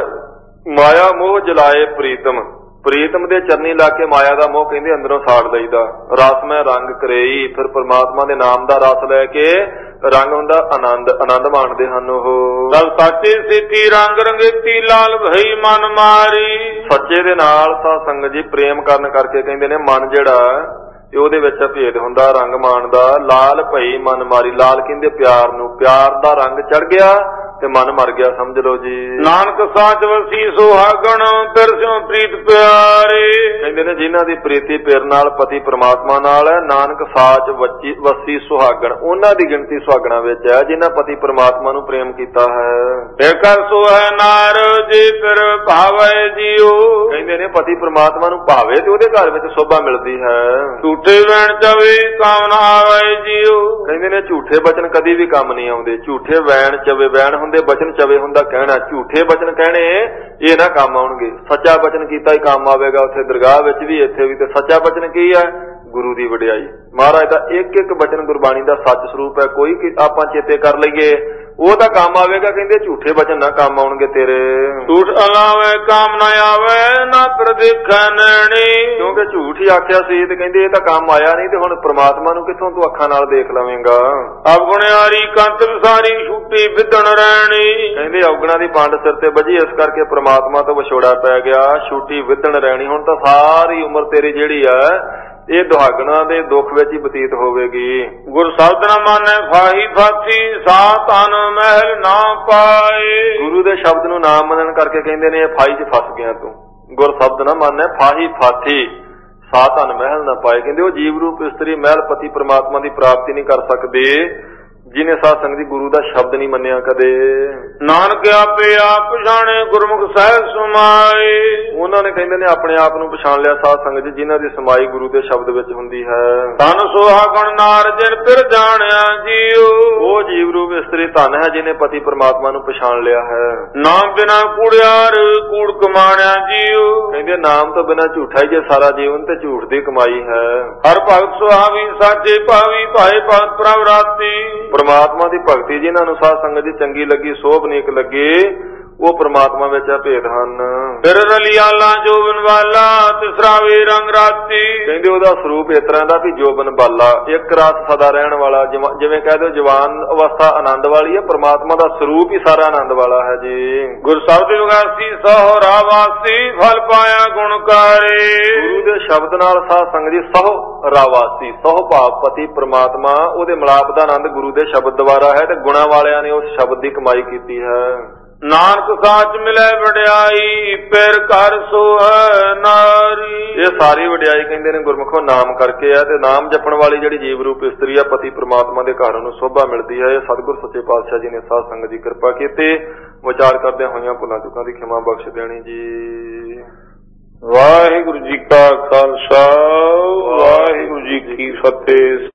ਮਾਇਆ ਮੋਹ ਜਲਾਏ ਪ੍ਰੀਤਮ, ਪ੍ਰੀਤਮ ਦੇ ਚਰਨੀ ਲਾ ਕੇ ਮਾਇਆ ਦਾ ਮੋਹ ਕਹਿੰਦੇ ਅੰਦਰੋਂ ਸਾੜ ਲਈਦਾ। ਰਸ ਮੈਂ ਰੰਗ ਕਰੇਈ, ਫਿਰ ਪਰਮਾਤਮਾ ਦੇ ਨਾਮ ਦਾ ਰਸ ਲੈ ਕੇ ਰੰਗ ਹੁੰਦਾ ਆਨੰਦ, ਆਨੰਦ ਮਾਣਦੇ ਹਨ ਉਹ। ਗੱਲ ਸਾਚੇ ਸਿੱਧੀ ਰੰਗ ਰੰਗੇਤੀ ਲਾਲ ਭਈ ਮਨ ਮਾਰੀ। ਸੱਚੇ ਦੇ ਨਾਲ ਸਾਧ ਸੰਗਤ ਜੀ ਪ੍ਰੇਮ ਕਰਨ ਕਰਕੇ ਕਹਿੰਦੇ ਨੇ ਮਨ ਜਿਹੜਾ ਤੇ ਉਹਦੇ ਵਿੱਚ ਭੇਦ ਹੁੰਦਾ ਰੰਗ ਮਾਣ ਦਾ। ਲਾਲ ਭਈ ਮਨ ਮਾਰੀ, ਲਾਲ ਕਹਿੰਦੇ ਪਿਆਰ ਨੂੰ, ਪਿਆਰ ਦਾ ਰੰਗ ਚੜ ਗਿਆ ਤੇ ਮਨ ਮਰ ਗਿਆ ਸਮਝ ਲਓ ਜੀ। ਨਾਨਕ ਸਾਚ ਵਸੀ ਸੁਹਾਗਣ ਫਿਰ ਸਿਉ ਪ੍ਰੀਤ ਪਿਆਰੇ। ਕਹਿੰਦੇ ਨੇ ਜਿਨ੍ਹਾਂ ਦੀ ਪ੍ਰੀਤੀ ਪਿਆਰ ਨਾਲ ਪਤੀ ਪ੍ਰਮਾਤਮਾ ਨਾਲ ਹੈ। ਨਾਨਕ ਸਾਚ ਵਸੀ ਸੁਹਾਗਣ, ਉਹਨਾਂ ਦੀ ਗਿਣਤੀ ਸੁਹਾਗਣਾ ਵਿੱਚ ਹੈ ਜਿਨ੍ਹਾਂ ਪਤੀ ਪ੍ਰਮਾਤਮਾ ਨੂੰ ਪ੍ਰੇਮ ਕੀਤਾ ਹੈ। ਫਿਰ ਕਰ ਸੋ ਹੈ ਨਾਰ ਜੇ ਫਿਰ ਭਾਵੈ ਜੀਓ। ਕਹਿੰਦੇ ਨੇ ਪਤੀ ਪ੍ਰਮਾਤਮਾ ਨੂੰ ਭਾਵੇ ਤੇ ਉਹਦੇ ਘਰ ਵਿੱਚ ਸੋਭਾ ਮਿਲਦੀ ਹੈ। ਝੂਠੇ ਵੈਣ ਚਵੇ ਕਾਮ ਨਾ ਆਵੇ ਜੀਓ। ਕਹਿੰਦੇ ਨੇ ਝੂਠੇ ਬਚਨ ਕਦੀ ਵੀ ਕੰਮ ਨਹੀਂ ਆਉਂਦੇ। ਝੂਠੇ ਵੈਣ ਚਵੇ, ਵੈਣ ਹੁੰਦੇ ਬਚਨ, ਚਵੇ ਹੁੰਦਾ ਕਹਿਣਾ। ਝੂਠੇ ਬਚਨ ਕਹਿਣੇ ਇਹ ਨਾ ਕੰਮ ਆਉਣਗੇ। ਸੱਚਾ ਬਚਨ ਕੀਤਾ ਹੀ ਕੰਮ ਆਵੇਗਾ। ਉੱਥੇ ਦਰਗਾਹ ਵਿੱਚ ਵੀ ਇੱਥੇ ਵੀ। ਤੇ ਸੱਚਾ ਬਚਨ ਕੀ ਹੈ? ਗੁਰੂ ਦੀ ਵਡਿਆਈ। ਮਹਾਰਾਜ ਦਾ ਇੱਕ ਇੱਕ ਬਚਨ ਗੁਰਬਾਣੀ ਦਾ ਸੱਚ ਸਰੂਪ ਹੈ। ਕੋਈ ਆਪਾਂ ਚੇਤੇ ਕਰ ਲਈਏ ਉਹ ਤਾਂ ਕੰਮ ਆਵੇਗਾ। ਕਹਿੰਦੇ ਝੂਠੇ ਬਚਨ ਨਾ ਕੰਮ ਆਉਣਗੇ ਤੇਰੇ। ਝੂਠ ਅਲਾਵੇ ਕਾਮ ਨਾ ਆਵੇ ਨਾ ਪਰ ਦੇਖੈ ਨੈਣੀ। ਕਿਉਂਕਿ ਝੂਠ ਹੀ ਆਖਿਆ ਸੀ ਤੇ ਕਹਿੰਦੇ ਇਹ ਤਾਂ ਕੰਮ ਆਇਆ ਨਹੀਂ ਤੇ ਹੁਣ ਪ੍ਰਮਾਤਮਾ ਨੂੰ ਕਿੱਥੋਂ ਤੂੰ ਅੱਖਾਂ ਨਾਲ ਦੇਖ ਲਵੇਂਗਾ। ਅਵਗੁਣਿਆਰੀ ਕੰਤ ਵਿਸਾਰੀ ਛੁੱਟੀ ਵਿਦਣ ਰਹਿਣੀ। ਕਹਿੰਦੇ ਅਵਗੁਣਾ ਦੀ ਪੰਡ ਸਿਰ ਤੇ ਵੱਜੀ, ਇਸ ਕਰਕੇ ਪ੍ਰਮਾਤਮਾ ਤੋਂ ਵਿਛੋੜਾ ਪੈ ਗਿਆ। ਛੁੱਟੀ ਵਿਦਣ ਰਹਿਣੀ, ਹੁਣ ਤਾਂ ਸਾਰੀ ਉਮਰ ਤੇਰੀ ਜਿਹੜੀ ਆ ਇਹ ਦੁਹਾਗਣਾ ਦੇ ਦੁੱਖ ਵਿੱਚ ਹੀ ਬਤੀਤ ਹੋਵੇਗੀ। ਗੁਰ ਸ਼ਬਦ ਨਾ ਮਾਨੈ ਫਾਹੀ ਫਾਤੀ ਸਾ ਤਨ ਮਹਿਲ ਨਾ ਪਾਏ। ਗੁਰੂ ਦੇ ਸ਼ਬਦ ਨੂੰ ਨਾ ਮੰਨਣ ਕਰਕੇ ਕਹਿੰਦੇ ਨੇ ਫਾਈ 'ਚ ਫਸ ਗਿਆ ਤੂੰ। ਗੁਰ ਸ਼ਬਦ ਨਾ ਮਾਨੈ ਫਾਹੀ ਫਾਤੀ ਸਾ ਤਨ ਮਹਿਲ ਨਾ ਪਾਏ। ਕਹਿੰਦੇ ਉਹ ਜੀਵ ਰੂਪ ਇਸਤਰੀ ਮਹਿਲ ਪਤੀ ਪ੍ਰਮਾਤਮਾ ਦੀ ਪ੍ਰਾਪਤੀ ਨਹੀਂ ਕਰ ਸਕਦੇ ਜਿਹਨੇ ਸਾਧ ਸੰਗਤ ਦੀ ਗੁਰੂ ਦਾ ਸ਼ਬਦ ਨਹੀਂ ਮੰਨਿਆ ਕਦੇ। ਨਾਨਕ ਆਪੇ ਆਪ ਪਛਾਣੇ ਗੁਰਮੁਖ ਸਹਿਜ ਸਮਾਏ। ਉਹਨਾਂ ਨੇ ਕਹਿੰਦੇ ਨੇ ਆਪਣੇ ਆਪ ਨੂੰ ਪਛਾਣ ਲਿਆ ਸਾਧ ਸੰਗਤ ਜੀ ਜਿਨ੍ਹਾਂ ਦੀ ਸਮਾਈ ਗੁਰੂ ਦੇ ਸ਼ਬਦ ਵਿੱਚ ਹੁੰਦੀ ਹੈ। ਧਨ ਸੁਹਾਗਣ ਨਾਰ ਜਿਨ ਫਿਰ ਜਾਣਿਆ ਜੀਓ। ਉਹ ਜੀਵ ਰੂਪ ਇਸਤਰੀ ਧਨ ਹੈ ਜਿਹਨੇ ਪਤੀ ਪ੍ਰਮਾਤਮਾ ਨੂੰ ਪਛਾਣ ਲਿਆ ਹੈ। ਨਾਮ ਬਿਨਾ ਕੂੜਿਆਰ ਕੂੜ ਕਮਾਣਿਆ ਜੀਓ। ਕਹਿੰਦੇ ਨਾਮ ਤੋਂ ਬਿਨਾ ਝੂਠਾ ਹੀ ਜੇ ਸਾਰਾ ਜੀਵਨ ਤੇ ਝੂਠ ਦੀ ਕਮਾਈ ਹੈ। ਹਰ ਭਗਤ ਸੁਹਾਵੀ ਸਾਚੇ ਭਾਵੀ ਭਾਏ ਭਗਤ ਪ੍ਰਭ ਰਾਤੀ। ਪ੍ਰਮਾਤਮਾ ਦੀ ਭਗਤੀ ਜਿਨ੍ਹਾਂ ਨੂੰ ਸਾਧ ਸੰਗਤ ਦੀ ਚੰਗੀ ਲੱਗੀ, ਸੋਭਨੀਕ ਲੱਗੀ, ਉਹ ਪ੍ਰਮਾਤਮਾ ਵਿੱਚ ਭੇਦ ਹਨ। ਫਿਰ ਰਲੀਆਲਾ ਜੋਬਨ ਵਾਲਾ ਤਿਸਰਾ ਵੇ ਰੰਗ ਰਾਤੀ। ਕਹਿੰਦੇ ਉਹਦਾ ਸਰੂਪ ਇਸ ਤਰ੍ਹਾਂ ਦਾ ਵੀ ਜੋਬਨ ਬਾਲਾ, ਇੱਕ ਰਾਤ ਸਦਾ ਰਹਿਣ ਵਾਲਾ। ਜਿਵੇਂ ਕਹਿ ਦਿਓ ਜਵਾਨ ਅਵਸਥਾ ਆਨੰਦ ਵਾਲੀ ਹੈ, ਪ੍ਰਮਾਤਮਾ ਦਾ ਸਰੂਪ ਹੀ ਸਾਰਾ ਆਨੰਦ ਵਾਲਾ ਹੈ ਜੀ। ਗੁਰ ਸ਼ਬਦ ਵਿਗਾਸੀ ਸਹੁ ਰਾਵਾਸੀ ਫਲ ਪਾਇਆ ਗੁਣਕਾਰੇ। ਗੁਰੂ ਦੇ ਸ਼ਬਦ ਨਾਲ ਸਾਧ ਸੰਗਤ ਜੀ ਸਹੁ ਰਾਵਾਸੀ, ਸਹੁ ਭਾਵ ਪਤੀ ਪ੍ਰਮਾਤਮਾ, ਉਹਦੇ ਮਿਲਾਪ ਦਾ ਆਨੰਦ ਗੁਰੂ ਦੇ ਸ਼ਬਦ ਦੁਆਰਾ ਹੈ ਤੇ ਗੁਣਾਂ ਵਾਲਿਆਂ ਨੇ ਉਸ ਸ਼ਬਦ ਦੀ ਕਮਾਈ ਕੀਤੀ ਹੈ। ਨਾਨਕ ਸਾਚ ਮਿਲੇ ਵਡਿਆਈ ਫਿਰ ਕਰ ਸੋ ਹੈ ਨਾਰੀ। ਇਹ ਸਾਰੀ ਵਡਿਆਈ ਕਹਿੰਦੇ ਨੇ ਗੁਰਮੁਖੋ ਨਾਮ ਕਰਕੇ ਆ। ਤੇ ਨਾਮ ਜਪਣ ਵਾਲੀ ਜਿਹੜੀ ਜੀਵ ਰੂਪ ਇਸਤਰੀ ਆ ਪਤੀ ਪ੍ਰਮਾਤਮਾ ਦੇ ਘਰ ਨੂੰ ਸੋਭਾ ਮਿਲਦੀ ਹੈ। ਇਹ ਸਤਿਗੁਰ ਸੱਚੇ ਪਾਤਸ਼ਾਹ ਜੀ ਨੇ ਸਾਧ ਸੰਗਤ ਦੀ ਕਿਰਪਾ ਕੀਤੀ। ਵਿਚਾਰ ਕਰਦਿਆਂ ਹੋਈਆਂ ਭੁੱਲਾਂ ਚੁੱਕਾਂ ਦੀ ਖਿਮਾ ਬਖਸ਼ ਦੇਣੀ ਜੀ। ਵਾਹਿਗੁਰੂ ਜੀ ਕਾ ਖਾਲਸਾ ਵਾਹਿਗੁਰੂ ਜੀ ਕੀ ਫਤਿਹ।